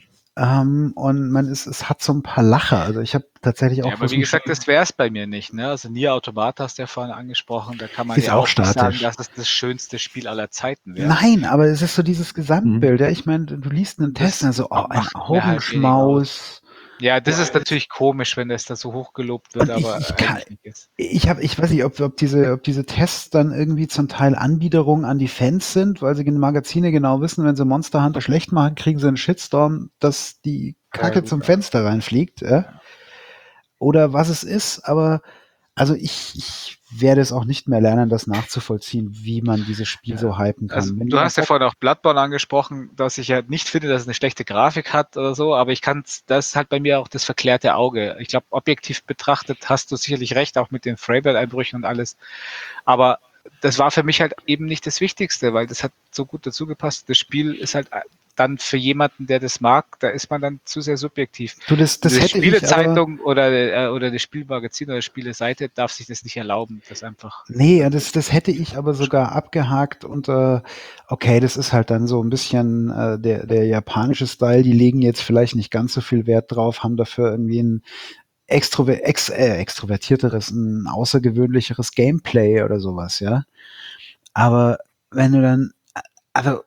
Ähm, und man ist, es hat so ein paar Lacher. Also ich habe tatsächlich auch Ja, aber wie mich schon, gesagt, das wäre es bei mir nicht. Ne? Also Nier Automata hast du ja vorhin angesprochen, da kann man ist ja auch auch nicht sagen, statisch. dass es das schönste Spiel aller Zeiten wäre. Nein, aber es ist so dieses Gesamtbild. Ja, ich meine, du liest einen Test, Das also oh, ein macht mir halt wenig aus. Augenschmaus. Ja, das Boah, ist natürlich komisch, wenn das da so hochgelobt wird, Und ich, aber ich kann, eigentlich nicht ist. ich habe, ich weiß nicht, ob, ob diese, ob diese Tests dann irgendwie zum Teil Anbiederungen an die Fans sind, weil sie in den Magazine genau wissen, wenn sie Monster Hunter schlecht machen, kriegen sie einen Shitstorm, dass die Kacke Ja, gut, zum ja. Fenster reinfliegt, ja? Oder was es ist, aber also ich, ich werde es auch nicht mehr lernen, das nachzuvollziehen, wie man dieses Spiel so hypen kann. Also Wenn du jemand hast ja sagt, vorhin auch Bloodborne angesprochen, dass ich ja nicht finde, dass es eine schlechte Grafik hat oder so, aber ich kann, das ist halt bei mir auch das verklärte Auge. Ich glaube, objektiv betrachtet hast du sicherlich recht, auch mit den Framerate-Einbrüchen und alles, aber das war für mich halt eben nicht das Wichtigste, weil das hat so gut dazu gepasst. Das Spiel ist halt dann für jemanden, der das mag, da ist man dann zu sehr subjektiv. Du, das, das Diese hätte ich aber, Spielezeitung oder, äh, oder das Spielmagazin oder Spieleseite darf sich das nicht erlauben, das einfach. nee, das, das hätte ich aber sogar abgehakt und äh, okay, das ist halt dann so ein bisschen äh, der, der japanische Style, die legen jetzt vielleicht nicht ganz so viel Wert drauf, haben dafür irgendwie ein extrover ex äh, extrovertierteres, ein außergewöhnlicheres Gameplay oder sowas, ja. Aber wenn du dann, also,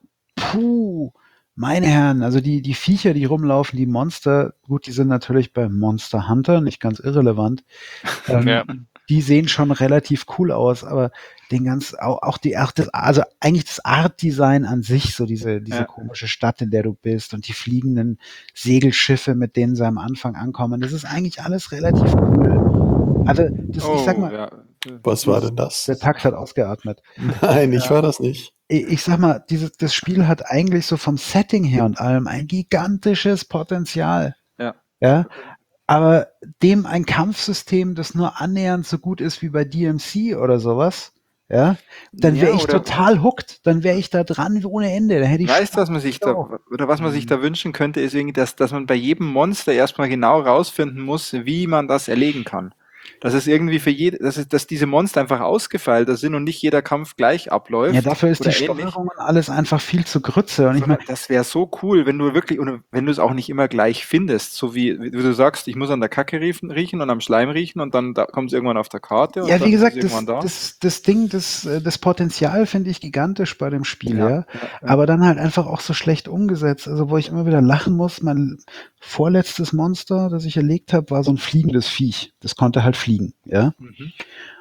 puh, meine Herren, also die, die Viecher, die rumlaufen, die Monster, gut, die sind natürlich bei Monster Hunter nicht ganz irrelevant. Ähm, Ja. Die sehen schon relativ cool aus, aber den ganz, auch, auch die, auch das, also eigentlich das Art-Design an sich, so diese, diese Ja. komische Stadt, in der du bist und die fliegenden Segelschiffe, mit denen sie am Anfang ankommen, das ist eigentlich alles relativ cool. Also, das, ich sag mal, ja. Was war denn das? der Tax hat ausgeatmet. Nein, ich war das nicht. Ich, ich sag mal, dieses, das Spiel hat eigentlich so vom Setting her und allem ein gigantisches Potenzial. Ja. Ja. Aber dem ein Kampfsystem, das nur annähernd so gut ist wie bei D M C oder sowas, ja, dann wäre Ja, ich oder- total hooked, dann wäre ich da dran ohne Ende. Da hätte ich Weißt du, Spaß. was man sich da, Auch. oder was man sich da wünschen könnte, ist irgendwie, dass, dass man bei jedem Monster erstmal genau rausfinden muss, wie man das erlegen kann. Dass es irgendwie für jede, dass, es, dass diese Monster einfach ausgefeilter sind und nicht jeder Kampf gleich abläuft. Ja, dafür ist die oder ähnlich. Steuerung und alles einfach viel zu Grütze. Und ich Sondern meine, das wäre so cool, wenn du wirklich, und wenn du es auch nicht immer gleich findest, so wie, wie du sagst, ich muss an der Kacke riechen, riechen und am Schleim riechen und dann da kommt es irgendwann auf der Karte. Und ja, dann wie ist es gesagt, das, irgendwann da. das, das Ding, das, äh, das Potenzial finde ich gigantisch bei dem Spiel, ja. Ja, ja. Aber dann halt einfach auch so schlecht umgesetzt. Also, wo ich immer wieder lachen muss, mein vorletztes Monster, das ich erlegt habe, war so ein fliegendes Viech. Das konnte halt fliegen, ja. Mhm.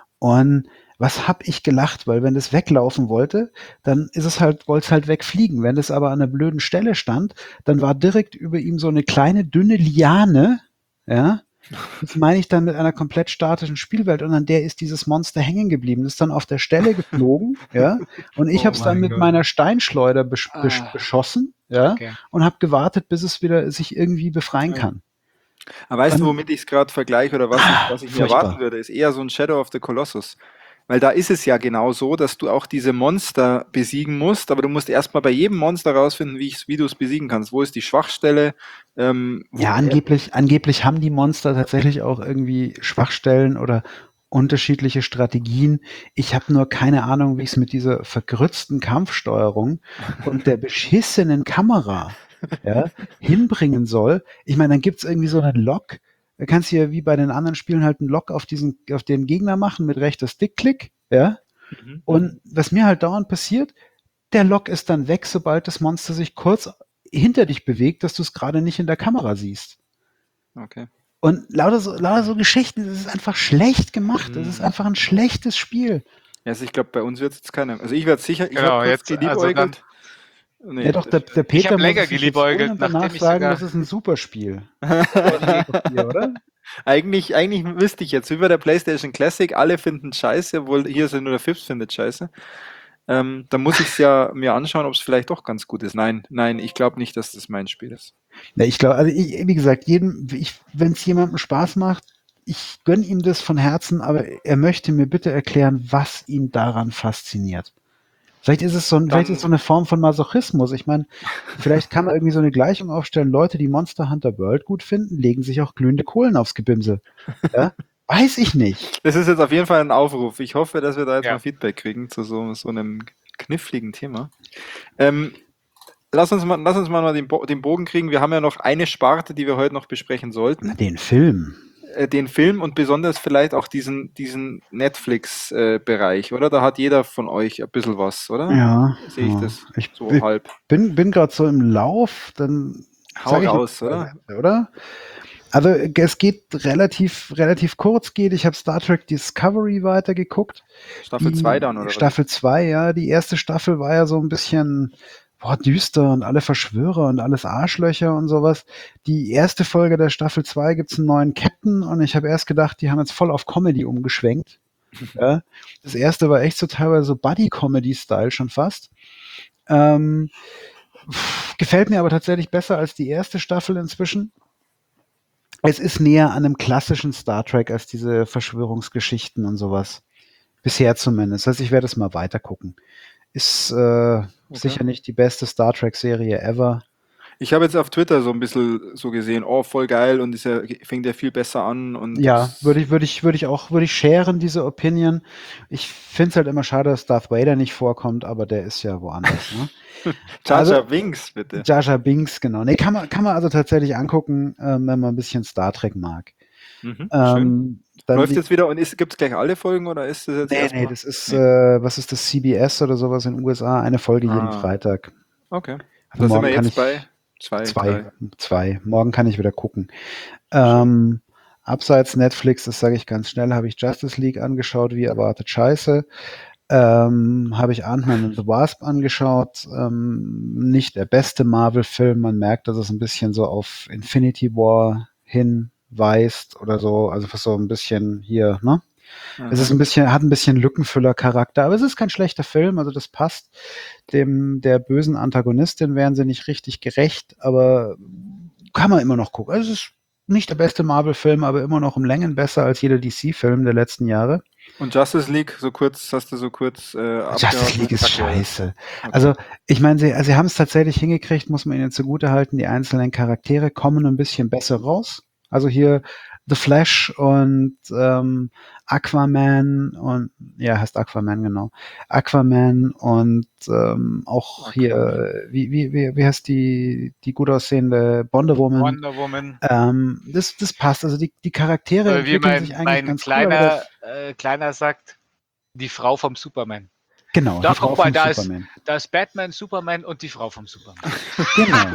Und was hab ich gelacht, weil wenn das weglaufen wollte, dann ist es halt, wollte es halt wegfliegen. Wenn es aber an einer blöden Stelle stand, dann war direkt über ihm so eine kleine, dünne Liane, ja. Das meine ich dann mit einer komplett statischen Spielwelt und an der ist dieses Monster hängen geblieben. Das ist dann auf der Stelle geflogen, ja. Und ich Oh habe es dann mein mit Gott. meiner Steinschleuder besch besch Ah. beschossen, ja. Okay. Und habe gewartet, bis es wieder sich irgendwie befreien Ja. kann. Aber weißt du, Ähm, womit ich es gerade vergleiche oder was ich, was ich mir furchtbar. erwarten würde, ist eher so ein Shadow of the Colossus. Weil da ist es ja genau so, dass du auch diese Monster besiegen musst, aber du musst erstmal bei jedem Monster rausfinden, wie, ich's- wie du es besiegen kannst. Wo ist die Schwachstelle? Ähm, wo, Ja, angeblich, angeblich haben die Monster tatsächlich auch irgendwie Schwachstellen oder unterschiedliche Strategien. Ich habe nur keine Ahnung, wie ich es mit dieser vergrützten Kampfsteuerung und der beschissenen Kamera ja, hinbringen soll. Ich meine, dann gibt's irgendwie so einen Lock. Da kannst du ja wie bei den anderen Spielen halt einen Lock auf diesen, auf den Gegner machen mit rechter Stickklick, ja. Mhm. Und was mir halt dauernd passiert, der Lock ist dann weg, sobald das Monster sich kurz hinter dich bewegt, dass du es gerade nicht in der Kamera siehst. Okay. Und lauter so, lauter so Geschichten, das ist einfach schlecht gemacht. Das ist Mhm. einfach ein schlechtes Spiel. Ja, also ich glaube, bei uns wird es jetzt keiner. Also ich werde sicher, ich Genau, habe kurz jetzt, also dann, geliebäugelt. Nee, Ja, doch, der, der Ich Peter hab muss länger es sich jetzt geliebäugelt, holen und danach nachdem ich sagen, sogar- das ist ein super Spiel. nee. Oder? Eigentlich, eigentlich wüsste ich jetzt, wie bei der PlayStation Classic, alle finden scheiße, obwohl hier ist ja nur der Fips findet scheiße. Ähm, da muss ich es ja mir anschauen, ob es vielleicht doch ganz gut ist. Nein, nein, ich glaube nicht, dass das mein Spiel ist. Ja, ich glaube, also ich, wie gesagt, jedem, wenn es jemandem Spaß macht, ich gönne ihm das von Herzen, aber er möchte mir bitte erklären, was ihn daran fasziniert. Vielleicht ist es so, ein, vielleicht ist es so eine Form von Masochismus. Ich meine, vielleicht kann man irgendwie so eine Gleichung aufstellen, Leute, die Monster Hunter World gut finden, legen sich auch glühende Kohlen aufs Gebimse. Ja? Weiß ich nicht. Das ist jetzt auf jeden Fall ein Aufruf. Ich hoffe, dass wir da jetzt Ja. mal Feedback kriegen zu so, so einem kniffligen Thema. Ähm, lass uns mal, lass uns mal noch den, Bo den Bogen kriegen. Wir haben ja noch eine Sparte, die wir heute noch besprechen sollten. Den Film. Äh, den Film und besonders vielleicht auch diesen, diesen Netflix-Bereich, oder? Da hat jeder von euch ein bisschen was, oder? Ja. Sehe ich ja. das Ich, so ich halb. bin, bin gerade so im Lauf, dann Hau sag ich raus, noch, oder? oder? Also es geht relativ, relativ kurz geht. Ich habe Star Trek Discovery weitergeguckt. Staffel Die- zwei dann, oder? was? Staffel zwei, ja. Die erste Staffel war ja so ein bisschen boah, düster und alle Verschwörer und alles Arschlöcher und sowas. Die erste Folge der Staffel zwei gibt's einen neuen Captain und ich habe erst gedacht, die haben jetzt voll auf Comedy umgeschwenkt. ja. Das erste war echt so teilweise so Buddy-Comedy-Style schon fast. Ähm, pff, gefällt mir aber tatsächlich besser als die erste Staffel inzwischen. Es ist näher an einem klassischen Star Trek als diese Verschwörungsgeschichten und sowas. Bisher zumindest. Das heißt, ich werde es mal weiter gucken. Ist äh, sicher nicht die beste Star Trek-Serie ever, Ich habe jetzt auf Twitter so ein bisschen so gesehen, oh, voll geil und ist ja, fängt ja viel besser an und Ja, das- würde ich, würde ich, würde ich auch, würde ich sharen, diese Opinion. Ich finde es halt immer schade, dass Darth Vader nicht vorkommt, aber der ist ja woanders. Ne? Jar Also- Jar Binks, bitte. Jar Jar Binks, genau. Nee, kann man, kann man also tatsächlich angucken, ähm, wenn man ein bisschen Star Trek mag. Mhm, schön. Ähm, dann Läuft die, jetzt wieder und gibt es gleich alle Folgen oder ist das jetzt nee, erstmal? nee, das ist, Nee. äh, was ist das, C B S oder sowas in den U S A? Eine Folge jeden Ah. Freitag. Okay. Also Da sind morgen wir kann jetzt ich bei zwei, zwei, drei. zwei. Morgen kann ich wieder gucken. Ähm, abseits Netflix, das sage ich ganz schnell, habe ich Justice League angeschaut, wie erwartet scheiße. Ähm, habe ich Ant-Man and the Wasp angeschaut. Ähm, nicht der beste Marvel-Film. Man merkt, dass es ein bisschen so auf Infinity War hinweist oder so. Also so ein bisschen hier, ne? Mhm. Es ist ein bisschen, hat ein bisschen Lückenfüller-Charakter, aber es ist kein schlechter Film, also das passt. Dem der bösen Antagonistin wären sie nicht richtig gerecht, aber kann man immer noch gucken. Also es ist nicht der beste Marvel-Film, aber immer noch um Längen besser als jeder D C-Film der letzten Jahre. Und Justice League, so kurz, hast du so kurz äh, Justice League ist Kacke, oder? scheiße. Okay. Also, ich meine, sie, sie haben es tatsächlich hingekriegt, muss man ihnen zugutehalten. Die einzelnen Charaktere kommen ein bisschen besser raus. Also hier The Flash und ähm, Aquaman und, ja, heißt Aquaman, genau. Aquaman und ähm, auch hier, wie, wie, wie, wie heißt die, die gut aussehende Wonder Woman? Wonder Woman. Ähm, das, das passt. Also die, die Charaktere Oder wie entwickeln mein, sich eigentlich mein ganz cool. aber kleiner, das, äh, kleiner sagt, die Frau vom Superman. genau, Da die Frau guck mal, vom da ist, Superman. da ist Batman, Superman und die Frau vom Superman. Genau.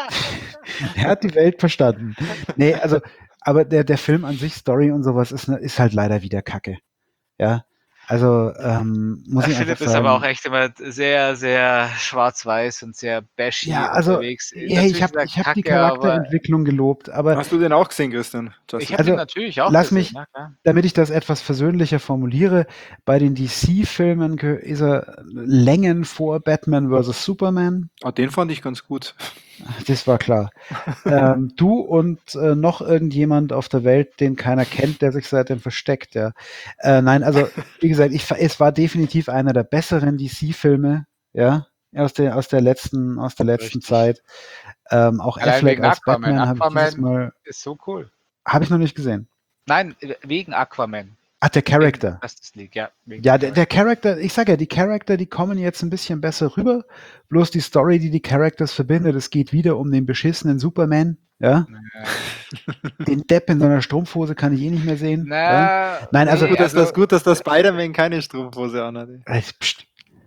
Er hat die Welt verstanden. Nee, also, aber der, der Film an sich, Story und sowas, ist, ne- ist halt leider wieder Kacke. Ja. Also, ähm, muss ich Philipp einfach ist sagen. aber auch echt immer sehr, sehr schwarz-weiß und sehr bashy ja, also, unterwegs. hey, ich habe ist er ich hab die Kacke, aber Charakterentwicklung gelobt, aber Hast du den auch gesehen, Christian? Justice ich habe Also, ihn natürlich auch lass gesehen. mich- Ja, klar. damit ich das etwas versöhnlicher formuliere, bei den D C-Filmen ge- ist er Längen vor Batman versus Superman. Ah, den fand ich ganz gut. Das war klar. ähm, du und äh, noch irgendjemand auf der Welt, den keiner kennt, der sich seitdem versteckt, ja. Äh, nein, also, wie gesagt, ich, es war definitiv einer der besseren D C-Filme, ja, aus der, aus der letzten, aus der letzten Richtig. Zeit. Ähm, auch Allein Affleck wegen als Aquaman. Batman habe ich dieses Aquaman Mal, ist so cool. habe ich noch nicht gesehen. Nein, wegen Aquaman. Ach, der Charakter. Wegen Justice League, ja. Wegen Ja, der, der Charakter, ich sag ja, die Charakter, die kommen jetzt ein bisschen besser rüber. Bloß die Story, die die Characters verbindet, es geht wieder um den beschissenen Superman, ja. Äh, Den Depp in seiner Strumpfhose kann ich eh nicht mehr sehen. Ja? Na, Nein, also- Gut, dass das, gut, dass das Spider-Man keine Strumpfhose anhatte. Äh, pst.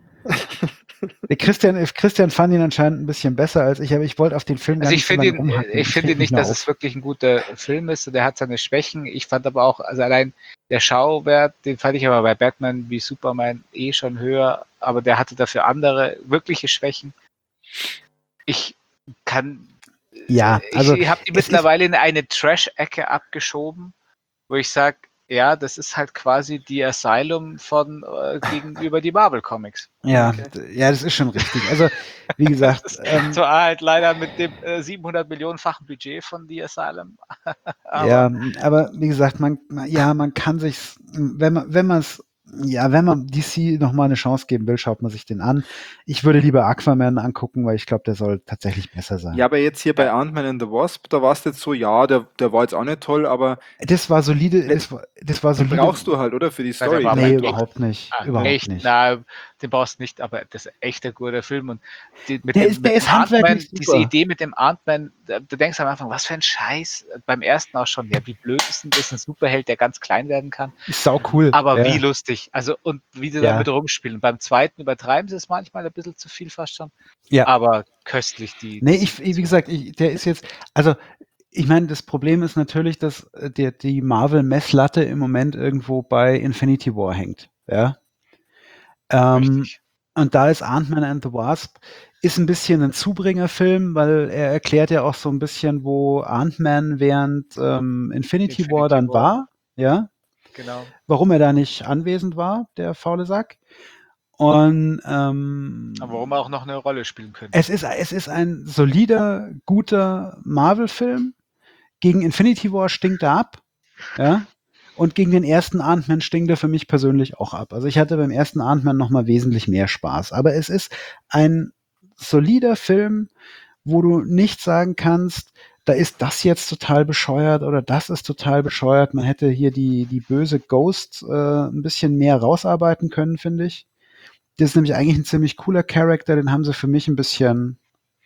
Der Christian, Christian fand ihn anscheinend ein bisschen besser als ich, aber ich wollte auf den Film gar Also nicht ich so finde lange ihn, rumhacken. ich finde reg mich nicht, nur dass auf. es wirklich ein guter Film ist. Der hat seine Schwächen. Ich fand aber auch, also allein der Schauwert, den fand ich aber bei Batman wie Superman eh schon höher, aber der hatte dafür andere wirkliche Schwächen. Ich kann, Ja, also ich habe die es ist- mittlerweile in eine Trash-Ecke abgeschoben, wo ich sage, ja, das ist halt quasi die Asylum von äh, gegenüber die Marvel Comics. Ja, Okay. d- ja, das ist schon richtig. Also, wie gesagt, Das ist ähm, zwar halt leider mit dem äh, siebenhundert Millionen-fachen Budget von The Asylum. aber ja, aber wie gesagt, man, ja, man kann sich, wenn man, wenn man es, ja, wenn man D C noch mal eine Chance geben will, schaut man sich den an. Ich würde lieber Aquaman angucken, weil ich glaube, der soll tatsächlich besser sein. Ja, aber jetzt hier bei Ant-Man and the Wasp, da war es jetzt so, ja, der, der war jetzt auch nicht toll, aber Das war solide, das war, das war den solide. brauchst du halt, oder? Für die der Story. war Nee, mein überhaupt nicht. Ah, überhaupt echt? nicht. Na, den brauchst du nicht, aber das ist echt ein guter Film. Und die, mit Der dem, ist- mit der dem ist handwerklich Ant-Man, super. diese Idee mit dem Ant-Man, da- du denkst am Anfang, was für ein Scheiß. Beim ersten auch schon, ja, wie blöd ist denn das, ein Superheld, der ganz klein werden kann. Ist sau cool. Aber ja. wie lustig. Also, und wie sie Ja. damit rumspielen. Beim zweiten übertreiben sie es manchmal ein bisschen zu viel fast schon. Ja. Aber köstlich die. Nee, die ich, wie gesagt, ich, der ist jetzt, also ich meine, das Problem ist natürlich, dass äh, der, die Marvel-Messlatte im Moment irgendwo bei Infinity War hängt. Ja. Ähm, Richtig. und da ist Ant-Man and the Wasp ist ein bisschen ein Zubringerfilm, weil er erklärt ja auch so ein bisschen, wo Ant-Man während ähm, Infinity, Infinity War dann War. war. Ja. Genau. Warum er da nicht anwesend war, der faule Sack. Und ähm, Aber warum er auch noch eine Rolle spielen könnte. es ist, es ist ein solider, guter Marvel-Film. Gegen Infinity War stinkt er ab. Ja. Und gegen den ersten Ant-Man stinkt er für mich persönlich auch ab. Also ich hatte beim ersten Ant-Man noch mal wesentlich mehr Spaß. Aber es ist ein solider Film, wo du nicht sagen kannst, da ist das jetzt total bescheuert oder das ist total bescheuert. Man hätte hier die, die böse Ghost äh, ein bisschen mehr rausarbeiten können, finde ich. Das ist nämlich eigentlich ein ziemlich cooler Charakter, den haben sie für mich ein bisschen,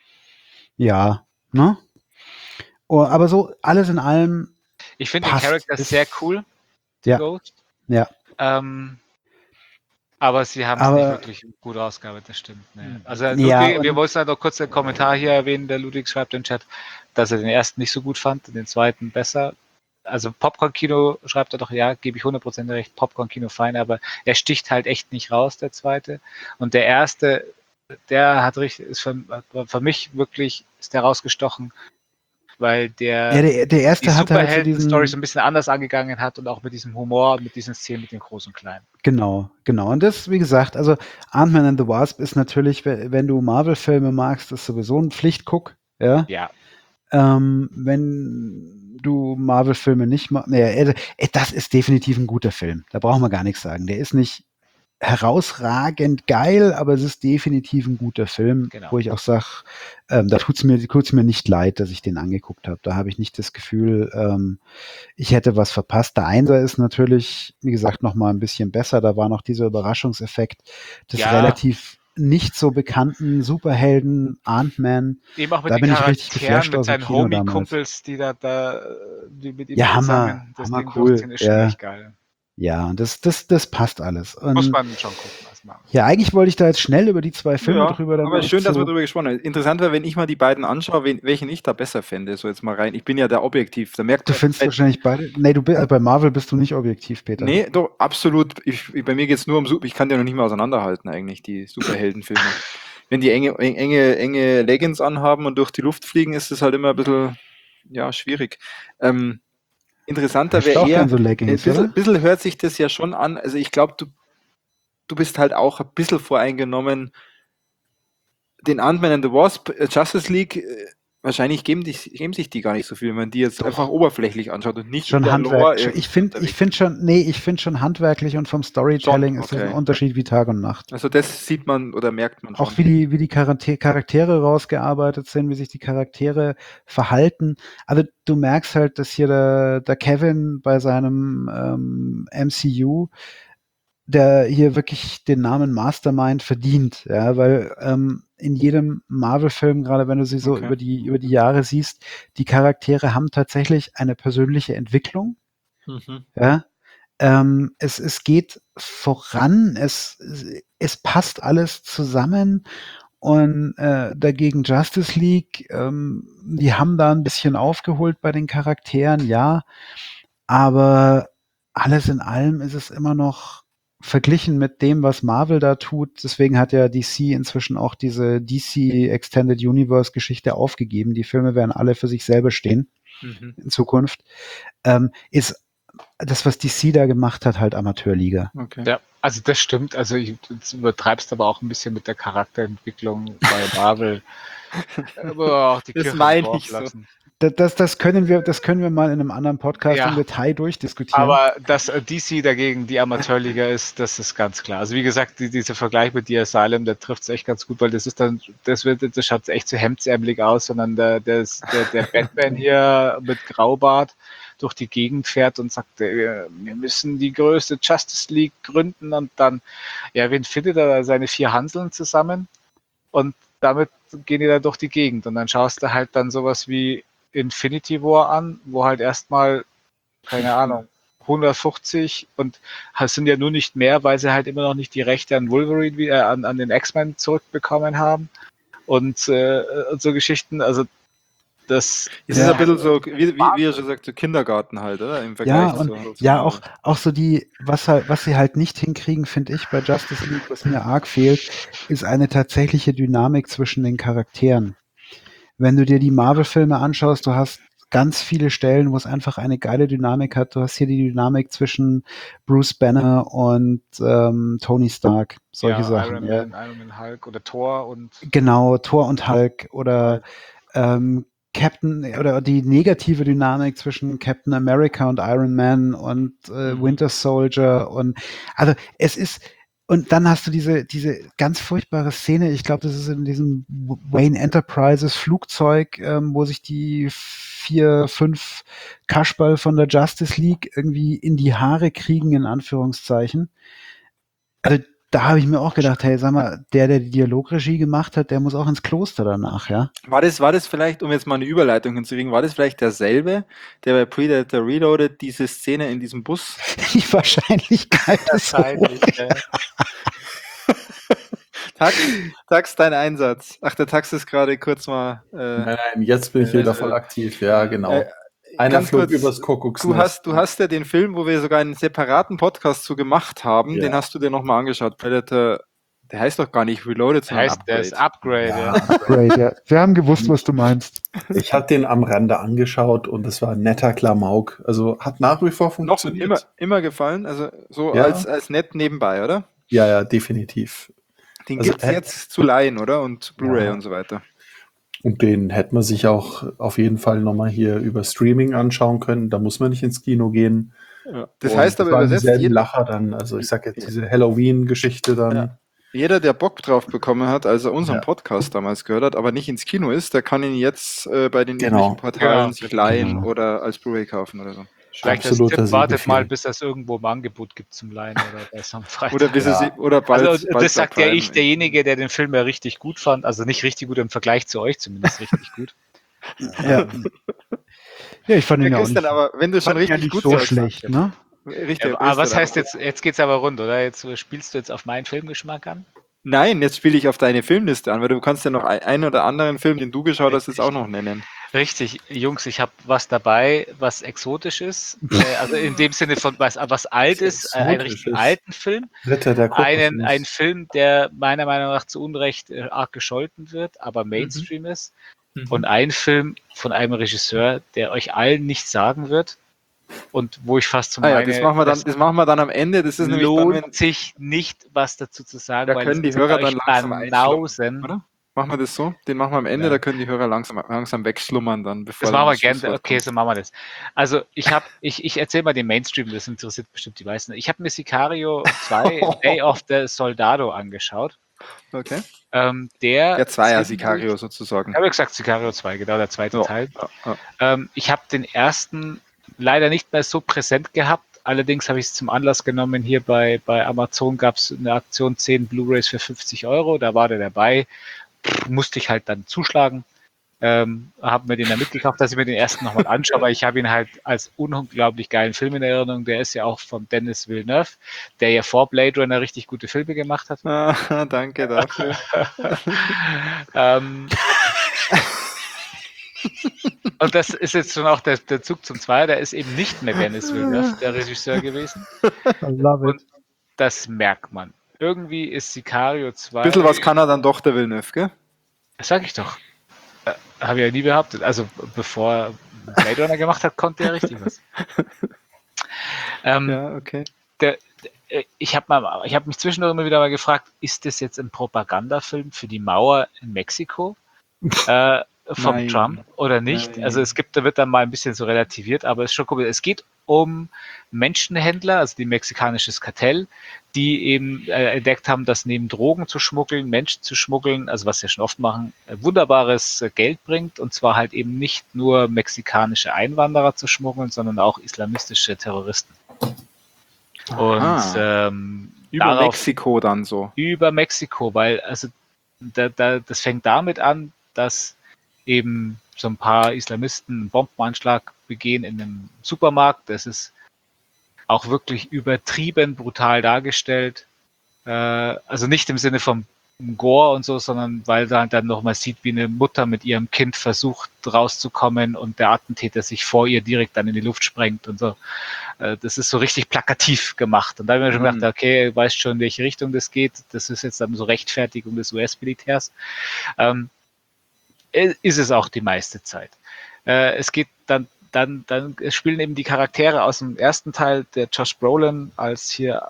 ja, ne? Oh, aber so alles in allem. Ich finde den passt. Charakter Ist- sehr cool, die Ja. Ghost. Ja, Ähm, aber sie haben es Aber- nicht wirklich gut ausgearbeitet, das stimmt. Ne. Also Ludwig, Ja, wir und- wollten halt noch kurz einen Kommentar hier erwähnen, der Ludwig schreibt im Chat, dass er den ersten nicht so gut fand, den zweiten besser. Also Popcorn-Kino schreibt er doch, ja, gebe ich hundert Prozent recht, Popcorn-Kino fein, aber er sticht halt echt nicht raus, der zweite. Und der erste, der hat richtig, ist für, für mich wirklich, ist der rausgestochen, weil der, ja der, der die erste hat halt so Superhelden-Story so diesen, ein bisschen anders angegangen hat und auch mit diesem Humor, mit diesen Szenen mit den Großen und Kleinen. genau, genau. Und das, wie gesagt, also Ant-Man and the Wasp ist natürlich, we- wenn du Marvel-Filme magst, ist sowieso ein Pflichtguck, ja. Ja, Ähm, wenn du Marvel-Filme nicht magst, naja, äh, äh, das ist definitiv ein guter Film. Da brauchen wir gar nichts sagen. Der ist nicht herausragend geil, aber es ist definitiv ein guter Film, Genau. wo ich auch sage, ähm, da tut's mir, tut's mir nicht leid, dass ich den angeguckt habe. Da habe ich nicht das Gefühl, ähm, ich hätte was verpasst. Der Einser ist natürlich, wie gesagt, noch mal ein bisschen besser. Da war noch dieser Überraschungseffekt des Ja. relativ nicht so bekannten Superhelden Ant-Man. eben auch mit Da den bin ich richtig Charakteren, geflasht mit aus dem seinen Kino damals. Homie-Kumpels, die da, da die mit ihm Ja, Hammer, zusammen das Hammer Ding cool, durchziehen, ist schon ja. echt geil. Ja, und das, das, das passt alles. Und Muss man schon gucken erstmal. ja, eigentlich wollte ich da jetzt schnell über die zwei Filme Ja, drüber. dann aber echt schön, dass so- wir darüber gesprochen haben. Interessant wäre, wenn ich mal die beiden anschaue, wen, welchen ich da besser fände. So jetzt mal rein. Ich bin ja da objektiv. Da merkt Du man- findest wahrscheinlich beide. Nee, du bist, bei Marvel bist du nicht objektiv, Peter. Nee, doch, absolut. Ich, bei mir geht es nur um Super. Ich kann die noch nicht mehr auseinanderhalten, eigentlich, die Superheldenfilme. Wenn die enge, enge, enge Leggings anhaben und durch die Luft fliegen, ist das halt immer ein bisschen, ja, schwierig. Ähm, interessanter Hast du wäre auch eher, gern so ein Leggings, bisschen, oder? bisschen hört sich das ja schon an. Also ich glaube, du, du bist halt auch ein bisschen voreingenommen. Den Ant-Man and the Wasp, äh, Justice League, äh, wahrscheinlich geben, die, geben sich die gar nicht so viel, wenn man die jetzt Doch. einfach oberflächlich anschaut und nicht Schon in der Handwerk. Lore schon- irgendwie Ich finde, ich unterwegs. finde schon, nee, ich finde schon handwerklich und vom Storytelling Schon, ist das ein okay. Unterschied wie Tag und Nacht. Also das sieht man oder merkt man schon. Auch wie die, wie die Charakter Charaktere rausgearbeitet sind, wie sich die Charaktere verhalten. Also du merkst halt, dass hier der, der Kevin bei seinem ähm, M C U, der hier wirklich den Namen Mastermind verdient, ja, weil ähm, in jedem Marvel-Film, gerade wenn du sie so Okay. über die über die Jahre siehst, die Charaktere haben tatsächlich eine persönliche Entwicklung. Mhm. Ja, ähm, es, es geht voran, es, es passt alles zusammen und äh, dagegen Justice League, ähm, die haben da ein bisschen aufgeholt bei den Charakteren, ja, aber alles in allem ist es immer noch verglichen mit dem, was Marvel da tut. Deswegen hat ja D C inzwischen auch diese D C Extended Universe Geschichte aufgegeben. Die Filme werden alle für sich selber stehen Mhm. in Zukunft. Ähm, ist das, was D C da gemacht hat, halt Amateurliga. Okay. Ja, also das stimmt. Also ich, du übertreibst aber auch ein bisschen mit der Charakterentwicklung bei Marvel. Aber auch die Das Kirche im meine Dorf ich so. lassen. Das, das, das können wir, das können wir mal in einem anderen Podcast Ja. im Detail durchdiskutieren. Aber dass äh, D C dagegen die Amateurliga ist, das ist ganz klar. Also wie gesagt, die, dieser Vergleich mit The Asylum, der trifft es echt ganz gut, weil das ist dann, das wird, das schaut echt so hemdsärmelig aus, sondern der, der, ist- der, der Batman hier mit Graubart durch die Gegend fährt und sagt, äh, wir müssen die größte Justice League gründen und dann, ja, wen findet er da seine vier Hanseln zusammen und damit gehen die da durch die Gegend und dann schaust du halt dann sowas wie Infinity War an, wo halt erstmal, keine Ahnung, hundertfünfzig und es sind ja nur nicht mehr, weil sie halt immer noch nicht die Rechte an Wolverine, wie, äh, an, an den X-Men zurückbekommen haben und, äh, und so Geschichten, also das Es Ja. ist ein bisschen so, wie, wie, wie er schon sagt, so Kindergarten halt, oder? Im Vergleich Ja, und zu, zu ja, Marvel. auch, auch so die, was halt, was sie halt nicht hinkriegen, finde ich, bei Justice League, was mir arg fehlt, ist eine tatsächliche Dynamik zwischen den Charakteren. Wenn du dir die Marvel-Filme anschaust, du hast ganz viele Stellen, wo es einfach eine geile Dynamik hat. Du hast hier die Dynamik zwischen Bruce Banner und ähm, Tony Stark, solche ja, Sachen. Iron ja. Man, Iron Man Hulk oder Thor und Genau, Thor und Hulk oder ähm, Captain oder die negative Dynamik zwischen Captain America und Iron Man und äh, Mhm. Winter Soldier und also es ist und dann hast du diese, diese ganz furchtbare Szene, ich glaube, das ist in diesem Wayne Enterprises Flugzeug, ähm, wo sich die vier, fünf Kasperl von der Justice League irgendwie in die Haare kriegen, in Anführungszeichen. Also da habe ich mir auch gedacht, hey, sag mal, der, der die Dialogregie gemacht hat, der muss auch ins Kloster danach, ja? War das, war das vielleicht, um jetzt mal eine Überleitung hinzukriegen, war das vielleicht derselbe, der bei Predator Reloaded diese Szene in diesem Bus? Die Wahrscheinlichkeit ist hoch. Wahrscheinlich, ja. Tax, Tax, dein Einsatz. Ach, der Tax ist gerade kurz mal. Äh, Nein, nein, jetzt bin ich wieder voll aktiv. Ja, genau. Äh, Einer ganz flog kurz, übers Kuckucksnest. Du hast, du hast ja den Film, wo wir sogar einen separaten Podcast zu gemacht haben, Ja. den hast du dir nochmal angeschaut. Predator, der heißt doch gar nicht Reloaded, Das sondern heißt, der ist Upgrade. Upgrade. Ja. Ja. Great, ja. Wir haben gewusst, was du meinst. Ich habe den am Rande angeschaut und es war ein netter Klamauk. Also hat nach wie vor Noch funktioniert. immer, immer gefallen, also so Ja. als, als nett nebenbei, oder? Ja, ja, definitiv. Den Also, gibt's äh, jetzt zu leihen, oder? Und Blu-ray Ja. und so weiter. Und den hätte man sich auch auf jeden Fall nochmal hier über Streaming anschauen können. Da muss man nicht ins Kino gehen. Ja. Das Und heißt aber waren übersetzt, dieselben jeder, Lacher dann. Also ich sag jetzt diese Halloween-Geschichte dann. Ja. jeder, der Bock drauf bekommen hat, als er unseren Ja. Podcast damals gehört hat, aber nicht ins Kino ist, der kann ihn jetzt äh, bei den Genau. üblichen Portalen Genau. sich leihen Genau. oder als Blu-ray kaufen oder so. Vielleicht als Absoluter Tipp, wartet Sehbefehl. mal, bis das irgendwo im Angebot gibt zum Leihen oder bei so einem Freitag. Oder, bis Ja. es, oder bald, also bald das sagt bei ja Prime. ich, derjenige, der den Film ja richtig gut fand. Also nicht richtig gut im Vergleich zu euch, zumindest richtig gut. Ja. Ja, ich fand ihn Ja, ja auch Christian, nicht, aber wenn du schon fand ihn richtig ja nicht gut so sagst, schlecht, ne? Richtig, Ja, aber was Christian, heißt jetzt, jetzt geht's aber rund, oder? Jetzt spielst du jetzt auf meinen Filmgeschmack an? Nein, jetzt spiele ich auf deine Filmliste an, weil du kannst ja noch ein- einen oder anderen Film, den du geschaut hast, jetzt auch noch nennen. Richtig, Jungs, ich habe was dabei, was exotisch ist. äh, also in dem Sinne von was, was alt Was ist, äh, einen exotisch richtig ist. alten Film. Ritter der Einen, Kokosnuss. einen Film, der meiner Meinung nach zu Unrecht äh, arg gescholten wird, aber Mainstream ist. Und einen Film von einem Regisseur, der euch allen nichts sagen wird und wo ich fast zu Ah ja, meine, das machen wir dann, das machen wir dann am Ende. Das ist nämlich dann, lohnt wenn, sich nicht, was dazu zu sagen, Da weil können es die Hörer wird euch dann langsam banausen. oder? Machen wir das so? Den machen wir am Ende, Ja. da können die Hörer langsam, langsam wegschlummern dann, bevor Das dann machen wir gerne. Schlusswort Okay, kommt. so machen wir das. Also ich habe, ich, ich erzähle mal den Mainstream, das interessiert bestimmt die meisten. Ich habe mir Sicario zwei Day of the Soldado angeschaut. Okay. Ähm, der Der Zweier ziemlich- Sicario sozusagen. Ich habe gesagt Sicario zwei, genau, der zweite Ja, Teil. ja, ja. Ähm, ich habe den ersten leider nicht mehr so präsent gehabt. Allerdings habe ich es zum Anlass genommen. Hier bei, bei Amazon gab es eine Aktion zehn Blu-rays für fünfzig Euro. Da war der dabei. Pff, musste ich halt dann zuschlagen. Ähm, habe mir den dann mitgekauft, dass ich mir den ersten nochmal anschaue, aber ich habe ihn halt als unglaublich geilen Film in Erinnerung. Der ist ja auch von Denis Villeneuve, der ja vor Blade Runner richtig gute Filme gemacht hat. Ah, danke dafür. ähm, und das ist jetzt schon auch der, der Zug zum Zweier, der ist eben nicht mehr Denis Villeneuve, der Regisseur gewesen. I love it. Das merkt man. Irgendwie ist Sicario zwei. Ein bisschen was kann er dann doch, der Villeneuve, gell? Das sag ich doch. Äh, Habe ich ja nie behauptet. Also bevor er Blade Runner gemacht hat, konnte er richtig was. ähm, Ja, okay. der, der, ich habe mal, ich habe mich zwischendurch immer wieder mal gefragt, ist das jetzt ein Propagandafilm für die Mauer in Mexiko äh, vom Nein. Trump oder nicht? Nein. Also es gibt, da wird dann mal ein bisschen so relativiert, aber es ist schon komisch. Es geht um Menschenhändler, also die mexikanisches Kartell, die eben äh, entdeckt haben, dass neben Drogen zu schmuggeln, Menschen zu schmuggeln, also was sie schon oft machen, äh, wunderbares äh, Geld bringt, und zwar halt eben nicht nur mexikanische Einwanderer zu schmuggeln, sondern auch islamistische Terroristen. Und Aha. ähm, Über darauf, Mexiko dann so. über Mexiko, weil also da, da, das fängt damit an, dass eben so ein paar Islamisten einen Bombenanschlag begehen in einem Supermarkt. Das ist auch wirklich übertrieben brutal dargestellt. Äh, also nicht im Sinne von Gore und so, sondern weil da dann nochmal sieht, wie eine Mutter mit ihrem Kind versucht rauszukommen und der Attentäter sich vor ihr direkt dann in die Luft sprengt und so. Äh, das ist so richtig plakativ gemacht. Und da habe ich mir schon Mhm. gedacht, okay, du weißt schon, in welche Richtung das geht. Das ist jetzt dann so Rechtfertigung des U S-Militärs. Ähm, ist es auch die meiste Zeit. Äh, es geht dann, dann, dann spielen eben die Charaktere aus dem ersten Teil, der Josh Brolin als hier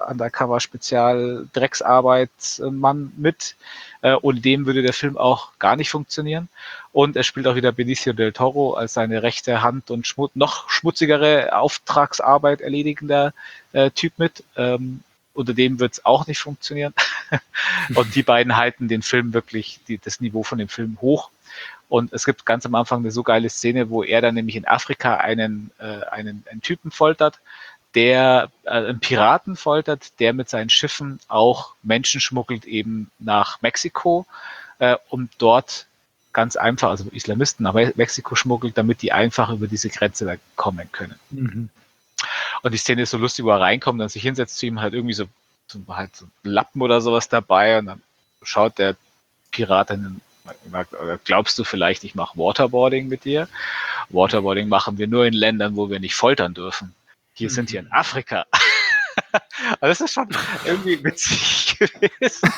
Undercover-Spezial-Drecksarbeitsmann mit. Äh, ohne dem würde der Film auch gar nicht funktionieren. Und er spielt auch wieder Benicio del Toro als seine rechte Hand und schmut noch schmutzigere Auftragsarbeit erledigender äh, Typ mit. Ähm, unter dem wird es auch nicht funktionieren. Und die beiden halten den Film wirklich, die, das Niveau von dem Film hoch. Und es gibt ganz am Anfang eine so geile Szene, wo er dann nämlich in Afrika einen, äh, einen, einen Typen foltert, der äh, einen Piraten foltert, der mit seinen Schiffen auch Menschen schmuggelt eben nach Mexiko, äh, um dort ganz einfach, also Islamisten nach Mexiko schmuggelt, damit die einfach über diese Grenze da kommen können. Mhm. Und die Szene ist so lustig, wo er reinkommt und sich hinsetzt zu ihm, halt irgendwie so, so halt so Lappen oder sowas dabei und dann schaut der Pirat dann und sagt, glaubst du vielleicht, ich mache Waterboarding mit dir? Waterboarding machen wir nur in Ländern, wo wir nicht foltern dürfen. Hier mhm. sind wir in Afrika. Also das ist schon irgendwie witzig gewesen.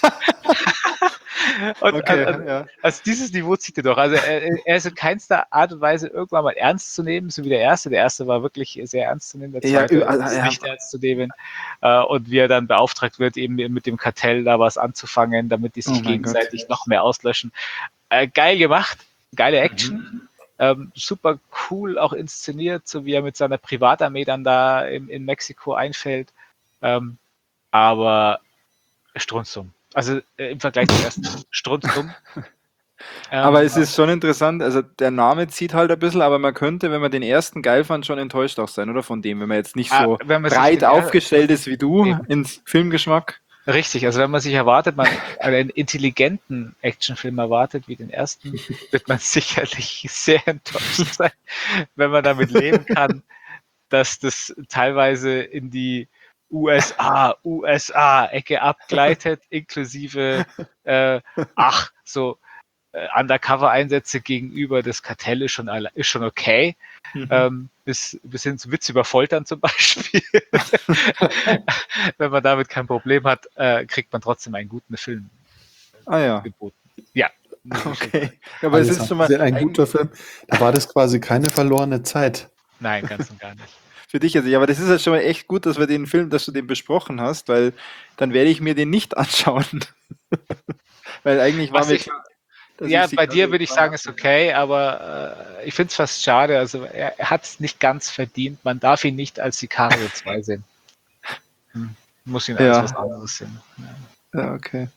Und okay, also, ja. also dieses Niveau zieht er doch. Also er, er ist in keinster Art und Weise irgendwann mal ernst zu nehmen, so wie der erste. Der erste war wirklich sehr ernst zu nehmen, der zweite ja, ist ja. nicht ernst zu nehmen. Und wie er dann beauftragt wird, eben mit dem Kartell da was anzufangen, damit die sich oh gegenseitig Gott. noch mehr auslöschen. Äh, geil gemacht, geile Action. Mhm. Ähm, super cool auch inszeniert, so wie er mit seiner Privatarmee dann da in, in Mexiko einfällt. Ähm, aber strunzdumm. Also äh, im Vergleich zum ersten strunzdumm. Ähm, aber es ist schon interessant, also der Name zieht halt ein bisschen, aber man könnte, wenn man den ersten geil fand, schon enttäuscht auch sein, oder? Von dem, wenn man jetzt nicht so ah, breit aufgestellt ist wie du eben. Ins Filmgeschmack. Richtig, also wenn man sich erwartet, man einen intelligenten Actionfilm erwartet wie den ersten, wird man sicherlich sehr enttäuscht sein, wenn man damit leben kann, dass das teilweise in die U S A, U S A-Ecke abgleitet, inklusive, äh, ach, so äh, Undercover-Einsätze gegenüber des Kartell ist schon, ist schon okay, mhm. ähm, bis, bis hin zu Witz über Foltern zum Beispiel. Wenn man damit kein Problem hat, äh, kriegt man trotzdem einen guten Film ah, ja. geboten. Ja. Okay, aber es ist schon mal ein guter Film. Da war das quasi keine verlorene Zeit. Nein, ganz und gar nicht. Für dich jetzt nicht, aber das ist ja schon mal echt gut, dass wir den Film, dass du den besprochen hast, weil dann werde ich mir den nicht anschauen. Weil eigentlich war mir klar, ja, bei dir würde ich sagen, ist okay, aber äh, ich finde es fast schade. Also er, er hat es nicht ganz verdient. Man darf ihn nicht als Sicario zwei sehen. Hm. Muss ihn als ja. was anderes sehen. Ja, ja okay.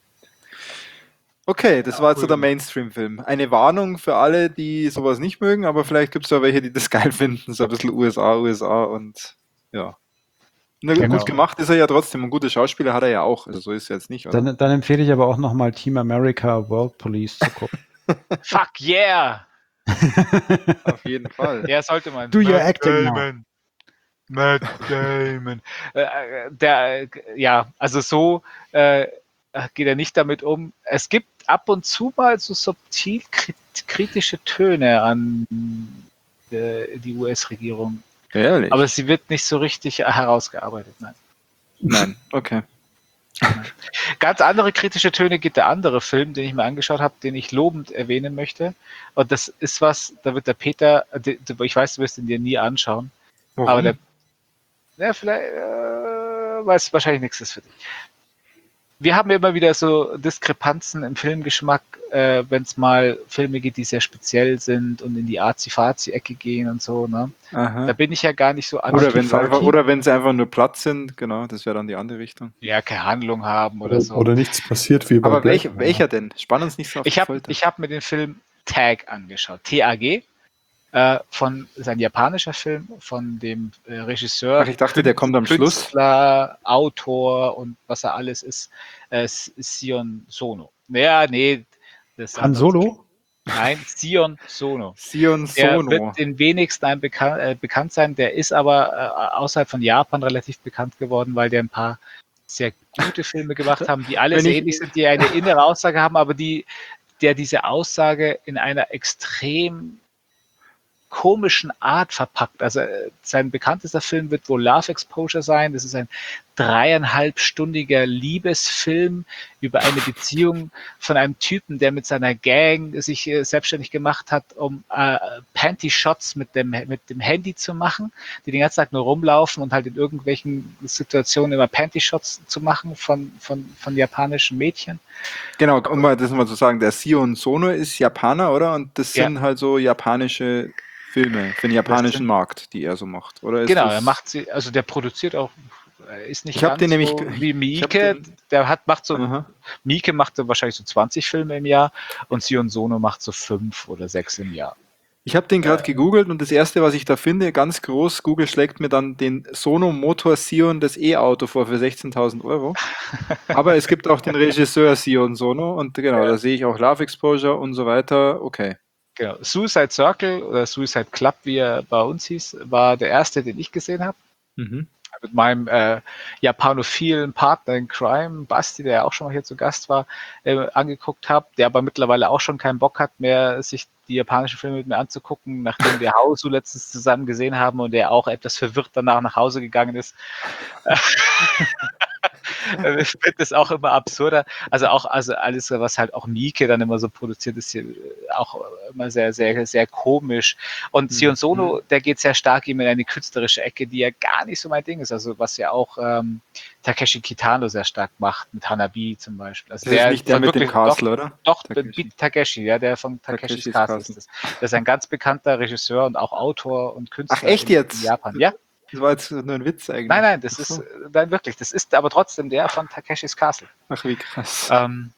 Okay, das ja, war jetzt cool. So der Mainstream-Film. Eine Warnung für alle, die sowas nicht mögen, aber vielleicht gibt es ja welche, die das geil finden. So ein bisschen U S A, U S A und ja. Na, genau. Gut gemacht ist er ja trotzdem. Ein guter Schauspieler hat er ja auch. Also so ist er jetzt nicht. Oder? Dann, dann empfehle ich aber auch nochmal Team America World Police zu gucken. Fuck yeah! Auf jeden Fall. Ja, sollte man. Do your acting now. Matt Damon. äh, der, ja, also so äh, geht er nicht damit um. Es gibt ab und zu mal so subtil kritische Töne an äh, die U S-Regierung. Ehrlich? Aber sie wird nicht so richtig herausgearbeitet, nein. Nein, okay. Ganz andere kritische Töne gibt der andere Film, den ich mir angeschaut habe, den ich lobend erwähnen möchte. Und das ist was, da wird der Peter, ich weiß, du wirst ihn dir nie anschauen, warum? aber der, ja, vielleicht, äh, weil es wahrscheinlich nichts ist für dich. Wir haben immer wieder so Diskrepanzen im Filmgeschmack, äh, wenn es mal Filme gibt, die sehr speziell sind und in die Azi-Fazi-Ecke gehen und so. Ne? Da bin ich ja gar nicht so Oder wenn sie einfach, oder wenn sie einfach nur platt sind, genau, das wäre dann die andere Richtung. Ja, keine Handlung haben oder, oder so. Oder nichts passiert wie bei Aber welch, welcher denn? Spann uns nicht so auf ich die hab, Folter. Ich habe mir den Film Tag angeschaut, T A G. Äh, von, ist ein japanischer Film von dem äh, Regisseur. Ach, ich dachte, der kommt am Schluss. Künstler, Autor und was er alles ist, äh, Sion Sono. Naja, nee. Das Han Solo? Nein, Sion Sono. Sion Sono. Der wird den wenigsten ein bekan äh, bekannt sein, der ist aber äh, außerhalb von Japan relativ bekannt geworden, weil der ein paar sehr gute Filme gemacht haben, die alle sehr ähnlich sind, die eine innere Aussage haben, aber die, der diese Aussage in einer extrem komischen Art verpackt. Also sein bekanntester Film wird wohl Love Exposure sein. Das ist ein dreieinhalbstündiger Liebesfilm über eine Beziehung von einem Typen, der mit seiner Gang sich äh, selbstständig gemacht hat, um äh, Panty-Shots mit dem, mit dem Handy zu machen, die den ganzen Tag nur rumlaufen und halt in irgendwelchen Situationen immer Panty-Shots zu machen von, von, von japanischen Mädchen. Genau, um mal das mal zu sagen, der Sion Sono ist Japaner, oder? Und das sind ja. halt so japanische Filme für den japanischen Markt, die er so macht, oder? Ist genau, das er macht sie, also der produziert auch ist nicht Ich hab ganz den nämlich so ge- wie ich hab Miike. den- Der hat, macht so, Aha. Miike macht so wahrscheinlich so zwanzig Filme im Jahr und Sion Sono macht so fünf oder sechs im Jahr. Ich habe den gerade gegoogelt und das erste, was ich da finde, ganz groß, Google schlägt mir dann den Sono Motor Sion, das E-Auto vor für sechzehntausend Euro. Aber es gibt auch den Regisseur Sion Sono und genau, Ja. da sehe ich auch Love Exposure und so weiter. Okay. Genau. Suicide Circle oder Suicide Club, wie er bei uns hieß, war der erste, den ich gesehen habe. Mhm. Mit meinem äh, japanophilen Partner in Crime, Basti, der ja auch schon mal hier zu Gast war, äh, angeguckt habe, der aber mittlerweile auch schon keinen Bock hat mehr, sich die japanischen Filme mit mir anzugucken, nachdem wir Hausu letztens zusammen gesehen haben und der auch etwas verwirrt danach nach Hause gegangen ist. Ich finde das auch immer absurder. Also auch, also alles, was halt auch Miike dann immer so produziert, ist hier auch immer sehr, sehr, sehr komisch. Und Sion Sono, der geht sehr stark eben in eine künstlerische Ecke, die ja gar nicht so mein Ding ist. Also was ja auch ähm, Takeshi Kitano sehr stark macht, mit Hanabi zum Beispiel. Also Das ist nicht der von mit dem wirklich- Castle, oder? Doch, Takeshi. Takeshi. Takeshi, ja, der von Takeshis Takeshis Castle Castle. ist das. Das ist ein ganz bekannter Regisseur und auch Autor und Künstler Ach, echt in, jetzt? in Japan. Ja, Das war jetzt nur ein Witz eigentlich. nein, nein, das Ach ist, so. äh, nein, wirklich, das ist aber trotzdem der von Takeshis Castle. Ach, wie krass. Ähm,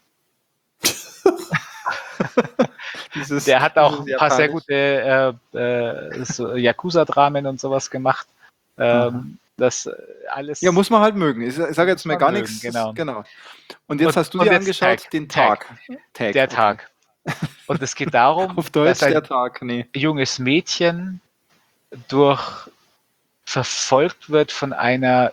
Dieses, der hat auch dieses ein paar sehr Japanisch. gute äh, äh, so Yakuza-Dramen und sowas gemacht. Ähm, das äh, alles. Ja, muss man halt mögen. Ich sage jetzt Muss mal man gar mögen, nichts. genau. genau. Und jetzt Und- hast du und dir jetzt angeschaut, Tag. den Tag. Tag. Tag. Der okay. Tag. Und es geht darum, Auf Deutsch dass ein der Tag, nee. junges Mädchen durch verfolgt wird von einer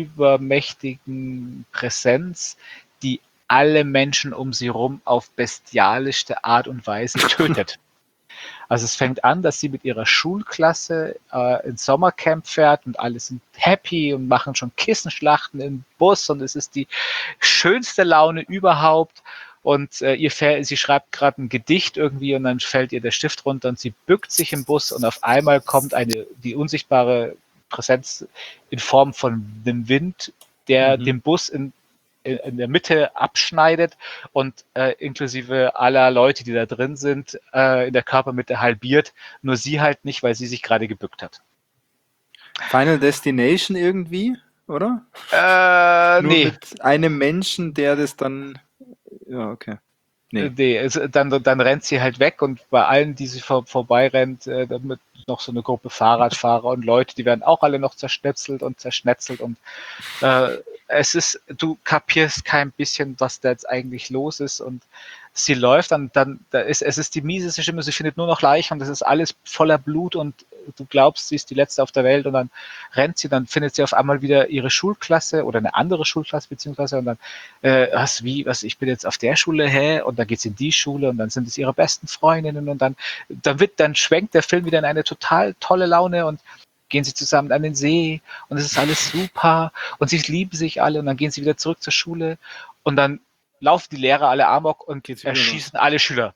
übermächtigen Präsenz, die alle Menschen um sie rum auf bestialischste Art und Weise tötet. Also es fängt an, dass sie mit ihrer Schulklasse äh, ins Sommercamp fährt und alle sind happy und machen schon Kissenschlachten im Bus und es ist die schönste Laune überhaupt. Und äh, ihr fäll, sie schreibt gerade ein Gedicht irgendwie und dann fällt ihr der Stift runter und sie bückt sich im Bus und auf einmal kommt eine die unsichtbare Präsenz in Form von einem Wind, der Mhm. den Bus in, in, in der Mitte abschneidet und äh, inklusive aller Leute, die da drin sind, äh, in der Körpermitte halbiert. Nur sie halt nicht, weil sie sich gerade gebückt hat. Final Destination irgendwie, oder? Äh, Nur nee. mit einem Menschen, der das dann. Ja, okay. Nee. Nee, es, dann, dann rennt sie halt weg und bei allen, die sie vor, vorbeirennt, äh, damit noch so eine Gruppe Fahrradfahrer und Leute, die werden auch alle noch zerschnetzelt und zerschnetzelt und äh, es ist, du kapierst kein bisschen, was da jetzt eigentlich los ist und sie läuft dann, dann da ist, es ist die mieseste Stimme, sie findet nur noch Leichen und es ist alles voller Blut und du glaubst, sie ist die Letzte auf der Welt und dann rennt sie, dann findet sie auf einmal wieder ihre Schulklasse oder eine andere Schulklasse beziehungsweise und dann, äh, was, wie, was, ich bin jetzt auf der Schule, hä? Und dann geht sie in die Schule und dann sind es ihre besten Freundinnen und dann, dann wird, dann schwenkt der Film wieder in eine total tolle Laune und gehen sie zusammen an den See und es ist alles super und sie lieben sich alle und dann gehen sie wieder zurück zur Schule und dann laufen die Lehrer alle amok und Geht's wieder erschießen alle Schüler.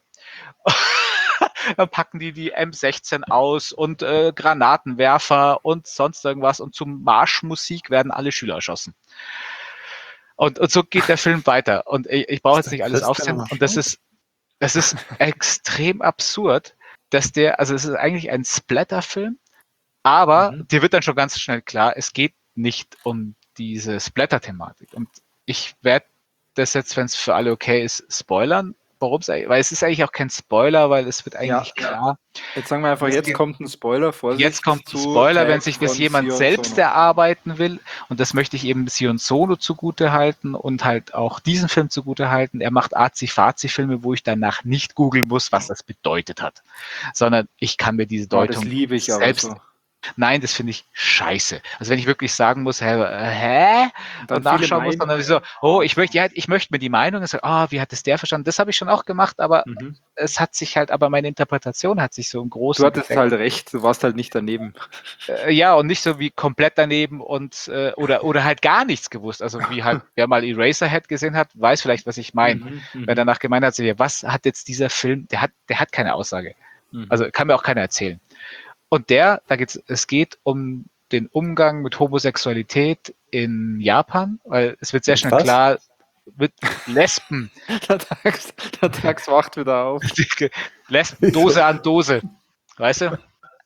Dann packen die die M sechzehn aus und äh, Granatenwerfer und sonst irgendwas und zum Marschmusik werden alle Schüler erschossen. Und, und so geht der Film weiter. Und ich, ich brauche jetzt nicht alles aufzählen. Und das ist, das ist extrem absurd, dass der, also es ist eigentlich ein Splatter-Film, aber Mhm. dir wird dann schon ganz schnell klar, es geht nicht um diese Splatter-Thematik. Und ich werde das jetzt, wenn es für alle okay ist, spoilern. Warum es eigentlich? Weil es ist eigentlich auch kein Spoiler, weil es wird eigentlich Ja. klar. Jetzt sagen wir einfach, Das jetzt geht- kommt ein Spoiler. Vorsicht, Jetzt kommt ein zu Spoiler, Tag wenn sich das von jemand Sion selbst Sono. erarbeiten will. Und das möchte ich eben Sion Sono zugute halten und halt auch diesen Film zugute halten. Er macht Azi-Fazi-Filme, wo ich danach nicht googeln muss, was das bedeutet hat. Sondern ich kann mir diese Oh, das Deutung liebe ich aber selbst. so. Nein, das finde ich scheiße. Also wenn ich wirklich sagen muss, hä, äh, hä? Dann Und nachschauen viele muss, dann Meinungen. so, oh, ich möchte, ja, ich möchte mir die Meinung sagen, ah, wie hat es der verstanden? Das habe ich schon auch gemacht, aber Mhm. es hat sich halt, aber meine Interpretation hat sich so im Großen Du hattest gefleckt. halt recht, du warst halt nicht daneben. Äh, ja, und nicht so wie komplett daneben und äh, oder, oder halt gar nichts gewusst. Also wie halt, wer mal Eraserhead gesehen hat, weiß vielleicht, was ich meine. Mhm, mhm, Wer danach gemeint hat, so, ja, was hat jetzt dieser Film, der hat, der hat keine Aussage. mhm. Also kann mir auch keiner erzählen. Und der, da geht's, es geht um den Umgang mit Homosexualität in Japan, weil es wird sehr Mit schnell was? klar, mit Lesben, der, Tags, der Tags wacht wieder auf. Lesben, Dose an Dose, weißt du?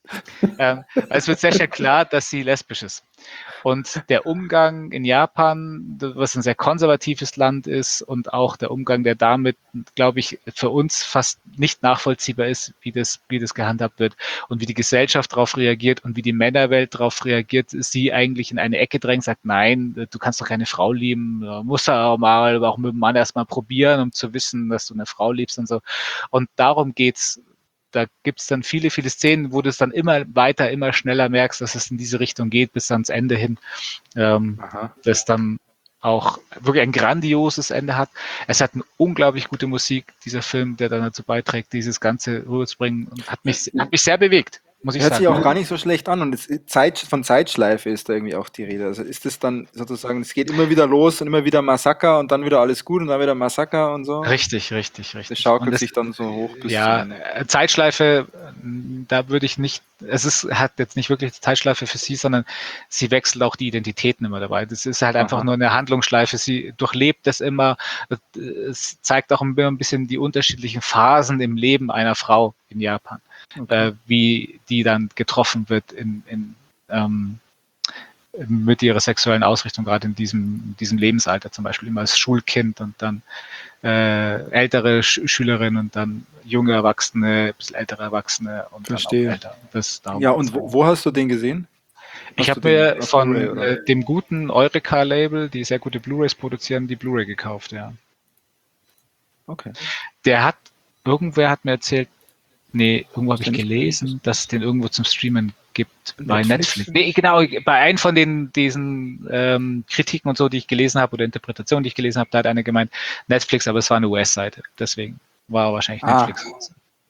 ähm, es wird sehr schnell klar, dass sie lesbisch ist. Und der Umgang in Japan, was ein sehr konservatives Land ist, und auch der Umgang, der damit, glaube ich, für uns fast nicht nachvollziehbar ist, wie das, wie das gehandhabt wird und wie die Gesellschaft darauf reagiert und wie die Männerwelt darauf reagiert, sie eigentlich in eine Ecke drängt, sagt, nein, du kannst doch keine Frau lieben, du musst auch mal auch mit dem Mann erstmal probieren, um zu wissen, dass du eine Frau liebst und so. Und darum geht's. Da gibt es dann viele, viele Szenen, wo du es dann immer weiter, immer schneller merkst, dass es in diese Richtung geht, bis ans Ende hin. Ähm, das dann auch wirklich ein grandioses Ende hat. Es hat eine unglaublich gute Musik, dieser Film, der dann dazu beiträgt, dieses Ganze rüberzubringen, und hat mich, hat mich sehr bewegt, muss ich Hört sagen. sich auch gar nicht so schlecht an, und es, Zeit, von Zeitschleife ist da irgendwie auch die Rede. Also ist es dann sozusagen, es geht immer wieder los und immer wieder Massaker und dann wieder alles gut und dann wieder Massaker und so? Richtig, richtig, richtig. Das schaukelt Und sich dann so hoch bis ja, zum Ende. äh, Zeitschleife, äh, da würde ich nicht, es ist, hat jetzt nicht wirklich die Zeitschleife für sie, sondern sie wechselt auch die Identitäten immer dabei. Das ist halt einfach Aha. nur eine Handlungsschleife. Sie durchlebt das immer. äh, Es zeigt auch immer ein bisschen die unterschiedlichen Phasen im Leben einer Frau in Japan, Okay. äh, wie die dann getroffen wird in, in ähm, mit ihrer sexuellen Ausrichtung, gerade in diesem, diesem Lebensalter, zum Beispiel immer als Schulkind und dann äh, ältere Sch Schülerinnen und dann junge Erwachsene, ein bisschen ältere Erwachsene und Verstehe. dann auch älter. Das, darum Ja, geht's. und wo, wo hast du den gesehen? Ich Hast habe du den mir auf von Blu-ray, oder? äh, dem guten Eureka-Label, die sehr gute Blu-rays produzieren, die Blu-ray gekauft, ja. Okay. Der hat, irgendwer hat mir erzählt, nee, irgendwo habe Ist ich der nicht gelesen, dass es den irgendwo zum Streamen gibt bei Netflix? Netflix. Nee, genau, bei einem von den diesen ähm, Kritiken und so, die ich gelesen habe, oder Interpretationen, die ich gelesen habe, da hat einer gemeint, Netflix, aber es war eine U S-Seite. Deswegen war wahrscheinlich Ah. Netflix.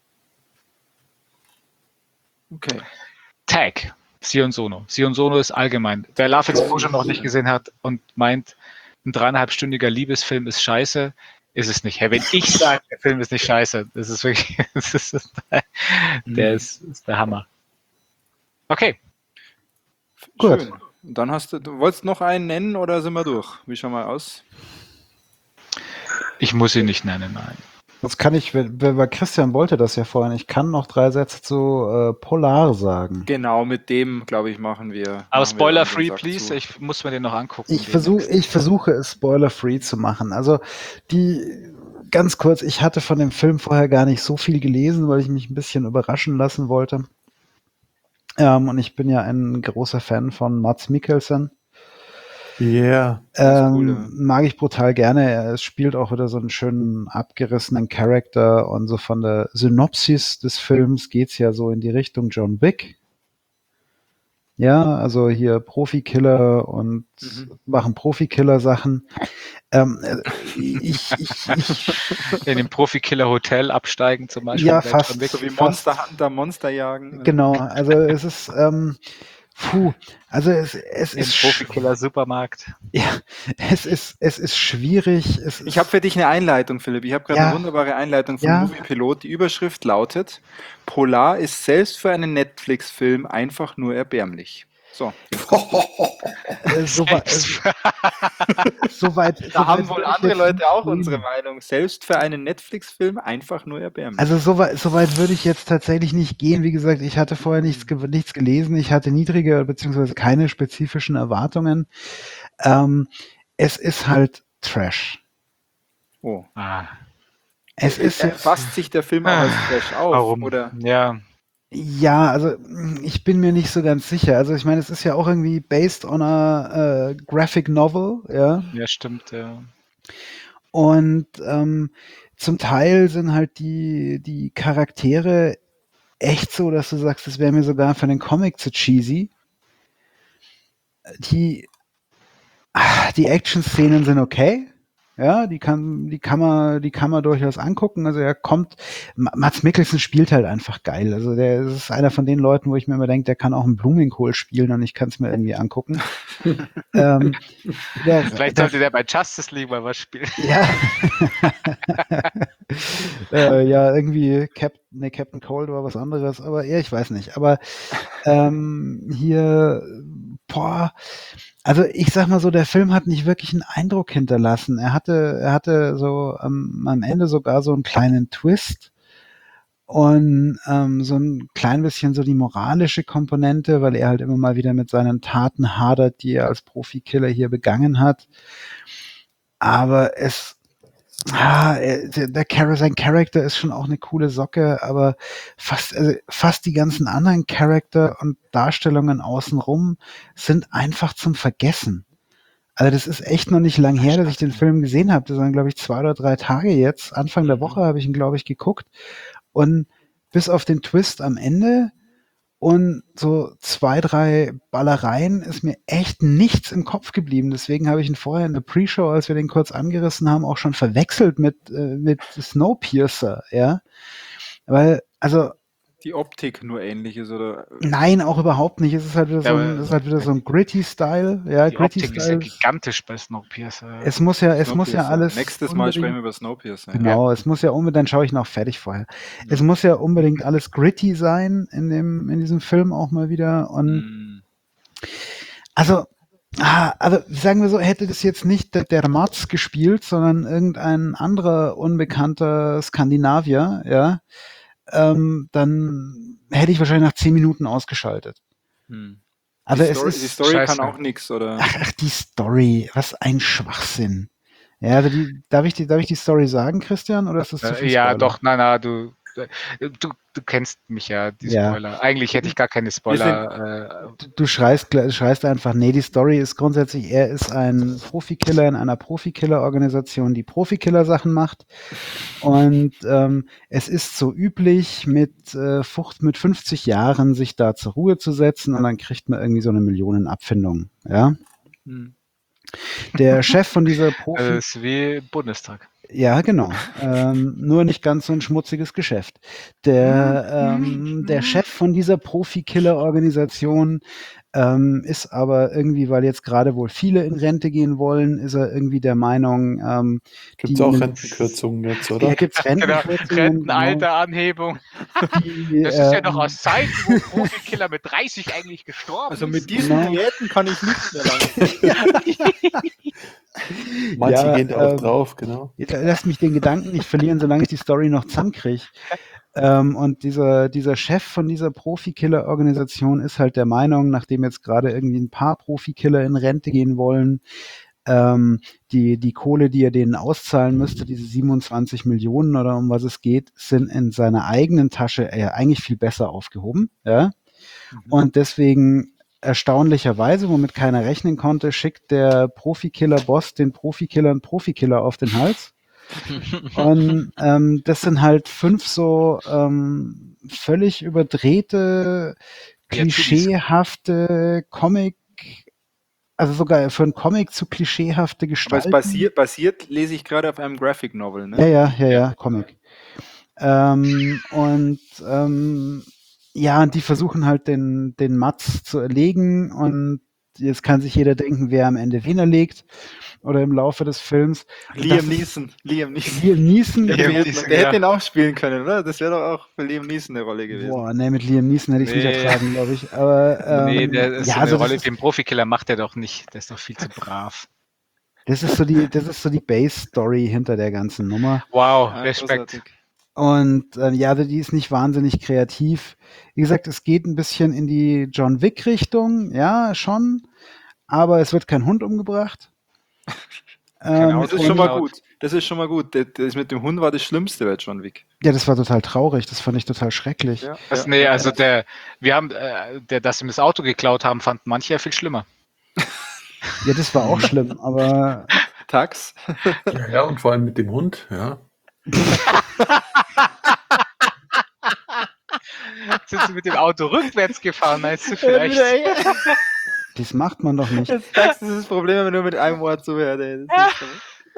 Okay. Tag, Sion Sono. Sion Sono ist allgemein. Wer Love Explosion noch nicht gesehen hat und meint, ein dreieinhalbstündiger Liebesfilm ist scheiße, ist es nicht. Hey, wenn ich sage, der Film ist nicht scheiße, das ist wirklich, das ist, der ist, ist der Hammer. Okay. Gut. Schön. Und dann hast du, du wolltest noch einen nennen oder sind wir durch? Wie schauen wir aus? Ich muss ihn nicht nennen, nein. Das kann ich, wenn, wenn Christian wollte das ja vorhin, ich kann noch drei Sätze zu äh, Polar sagen. Genau, mit dem, glaube ich, machen wir. Aber machen wir spoiler-free, dann den Sack please. zu. Ich muss mir den noch angucken. Ich versuche, ich versuche es spoiler-free zu machen. Also die, ganz kurz, ich hatte von dem Film vorher gar nicht so viel gelesen, weil ich mich ein bisschen überraschen lassen wollte. Ähm, und ich bin ja ein großer Fan von Mads Mikkelsen. Yeah. Ähm, cool, ja. Mag ich brutal gerne. Er spielt auch wieder so einen schönen abgerissenen Charakter, und so von der Synopsis des Films geht's ja so in die Richtung John Wick. Ja, also hier Profikiller und Mhm. machen Profikiller-Sachen. Ähm, äh, ich, ich, ich, In dem Profikiller-Hotel absteigen zum Beispiel. Ja, bei fast. John Wick. So wie Fast. Monster Hunter, Monster jagen. Genau, also es ist, ähm, puh, also es, es Im ist, sch- Profikiller-Supermarkt. ja, es ist, es ist schwierig. Es ist, Ich habe für dich eine Einleitung, Philipp. Ich habe gerade Ja. eine wunderbare Einleitung von Ja. Movie Pilot. Die Überschrift lautet: Polar ist selbst für einen Netflix-Film einfach nur erbärmlich. So, äh, so, wei- Selbst- äh, so weit. so da haben weit wohl würde ich andere jetzt Leute nicht auch gehen. unsere Meinung. Selbst für einen Netflix-Film einfach nur erbärmlich. Also so weit, so weit würde ich jetzt tatsächlich nicht gehen. Wie gesagt, ich hatte vorher nichts, ge- nichts gelesen. Ich hatte niedrige beziehungsweise keine spezifischen Erwartungen. Ähm, es ist halt Trash. Oh. Ah, Es ist Äh, jetzt, fasst sich der Film auch als Trash auf? warum? Oder? Ja, ja, also mh, ich bin mir nicht so ganz sicher. Also ich meine, es ist ja auch irgendwie based on a äh, graphic novel, ja. ja, stimmt. Ja. Und ähm, zum Teil sind halt die, die Charaktere echt so, dass du sagst, das wäre mir sogar für den Comic zu cheesy. Die, ah, die Action-Szenen sind okay. Ja, die kann, die kann man, die kann man durchaus angucken. Also er kommt, Ma- Mads Mikkelsen spielt halt einfach geil. Also der ist einer von den Leuten, wo ich mir immer denke, der kann auch einen Blumenkohl spielen und ich kann es mir irgendwie angucken. ähm, der, Vielleicht der, sollte der bei Justice League mal was spielen. ja. äh, ja, irgendwie Cap, nee, Captain Cold war was anderes, aber ja, ich weiß nicht. Aber ähm, hier, boah, also ich sag mal so, der Film hat nicht wirklich einen Eindruck hinterlassen. Er hatte, er hatte so ähm, am Ende sogar so einen kleinen Twist. und ähm, so ein klein bisschen so die moralische Komponente, weil er halt immer mal wieder mit seinen Taten hadert, die er als Profikiller hier begangen hat. Aber es, ah, er- der, der Char- sein Charakter ist schon auch eine coole Socke, aber fast, also fast die ganzen anderen Charakter und Darstellungen außenrum sind einfach zum Vergessen. Also das ist echt noch nicht lang her, dass ich den Film gesehen habe. Das waren, glaube ich, zwei oder drei Tage jetzt. Anfang der Mhm. Woche habe ich ihn, glaube ich, geguckt. Und bis auf den Twist am Ende und so zwei, drei Ballereien ist mir echt nichts im Kopf geblieben. Deswegen habe ich ihn vorher in der Pre-Show, als wir den kurz angerissen haben, auch schon verwechselt mit, äh, mit Snowpiercer, ja. Weil, also, Die Optik nur ähnlich ist, oder? nein, auch überhaupt nicht. Es ist halt wieder Ja, so ein, aber es ist halt wieder so ein Gritty-Style, ja, die Optik ist ja Gritty-Style. gigantisch bei Snowpiercer. Es muss ja, es muss ja Snowpiercer. alles Nächstes Mal sprechen wir unbedingt, über Snowpiercer. genau, es muss ja unbedingt, dann schaue ich noch fertig vorher. Es Ja. muss ja unbedingt alles gritty sein in dem, in diesem Film auch mal wieder. Und Mm. also, ah, also sagen wir so, hätte das jetzt nicht der, der Mats gespielt, sondern irgendein anderer unbekannter Skandinavier, ja, ähm, dann hätte ich wahrscheinlich nach zehn Minuten ausgeschaltet. Hm. Also die es Story, die ist, Story scheiße. kann auch nichts, oder? ach, ach, die Story, was ein Schwachsinn. Ja, also die, darf ich die, darf ich die Story sagen, Christian, oder ist das zu Äh, viel ja, Spoiler? doch, nein, nein, du, du, du kennst mich ja, die Ja. Spoiler. Eigentlich hätte ich gar keine Spoiler. Äh, Du, du schreist, gl- schreist einfach, nee, die Story ist grundsätzlich, er ist ein Profikiller in einer Profikiller-Organisation, die Profikiller-Sachen macht. Und ähm, es ist so üblich, mit, äh, Fucht, mit fünfzig Jahren sich da zur Ruhe zu setzen und dann kriegt man irgendwie so eine Millionenabfindung. Ja? Hm. Der Chef von dieser Profi... äh, ist wie Bundestag. Ja, genau. Ähm, nur nicht ganz so ein schmutziges Geschäft. Der, ähm, der Chef von dieser Profikiller-Organisation ähm, ist aber irgendwie, weil jetzt gerade wohl viele in Rente gehen wollen, ist er irgendwie der Meinung, ähm, Gibt es die- auch Rentenkürzungen jetzt, oder? ja, gibt's Rentenkürzungen, genau, Rentenalteranhebung. die, Das ist ja noch ähm, aus Zeiten, wo Profikiller mit dreißig eigentlich gestorben Also ist. mit diesen Genau. Diäten kann ich nicht mehr lange. Manche Ja, gehen da auch ähm, drauf, genau. Jetzt lass mich den Gedanken nicht verlieren, solange ich die Story noch zusammenkriege. Ähm, und dieser, dieser Chef von dieser Profikiller-Organisation ist halt der Meinung, nachdem jetzt gerade irgendwie ein paar Profikiller in Rente gehen wollen, ähm, die, die Kohle, die er denen auszahlen müsste, diese siebenundzwanzig Millionen oder um was es geht, sind in seiner eigenen Tasche äh, eigentlich viel besser aufgehoben. Ja? Und deswegen erstaunlicherweise, womit keiner rechnen konnte, schickt der Profikiller-Boss den Profikillern Profikiller auf den Hals. Und ähm, das sind halt fünf so ähm, völlig überdrehte, Ja, Tubis. klischeehafte Comic, also sogar für einen Comic zu klischeehafte Aber es Gestalten. basiert, basiert, lese ich gerade auf einem Graphic Novel, Ja, ne? ja, ja, ja, Comic. Ähm, und ähm, ja, und die versuchen halt den, den Mats zu erlegen und jetzt kann sich jeder denken, wer am Ende wen erlegt oder im Laufe des Films. Und das Liam ist- Neeson. Liam Neeson. Liam Neeson. Der, Liam der, Neeson, der ja. hätte ihn auch spielen können, oder? Das wäre doch auch für Liam Neeson eine Rolle gewesen. Boah, nee, mit Liam Neeson hätte ich es nicht Nee. ertragen, glaube ich. Aber ähm, nee, der ist ja, so eine also das Rolle, ist, den Profikiller macht er doch nicht. Der ist doch viel zu brav. das ist so die, das ist so die Base-Story hinter der ganzen Nummer. Wow, Ah, Respekt. großartig. Und ähm, ja, also die ist nicht wahnsinnig kreativ. Wie gesagt, es geht ein bisschen in die John Wick-Richtung, ja, schon. Aber es wird kein Hund umgebracht. Kein Ähm, Das ist Auto schon mal geklaut. gut. Das ist schon mal gut. Das, das mit dem Hund war das Schlimmste bei John Wick. ja, das war total traurig. Das fand ich total schrecklich. Ja, Das, ja. nee, also der, wir haben, äh, der, dass ihm das Auto geklaut haben, fanden manche ja viel schlimmer. Ja, das war auch schlimm. Aber Tax. Ja, ja, und vor allem mit dem Hund, ja. Sind sie mit dem Auto rückwärts gefahren, meinst du vielleicht? das macht man doch nicht. Jetzt Tax ist das Problem, wenn man nur mit einem Wort zuhört. Ey. Das ist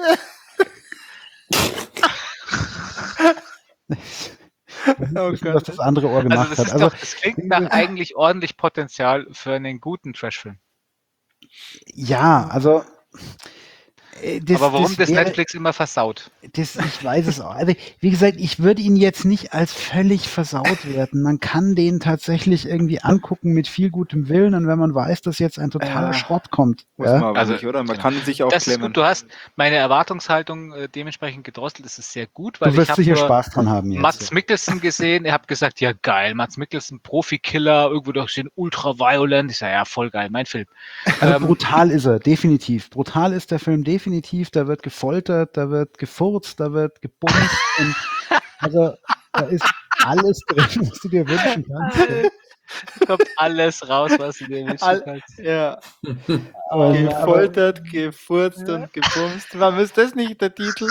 Oh wissen, Gott. was das andere Ohr Also gemacht das, hat. ist Also doch, das klingt nach eigentlich ordentlich Potenzial für einen guten Trashfilm. ja, also Äh, das, Aber warum das, wäre- Netflix immer versaut? Das, ich weiß es auch. Also, wie gesagt, ich würde ihn jetzt nicht als völlig versaut werten. Man kann den tatsächlich irgendwie angucken mit viel gutem Willen und wenn man weiß, dass jetzt ein totaler Ja, Schrott kommt. Muss Ja? man aber Also, nicht, oder? Man genau. kann sich auch Das ist klemmen. gut, du hast meine Erwartungshaltung äh, dementsprechend gedrosselt, das ist sehr gut, weil Du ich wirst habe sicher nur Spaß dran haben jetzt. Mads Mikkelsen gesehen, ihr habt gesagt, ja geil, Mads Mikkelsen, Profikiller, irgendwo doch stehen ultra-violent. Ich sage, ja, voll geil, mein Film. Also Ähm, brutal ist er, definitiv. Brutal ist der Film definitiv. Da wird gefoltert, da wird gefurzt, da wird gebumst. und also da ist alles drin, was du dir wünschen kannst. Ja. kommt alles raus, was du dir wünschen All- kannst. Ja, Und, aber, gefoltert, gefurzt und gebumst. Warum ist das nicht der Titel?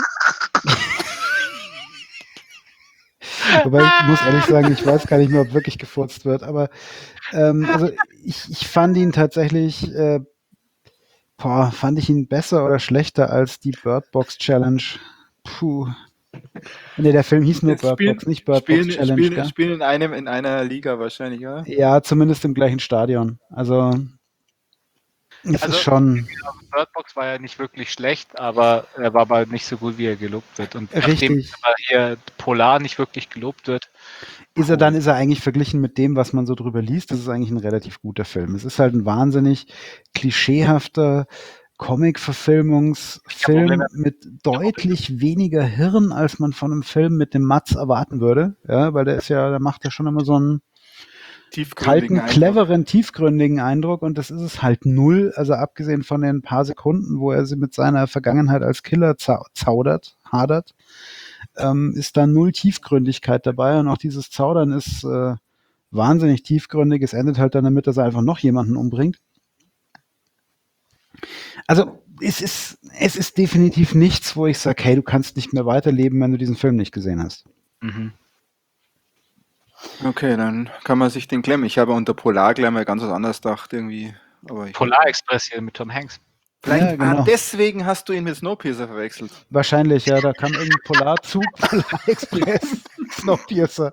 wobei ich muss ehrlich sagen, ich weiß gar nicht mehr, ob wirklich gefurzt wird. Aber ähm, also ich, ich fand ihn tatsächlich, äh, boah, fand ich ihn besser oder schlechter als die Bird Box Challenge. Puh. Nee, der Film hieß nur Jetzt Bird spielen, Box, nicht Bird spielen, Box Challenge. spielen, gell? spielen in einem in einer Liga wahrscheinlich, oder? Ja, zumindest im gleichen Stadion. Also es Also- ist schon Bird Box war ja nicht wirklich schlecht, aber er war aber nicht so gut, wie er gelobt wird. Und nachdem richtig. aber hier Polar nicht wirklich gelobt wird, Ist er dann, ist er eigentlich verglichen mit dem, was man so drüber liest, das ist eigentlich ein relativ guter Film. Es ist halt ein wahnsinnig klischeehafter Comic-Verfilmungsfilm Probleme. mit deutlich weniger Hirn, als man von einem Film mit dem Mats erwarten würde. Ja, weil der ist ja, der macht ja schon immer so einen Tiefgründigen kalten, Eindruck. cleveren, tiefgründigen Eindruck und das ist es halt null. Also abgesehen von den paar Sekunden, wo er sie mit seiner Vergangenheit als Killer zau zaudert, hadert, ähm, ist da null Tiefgründigkeit dabei und auch dieses Zaudern ist äh, wahnsinnig tiefgründig. Es endet halt dann damit, dass er einfach noch jemanden umbringt. Also es ist, es ist definitiv nichts, wo ich sage, hey, du kannst nicht mehr weiterleben, wenn du diesen Film nicht gesehen hast. mhm. Okay, dann kann man sich den klemmen. Ich habe unter Polar gleich mal ganz was anderes gedacht irgendwie. Aber ich, Polar Express hier mit Tom Hanks. vielleicht, Ja, genau. ah, deswegen hast du ihn mit Snowpiercer verwechselt. Wahrscheinlich, ja, da kam irgendein Polarzug, Polarexpress, Snowpiercer.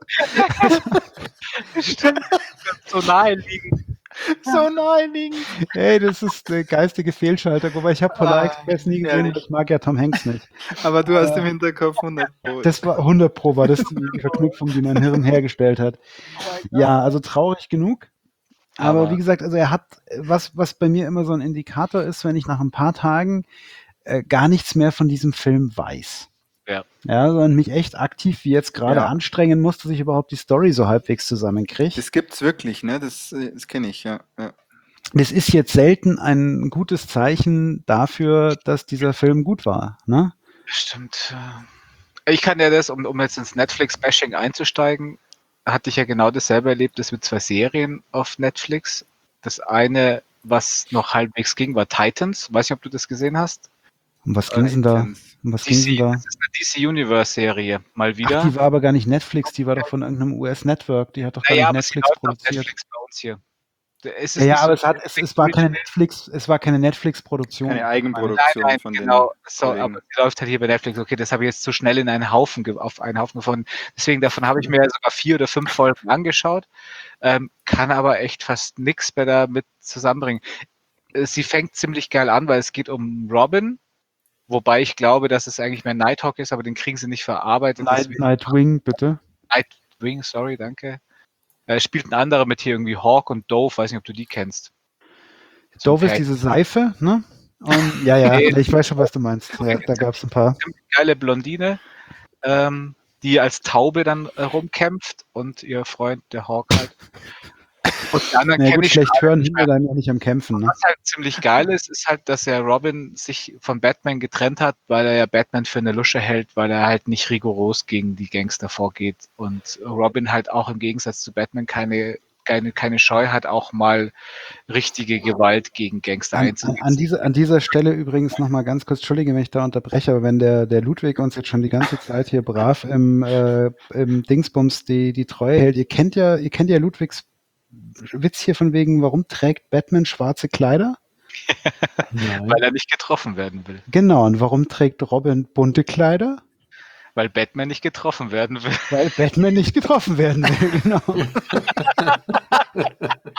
Stimmt, so naheliegend. So naheliegend. Hey, das ist eine geistige Fehlschaltung, wobei ich habe Polarexpress nie gesehen, herrlich. weil ich mag ja Tom Hanks nicht. Aber du hast im Hinterkopf hundert Pro. Das war hundert Pro, war das die Verknüpfung, die mein Hirn hergestellt hat. Ja, also traurig genug. Aber, Aber- wie gesagt, also er hat, was, was bei mir immer so ein Indikator ist, wenn ich nach ein paar Tagen äh, gar nichts mehr von diesem Film weiß. Ja. Ja, sondern mich echt aktiv wie jetzt gerade Ja. anstrengen muss, dass ich überhaupt die Story so halbwegs zusammenkriege. Das gibt's wirklich, ne? Das, äh, das kenne ich, ja. ja. Das ist jetzt selten ein gutes Zeichen dafür, dass dieser Film gut war. Ne? Stimmt. Ich kann ja das, um, um jetzt ins Netflix-Bashing einzusteigen, hatte ich ja genau dasselbe erlebt, das mit zwei Serien auf Netflix. Das eine, was noch halbwegs ging, war Titans. Weiß nicht, ob du das gesehen hast. Um was ging denn da? Um was ging D C, denn da? das ist eine D C Universe-Serie. Mal wieder. Ach, die war aber gar nicht Netflix, die war doch von irgendeinem U S-Network. Die hat doch gar naja, aber nicht sie Netflix läuft auf produziert. Netflix bei uns hier. Es ist Ja, ja, nicht aber so es, hat, es, es war keine Netflix, es war keine Netflix-Produktion. Keine Nein, Eigenproduktion nein, von genau. den So, Kollegen. aber sie läuft halt hier bei Netflix. Okay, das habe ich jetzt zu schnell in einen Haufen ge- auf einen Haufen gefunden. Deswegen davon habe ich mir sogar vier oder fünf Folgen angeschaut, ähm, kann aber echt fast nichts mehr damit zusammenbringen. Äh, Sie fängt ziemlich geil an, weil es geht um Robin, wobei ich glaube, dass es eigentlich mehr Nighthawk ist, aber den kriegen sie nicht verarbeitet. Night, deswegen- Nightwing, bitte. Nightwing, sorry, danke. Äh, spielt ein anderer mit hier irgendwie Hawk und Dove, weiß nicht, ob du die kennst. So ein Dove ist Pärchen. diese Seife, ne? Und, ja, ja, Nee. ich weiß schon, was du meinst. Ja, da gab es ein paar. ziemlich geile Blondine, ähm, die als Taube dann äh, rumkämpft und ihr Freund, der Hawk halt. Und die anderen Na ja, kenne gut, ich schlecht alle hören nicht sind wir mehr. dann ja nicht am Kämpfen. Ne? Was halt ziemlich geil ist, ist halt, dass ja Robin sich von Batman getrennt hat, weil er ja Batman für eine Lusche hält, weil er halt nicht rigoros gegen die Gangster vorgeht. Und Robin halt auch im Gegensatz zu Batman keine, keine, keine Scheu hat, auch mal richtige Gewalt gegen Gangster An, an, einzusetzen. an, diese, an dieser Stelle übrigens nochmal ganz kurz, Entschuldige, wenn ich da unterbreche, aber wenn der, der Ludwig uns jetzt schon die ganze Zeit hier brav im, äh, im Dingsbums die, die Treue hält, ihr kennt ja, ihr kennt ja Ludwigs Witz hier von wegen, warum trägt Batman schwarze Kleider? Nein. Weil er nicht getroffen werden will. Genau, und warum trägt Robin bunte Kleider? Weil Batman nicht getroffen werden will. Weil Batman nicht getroffen werden will, genau.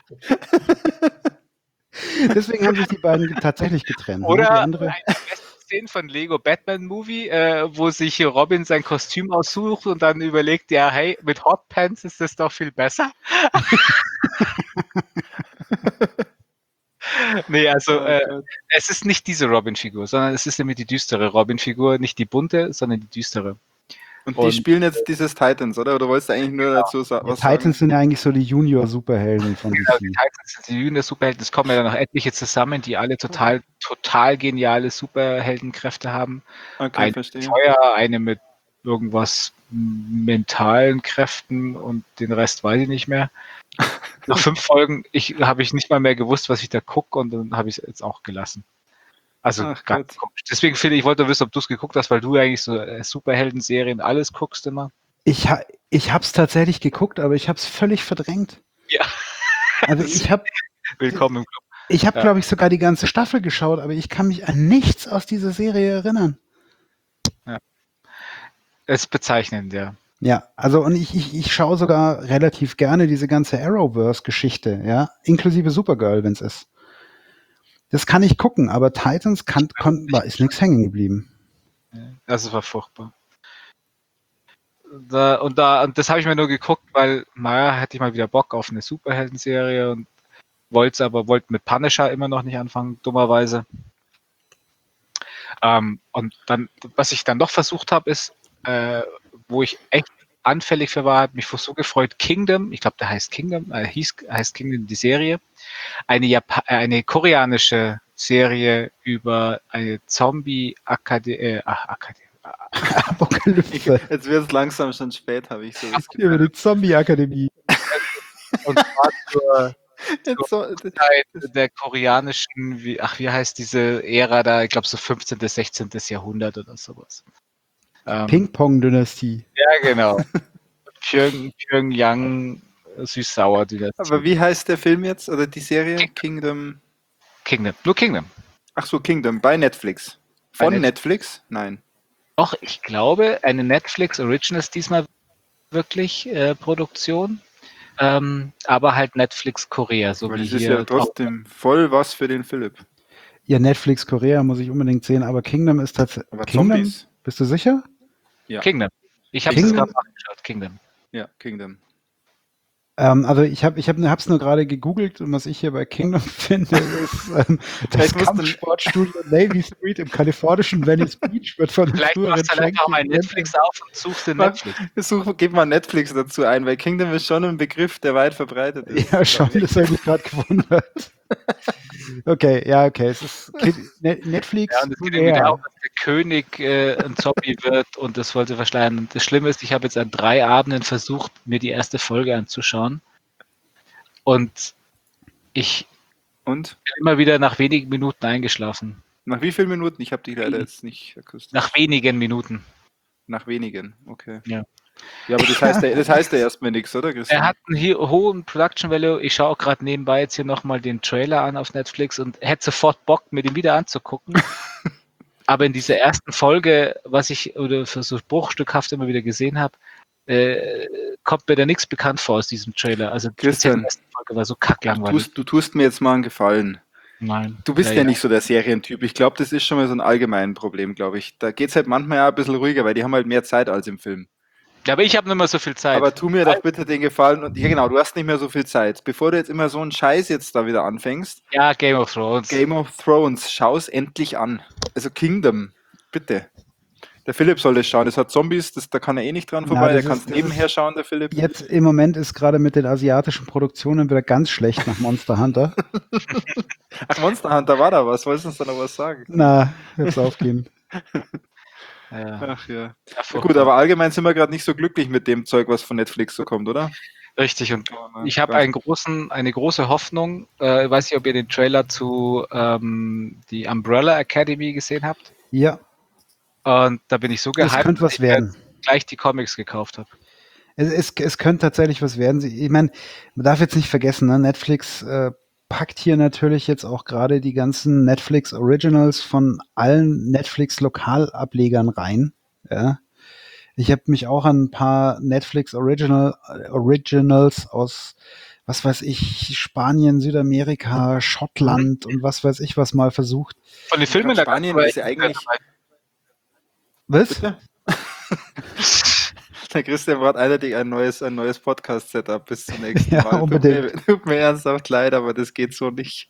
Deswegen haben sich die beiden tatsächlich getrennt. ne? Die Oder andere, die beste gesehen von Lego Batman Movie, äh, wo sich Robin sein Kostüm aussucht und dann überlegt, ja, hey, mit Hot Pants ist das doch viel besser? Nee, also Oh äh, Gott. es ist nicht diese Robin-Figur, sondern es ist nämlich die düstere Robin-Figur, nicht die bunte, sondern die düstere. Und die Und spielen jetzt dieses Titans, oder? Oder wolltest du eigentlich nur dazu sa- Die was Titans sagen? sind ja eigentlich so die Junior-Superhelden von genau, die D C. Titans sind die Junior-Superhelden. Es kommen ja dann noch etliche zusammen, die alle total, total geniale Superheldenkräfte haben. Okay, Eine mit verstehe. Feuer, eine mit irgendwas mentalen Kräften und den Rest weiß ich nicht mehr. Nach fünf Folgen ich, habe ich nicht mal mehr gewusst, was ich da gucke und dann habe ich es jetzt auch gelassen. Also Ach ganz Gott. komisch. Deswegen finde ich, ich wollte wissen, ob du es geguckt hast, weil du ja eigentlich so äh, Superhelden-Serien alles guckst immer. Ich, ha ich habe es tatsächlich geguckt, aber ich habe es völlig verdrängt. Ja. Also ich habe, Willkommen im Club. ich habe, Ja. glaube ich, sogar die ganze Staffel geschaut, aber ich kann mich an nichts aus dieser Serie erinnern. Es ist bezeichnend, ja. Ja, also und ich, ich, ich schaue sogar relativ gerne diese ganze Arrowverse-Geschichte, ja, inklusive Supergirl, wenn es ist. Das kann ich gucken, aber Titans kann, kon, war, ist nichts hängen geblieben. Das war furchtbar. Da, und da, und das habe ich mir nur geguckt, weil, naja, hatte ich mal wieder Bock auf eine Superhelden-Serie und wollte es aber, wollte mit Punisher immer noch nicht anfangen, dummerweise. Ähm, und dann, was ich dann noch versucht habe, ist, äh, wo ich echt anfällig für war, hat mich so gefreut, Kingdom, ich glaube, der heißt Kingdom, äh, hieß, heißt Kingdom die Serie, eine, Japa äh, eine koreanische Serie über eine Zombie-Akademie, äh, ach, Akademie, Apokalypse. Jetzt wird es langsam schon spät, habe ich so das Gefühl. Über die Zombie-Akademie. und zwar zur Jetzt so, Zeit der koreanischen, wie, ach, wie heißt diese Ära da, ich glaube so fünfzehnten. sechzehnten. Jahrhundert oder sowas. Ähm, Ping-Pong-Dynastie. Ja, genau. Pyong, Pyongyang süß-sauer Dynastie. aber wie heißt der Film jetzt oder die Serie? Kingdom. Kingdom, nur Kingdom. Ach so, Kingdom bei Netflix. Von Bei Netflix? Nein. Doch, ich glaube, eine Netflix Originals diesmal wirklich äh, Produktion, ähm, aber halt Netflix Korea, so Aber wie das ist hier. ja trotzdem voll was für den Philipp. Ja, Netflix Korea muss ich unbedingt sehen, aber Kingdom ist tatsächlich. Aber Kingdom? Zombies? Bist du sicher? Ja. Kingdom. Ich habe es Kingdom? gerade nachgeschaut, Kingdom. Ja, Kingdom. Ähm, also ich habe ich hab, hab's nur gerade gegoogelt und was ich hier bei Kingdom finde, ist ähm, das Vielleicht musst du- Kampfsportstudio Navy Street im kalifornischen Venice Beach wird von den Vielleicht früheren machst du halt einfach mal Franklin Netflix auf und suchst den Mach- Netflix. Such, gib mal Netflix dazu ein, weil Kingdom ist schon ein Begriff, der weit verbreitet ist. Ja, schon, das habe ich gerade gewundert. Okay, ja, okay. Es ist Ki- Ne- Netflix. Ja, und es geht irgendwie Korea. darum, dass der König äh, ein Zombie wird und das wollte verschleiern. Und das Schlimme ist, ich habe jetzt an drei Abenden versucht, mir die erste Folge anzuschauen. Und ich Und? bin immer wieder nach wenigen Minuten eingeschlafen. Nach wie vielen Minuten? Ich habe dich leider jetzt nicht akustisch. Nach wenigen Minuten. Nach wenigen, okay. Ja. Ja, aber das heißt, ja- das heißt ja erstmal nichts, oder Christian? Er hat einen hi- hohen Production Value. Ich schaue auch gerade nebenbei jetzt hier nochmal den Trailer an auf Netflix und hätte sofort Bock, mir den wieder anzugucken. Aber in dieser ersten Folge, was ich oder für so bruchstückhaft immer wieder gesehen habe, äh, kommt mir da nichts bekannt vor aus diesem Trailer. Also Christian, die erste Folge war so du, kacklangweilig. tust, du tust mir jetzt mal einen Gefallen. Nein. Du bist ja, nicht so der Serientyp. Ich glaube, das ist schon mal so ein allgemeines Problem, glaube ich. Da geht es halt manchmal ja ein bisschen ruhiger, weil die haben halt mehr Zeit als im Film. Ja, aber ich habe nicht mehr so viel Zeit. Aber tu mir doch bitte den Gefallen. Und ja, genau, du hast nicht mehr so viel Zeit. Bevor du jetzt immer so einen Scheiß jetzt da wieder anfängst, ja, Game of Thrones. Game of Thrones, schau's endlich an. Also Kingdom, bitte. Der Philipp soll das schauen. Das hat Zombies, das, da kann er eh nicht dran Na, vorbei. das Der kann es ist- das nebenher ist- schauen, der Philipp. Jetzt im Moment ist gerade mit den asiatischen Produktionen wieder ganz schlecht nach Monster Hunter. Ach, Monster Hunter war da was. Wolltest du uns da noch was sagen? Na, jetzt aufgeben. Ja. Ach ja. Ja, Ja, furchtbar. gut, aber allgemein sind wir gerade nicht so glücklich mit dem Zeug, was von Netflix so kommt, oder? Richtig, und ich Ja, habe einen großen, eine große Hoffnung. Äh, ich weiß nicht, ob ihr den Trailer zu ähm, die Umbrella Academy gesehen habt. Ja, Und da bin ich so das gehypt, könnte was dass ich mir werden. gleich die Comics gekauft habe. Es, es, es könnte tatsächlich was werden. Sie- Ich meine, man darf jetzt nicht vergessen, ne? Netflix äh, packt hier natürlich jetzt auch gerade die ganzen Netflix Originals von allen Netflix Lokalablegern rein. Ja. Ich habe mich auch an ein paar Netflix Original, äh, Originals aus was weiß ich, Spanien, Südamerika, Schottland und was weiß ich was mal versucht. Von den Filmen, Ich glaub, Spanien ist ja eigentlich... Was? Bitte? Der Christian braucht eindeutig ein neues, ein neues Podcast-Setup bis zum nächsten Ja, Mal. Tut unbedingt. mir, tut mir ernsthaft leid, aber das geht so nicht.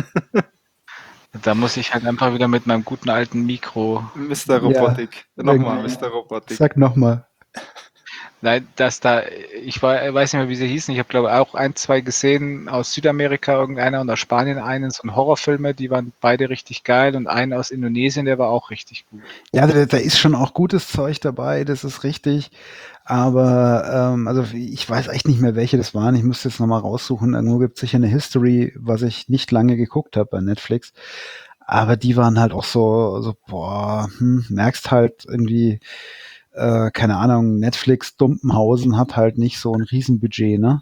Da muss ich halt einfach wieder mit meinem guten alten Mikro. Mister Robotik. Ja, Nochmal, irgendwie. Mister Robotik. Sag nochmal. Nein, dass da, ich war, weiß nicht mehr, wie sie hießen. Ich habe, glaube ich, auch ein, zwei gesehen aus Südamerika, irgendeiner und aus Spanien einen, so ein Horrorfilme, die waren beide richtig geil und einen aus Indonesien, der war auch richtig gut. Ja, da, da ist schon auch gutes Zeug dabei, das ist richtig. Aber ähm, also ich weiß echt nicht mehr, welche das waren. Ich müsste jetzt nochmal raussuchen. Irgendwo gibt es sicher eine History, was ich nicht lange geguckt habe bei Netflix. Aber die waren halt auch so, so boah, hm, merkst halt irgendwie, äh, keine Ahnung, Netflix Dumpenhausen hat halt nicht so ein Riesenbudget, ne?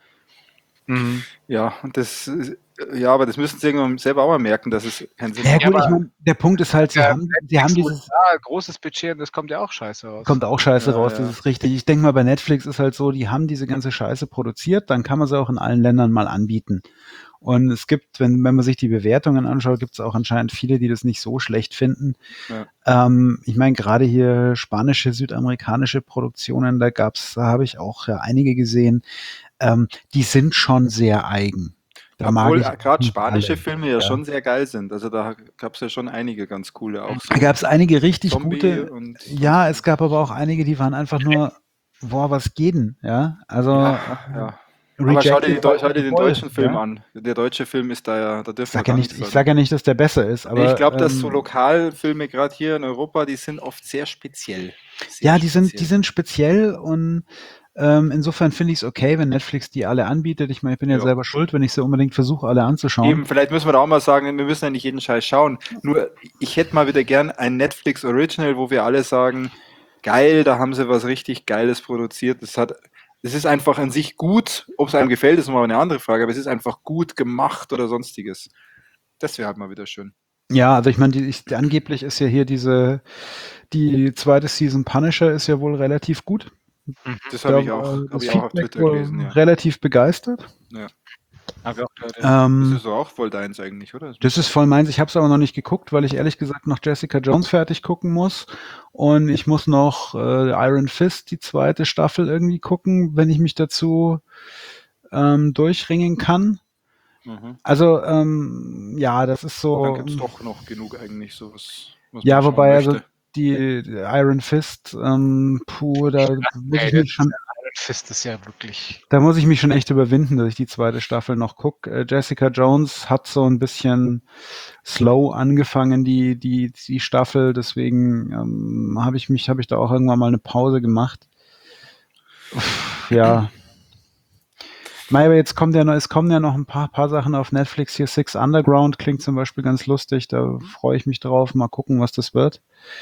Mhm. Ja, und das, äh, ja, aber das müssen sie irgendwann selber auch mal merken, dass es keinen Sinn Ja macht. gut, aber- ich meine, der Punkt ist halt, sie Ja, haben, sie haben dieses, Ja, großes Budget und das kommt ja auch scheiße raus. kommt auch scheiße Ja, raus, ja. das ist richtig. Ich denke mal, bei Netflix ist halt so, die haben diese ganze Scheiße produziert, dann kann man sie auch in allen Ländern mal anbieten. Und es gibt, wenn, wenn man sich die Bewertungen anschaut, gibt es auch anscheinend viele, die das nicht so schlecht finden. Ja. Ähm, ich meine, gerade hier spanische, südamerikanische Produktionen, da gab's, da habe ich auch ja, einige gesehen, ähm, die sind schon sehr eigen. Da Obwohl mag ich gerade nicht spanische alle. Filme ja, Ja. schon sehr geil sind. Also da gab es ja schon einige ganz coole auch. So Da gab es einige richtig Zombie gute. und Ja, es gab aber auch einige, die waren einfach nur, boah, was geht denn? Ja, also ja, ja. Aber schau dir, die, Deu- schau dir den deutschen Film ja? an. Der deutsche Film ist da ja, da Ich dürfen wir sag, ja gar nicht, nichts ich sagen. sag ja nicht, dass der besser ist, aber Nee, ich glaube, dass ähm, so Lokalfilme gerade hier in Europa, die sind oft sehr speziell. Sehr ja, die sind, die speziell. sind speziell und ähm, insofern finde ich es okay, wenn Netflix die alle anbietet. Ich meine, ich bin ja, Ja. selber schuld, wenn ich sie unbedingt versuche, alle anzuschauen. Eben, vielleicht müssen wir da auch mal sagen, wir müssen ja nicht jeden Scheiß schauen. Nur, ich hätte mal wieder gern ein Netflix Original, wo wir alle sagen, geil, da haben sie was richtig Geiles produziert. Das hat, es ist einfach an sich gut. Ob es einem gefällt, ist nochmal eine andere Frage, aber es ist einfach gut gemacht oder sonstiges. Das wäre halt mal wieder schön. Ja, also ich meine, die, ich, angeblich ist ja hier diese, die zweite Season Punisher ist ja wohl relativ gut. Das habe ich Da auch, war hab das ich auch auf Feedback Twitter wohl gelesen. Ja. relativ begeistert. Hab ich auch gehört, ja. Das Ähm, ist doch auch voll deins eigentlich, oder? das ist voll meins. Ich habe es aber noch nicht geguckt, weil ich ehrlich gesagt noch Jessica Jones fertig gucken muss. Und ich muss noch äh, Iron Fist, die zweite Staffel, irgendwie gucken, wenn ich mich dazu ähm, durchringen kann. Mhm. Also, ähm, ja, das ist so. Dann gibt es doch noch genug eigentlich sowas, was Ja, man schauen wobei, also möchte. die, die Iron Fist, ähm, puh, da muss ich mich schon, Iron Fist ist ja wirklich. da muss ich mich schon echt überwinden, dass ich die zweite Staffel noch gucke. Äh, Jessica Jones hat so ein bisschen slow angefangen, die, die, die Staffel, deswegen ähm, habe ich mich, habe ich da auch irgendwann mal eine Pause gemacht. Uff, ja. Mei, aber jetzt kommt ja noch, es kommen ja noch ein paar, paar Sachen auf Netflix hier. Six Underground klingt zum Beispiel ganz lustig, da freue ich mich drauf. Mal gucken, was das wird.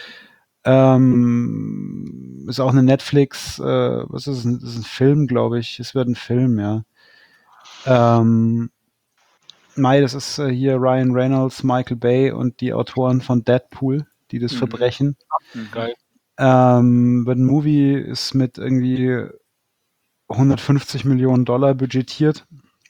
Ähm, ist auch eine Netflix, äh, was ist es? Das ist ein Film, glaube ich. Es wird ein Film, ja. Ähm, Mai, das ist äh, hier Ryan Reynolds, Michael Bay und die Autoren von Deadpool, die das Mhm. Verbrechen. Mhm. Geil. Ähm, wird ein Movie, ist mit irgendwie hundertfünfzig Millionen Dollar budgetiert.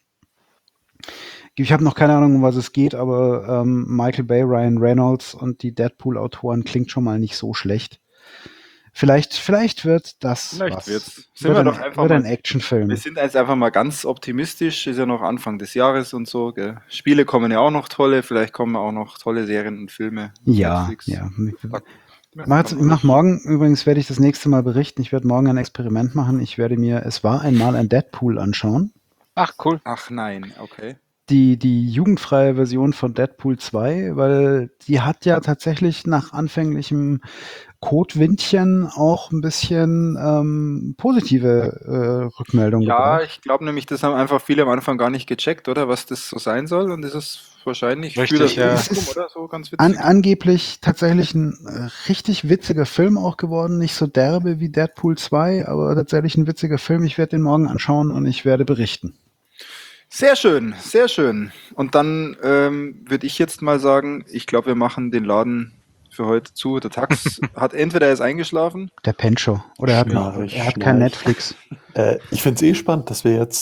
Ich habe noch keine Ahnung, um was es geht, aber ähm, Michael Bay, Ryan Reynolds und die Deadpool-Autoren klingt schon mal nicht so schlecht. Vielleicht, vielleicht wird das Vielleicht was. wird's. Sind Wird wir ein, doch einfach wird ein mal- Actionfilm. Wir sind jetzt einfach mal ganz optimistisch, ist ja noch Anfang des Jahres und so. Gell? Spiele kommen ja auch noch tolle, vielleicht kommen auch noch tolle Serien und Filme. auf Ja, Netflix. ja. Ja, Ich mach, jetzt, ich mach morgen, übrigens werde ich das nächste Mal berichten. Ich werde morgen ein Experiment machen. Ich werde mir Es war einmal ein Deadpool anschauen. Ach, cool. Ach nein, okay. Die, die jugendfreie Version von Deadpool zwei, weil die hat ja tatsächlich nach anfänglichem Kotwindchen auch ein bisschen ähm, positive äh, Rückmeldungen Ja, gebracht. ich glaube nämlich, das haben einfach viele am Anfang gar nicht gecheckt, oder? Was das so sein soll. Und das ist wahrscheinlich Richtig, für das ja. Publikum, oder? So ganz witzig. An, angeblich tatsächlich ein äh, richtig witziger Film auch geworden. Nicht so derbe wie Deadpool zwei, aber tatsächlich ein witziger Film. Ich werde den morgen anschauen und ich werde berichten. Sehr schön, sehr schön. Und dann ähm, würde ich jetzt mal sagen, ich glaube, wir machen den Laden für heute zu. Der Tax hat entweder er ist eingeschlafen. Der pennt schon. Oder er hat, Schnarch, er hat kein schnarch. Netflix. Äh, ich finde es eh spannend, dass wir jetzt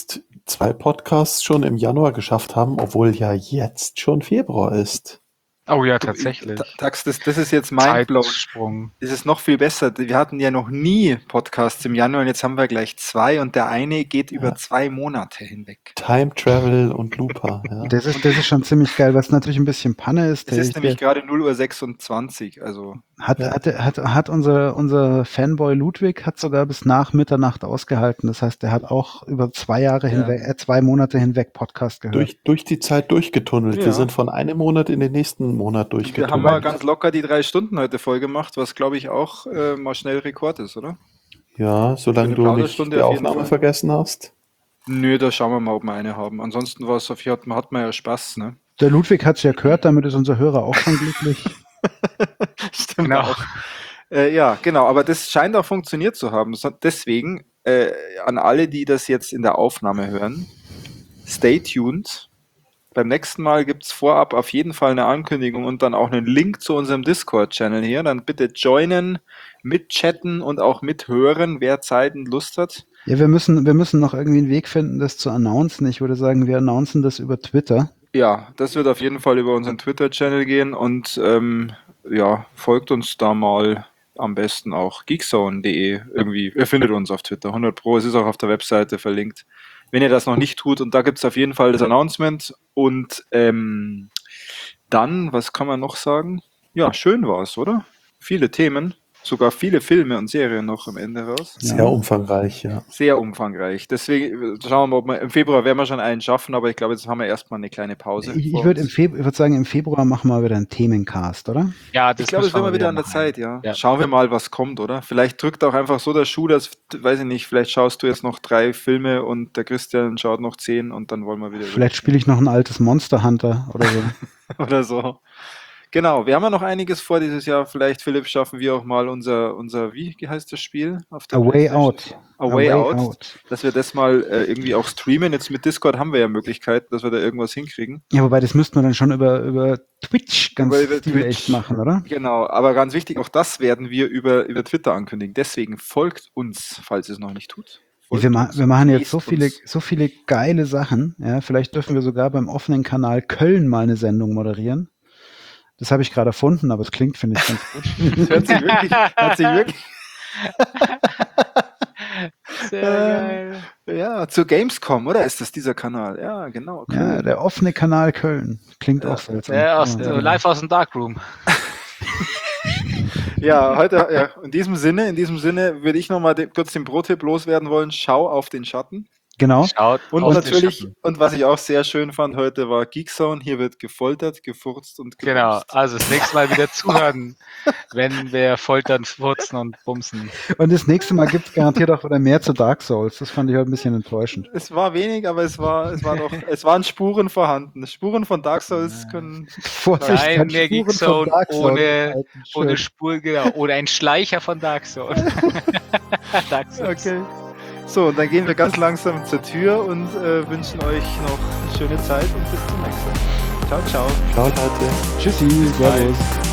zwei Podcasts schon im Januar geschafft haben, obwohl ja jetzt schon Februar ist. Oh ja, tatsächlich. Ta- Tax, das, das ist jetzt mindblowing. Zeitsprung. Das ist noch viel besser. Wir hatten ja noch nie Podcasts im Januar und jetzt haben wir gleich zwei und der eine geht über Ja. zwei Monate hinweg. Time Travel und Looper. Ja. Das ist, das ist schon ziemlich geil, was natürlich ein bisschen Panne ist. Es der- ist nämlich gerade null Uhr sechsundzwanzig, also Hat, Ja. hat, hat, hat unser, unser Fanboy Ludwig hat sogar bis nach Mitternacht ausgehalten. Das heißt, er hat auch über zwei Jahre Ja. hinweg, äh, zwei Monate hinweg Podcast gehört. Durch, durch die Zeit durchgetunnelt. Ja. Wir sind von einem Monat in den nächsten Monat wir haben durchgetunnelt. mal ganz locker die drei Stunden heute voll gemacht, was glaube ich auch äh, mal schnell Rekord ist, oder? Ja, solange Eine du nicht Plauderstunde die auf jeden Aufnahme Fall. vergessen hast. Nö, da schauen wir mal, ob wir eine haben. Ansonsten war es auf hat, man hat man ja Spaß, ne? Der Ludwig hat es ja gehört, damit ist unser Hörer auch schon glücklich. Stimmt Genau. auch. Äh, ja, genau, aber das scheint auch funktioniert zu haben. So- Deswegen äh, an alle, die das jetzt in der Aufnahme hören, stay tuned. Beim nächsten Mal gibt es vorab auf jeden Fall eine Ankündigung und dann auch einen Link zu unserem Discord-Channel hier. Dann bitte joinen, mitchatten und auch mithören, wer Zeit und Lust hat. Ja, wir müssen, wir müssen noch irgendwie einen Weg finden, das zu announcen. Ich würde sagen, wir announcen das über Twitter. Ja, das wird auf jeden Fall über unseren Twitter-Channel gehen und ähm, ja, folgt uns da mal am besten auch geekzone punkt de irgendwie. Ihr findet uns auf Twitter, hundert Pro. Es ist auch auf der Webseite verlinkt. Wenn ihr das noch nicht tut, und da gibt es auf jeden Fall das Announcement. Und ähm, dann, was kann man noch sagen? Ja, schön war es, oder? Viele Themen, sogar viele Filme und Serien noch am Ende raus. Sehr Ja. umfangreich, ja. Sehr umfangreich. Deswegen äh, schauen wir mal, ob wir im Februar werden wir schon einen schaffen, aber ich glaube, jetzt haben wir erstmal eine kleine Pause. Ich, ich vor würde uns. im Februar, ich würde sagen, im Februar machen wir wieder einen Themencast, oder? Ja, das Ich glaube, es müssen wird mal wieder an der machen. Zeit, ja. Ja. Schauen wir mal, was kommt, oder? Vielleicht drückt auch einfach so der Schuh, dass, weiß ich nicht, vielleicht schaust du jetzt noch drei Filme und der Christian schaut noch zehn und dann wollen wir wieder Vielleicht spiele ich noch ein altes Monster Hunter oder so. oder so. Genau, wir haben ja noch einiges vor dieses Jahr. Vielleicht, Philipp, schaffen wir auch mal unser, unser wie heißt das Spiel? Auf der A Way PlayStation? Out. A Way, Out. Dass wir das mal äh, irgendwie auch streamen. Jetzt mit Discord haben wir ja Möglichkeiten, dass wir da irgendwas hinkriegen. Ja, wobei das müssten wir dann schon über, über Twitch ganz Über- über stilecht Twitch. machen, oder? Genau, aber ganz wichtig, auch das werden wir über, über Twitter ankündigen. Deswegen folgt uns, falls ihr es noch nicht tut. Folgt Wir, ma uns, wir machen jetzt so lest viele, uns. so viele geile Sachen. Ja, vielleicht dürfen wir sogar beim offenen Kanal Köln mal eine Sendung moderieren. Das habe ich gerade erfunden, aber es klingt, finde ich, ganz gut. Das hört sich wirklich, hört sich wirklich Sehr geil. ja, zur Gamescom, oder? Ist das dieser Kanal? Ja, genau. Ja, Köln. der offene Kanal Köln. Klingt Ja. auch seltsam. Ja, aus, Ja. äh, live aus dem Darkroom. Ja, heute, ja, in diesem Sinne, in diesem Sinne würde ich nochmal de- kurz den Pro-Tipp loswerden wollen. Schau auf den Schatten. Genau. Schaut Und auf den natürlich, Schatten. und was ich auch sehr schön fand heute, war Geekzone. Hier wird gefoltert, gefurzt und Genau, gebumst. also das nächste Mal wieder zuhören, wenn wir foltern, furzen und bumsen. Und das nächste Mal gibt es garantiert auch wieder mehr zu Dark Souls. Das fand ich heute ein bisschen enttäuschend. Es war wenig, aber es war, es war doch, es waren Spuren vorhanden. Spuren von Dark Souls können. Vorsicht, Nein, kann der Spuren Geekzone von Dark Souls ohne- halten. Schön. Ohne Spur, genau. Oder ein Schleicher von Dark Souls. Dark Souls. Okay. So, und dann gehen wir ganz langsam zur Tür und äh, wünschen euch noch eine schöne Zeit und bis zum nächsten Mal. Ciao, ciao. Ciao, Leute. Tschüssi, servus.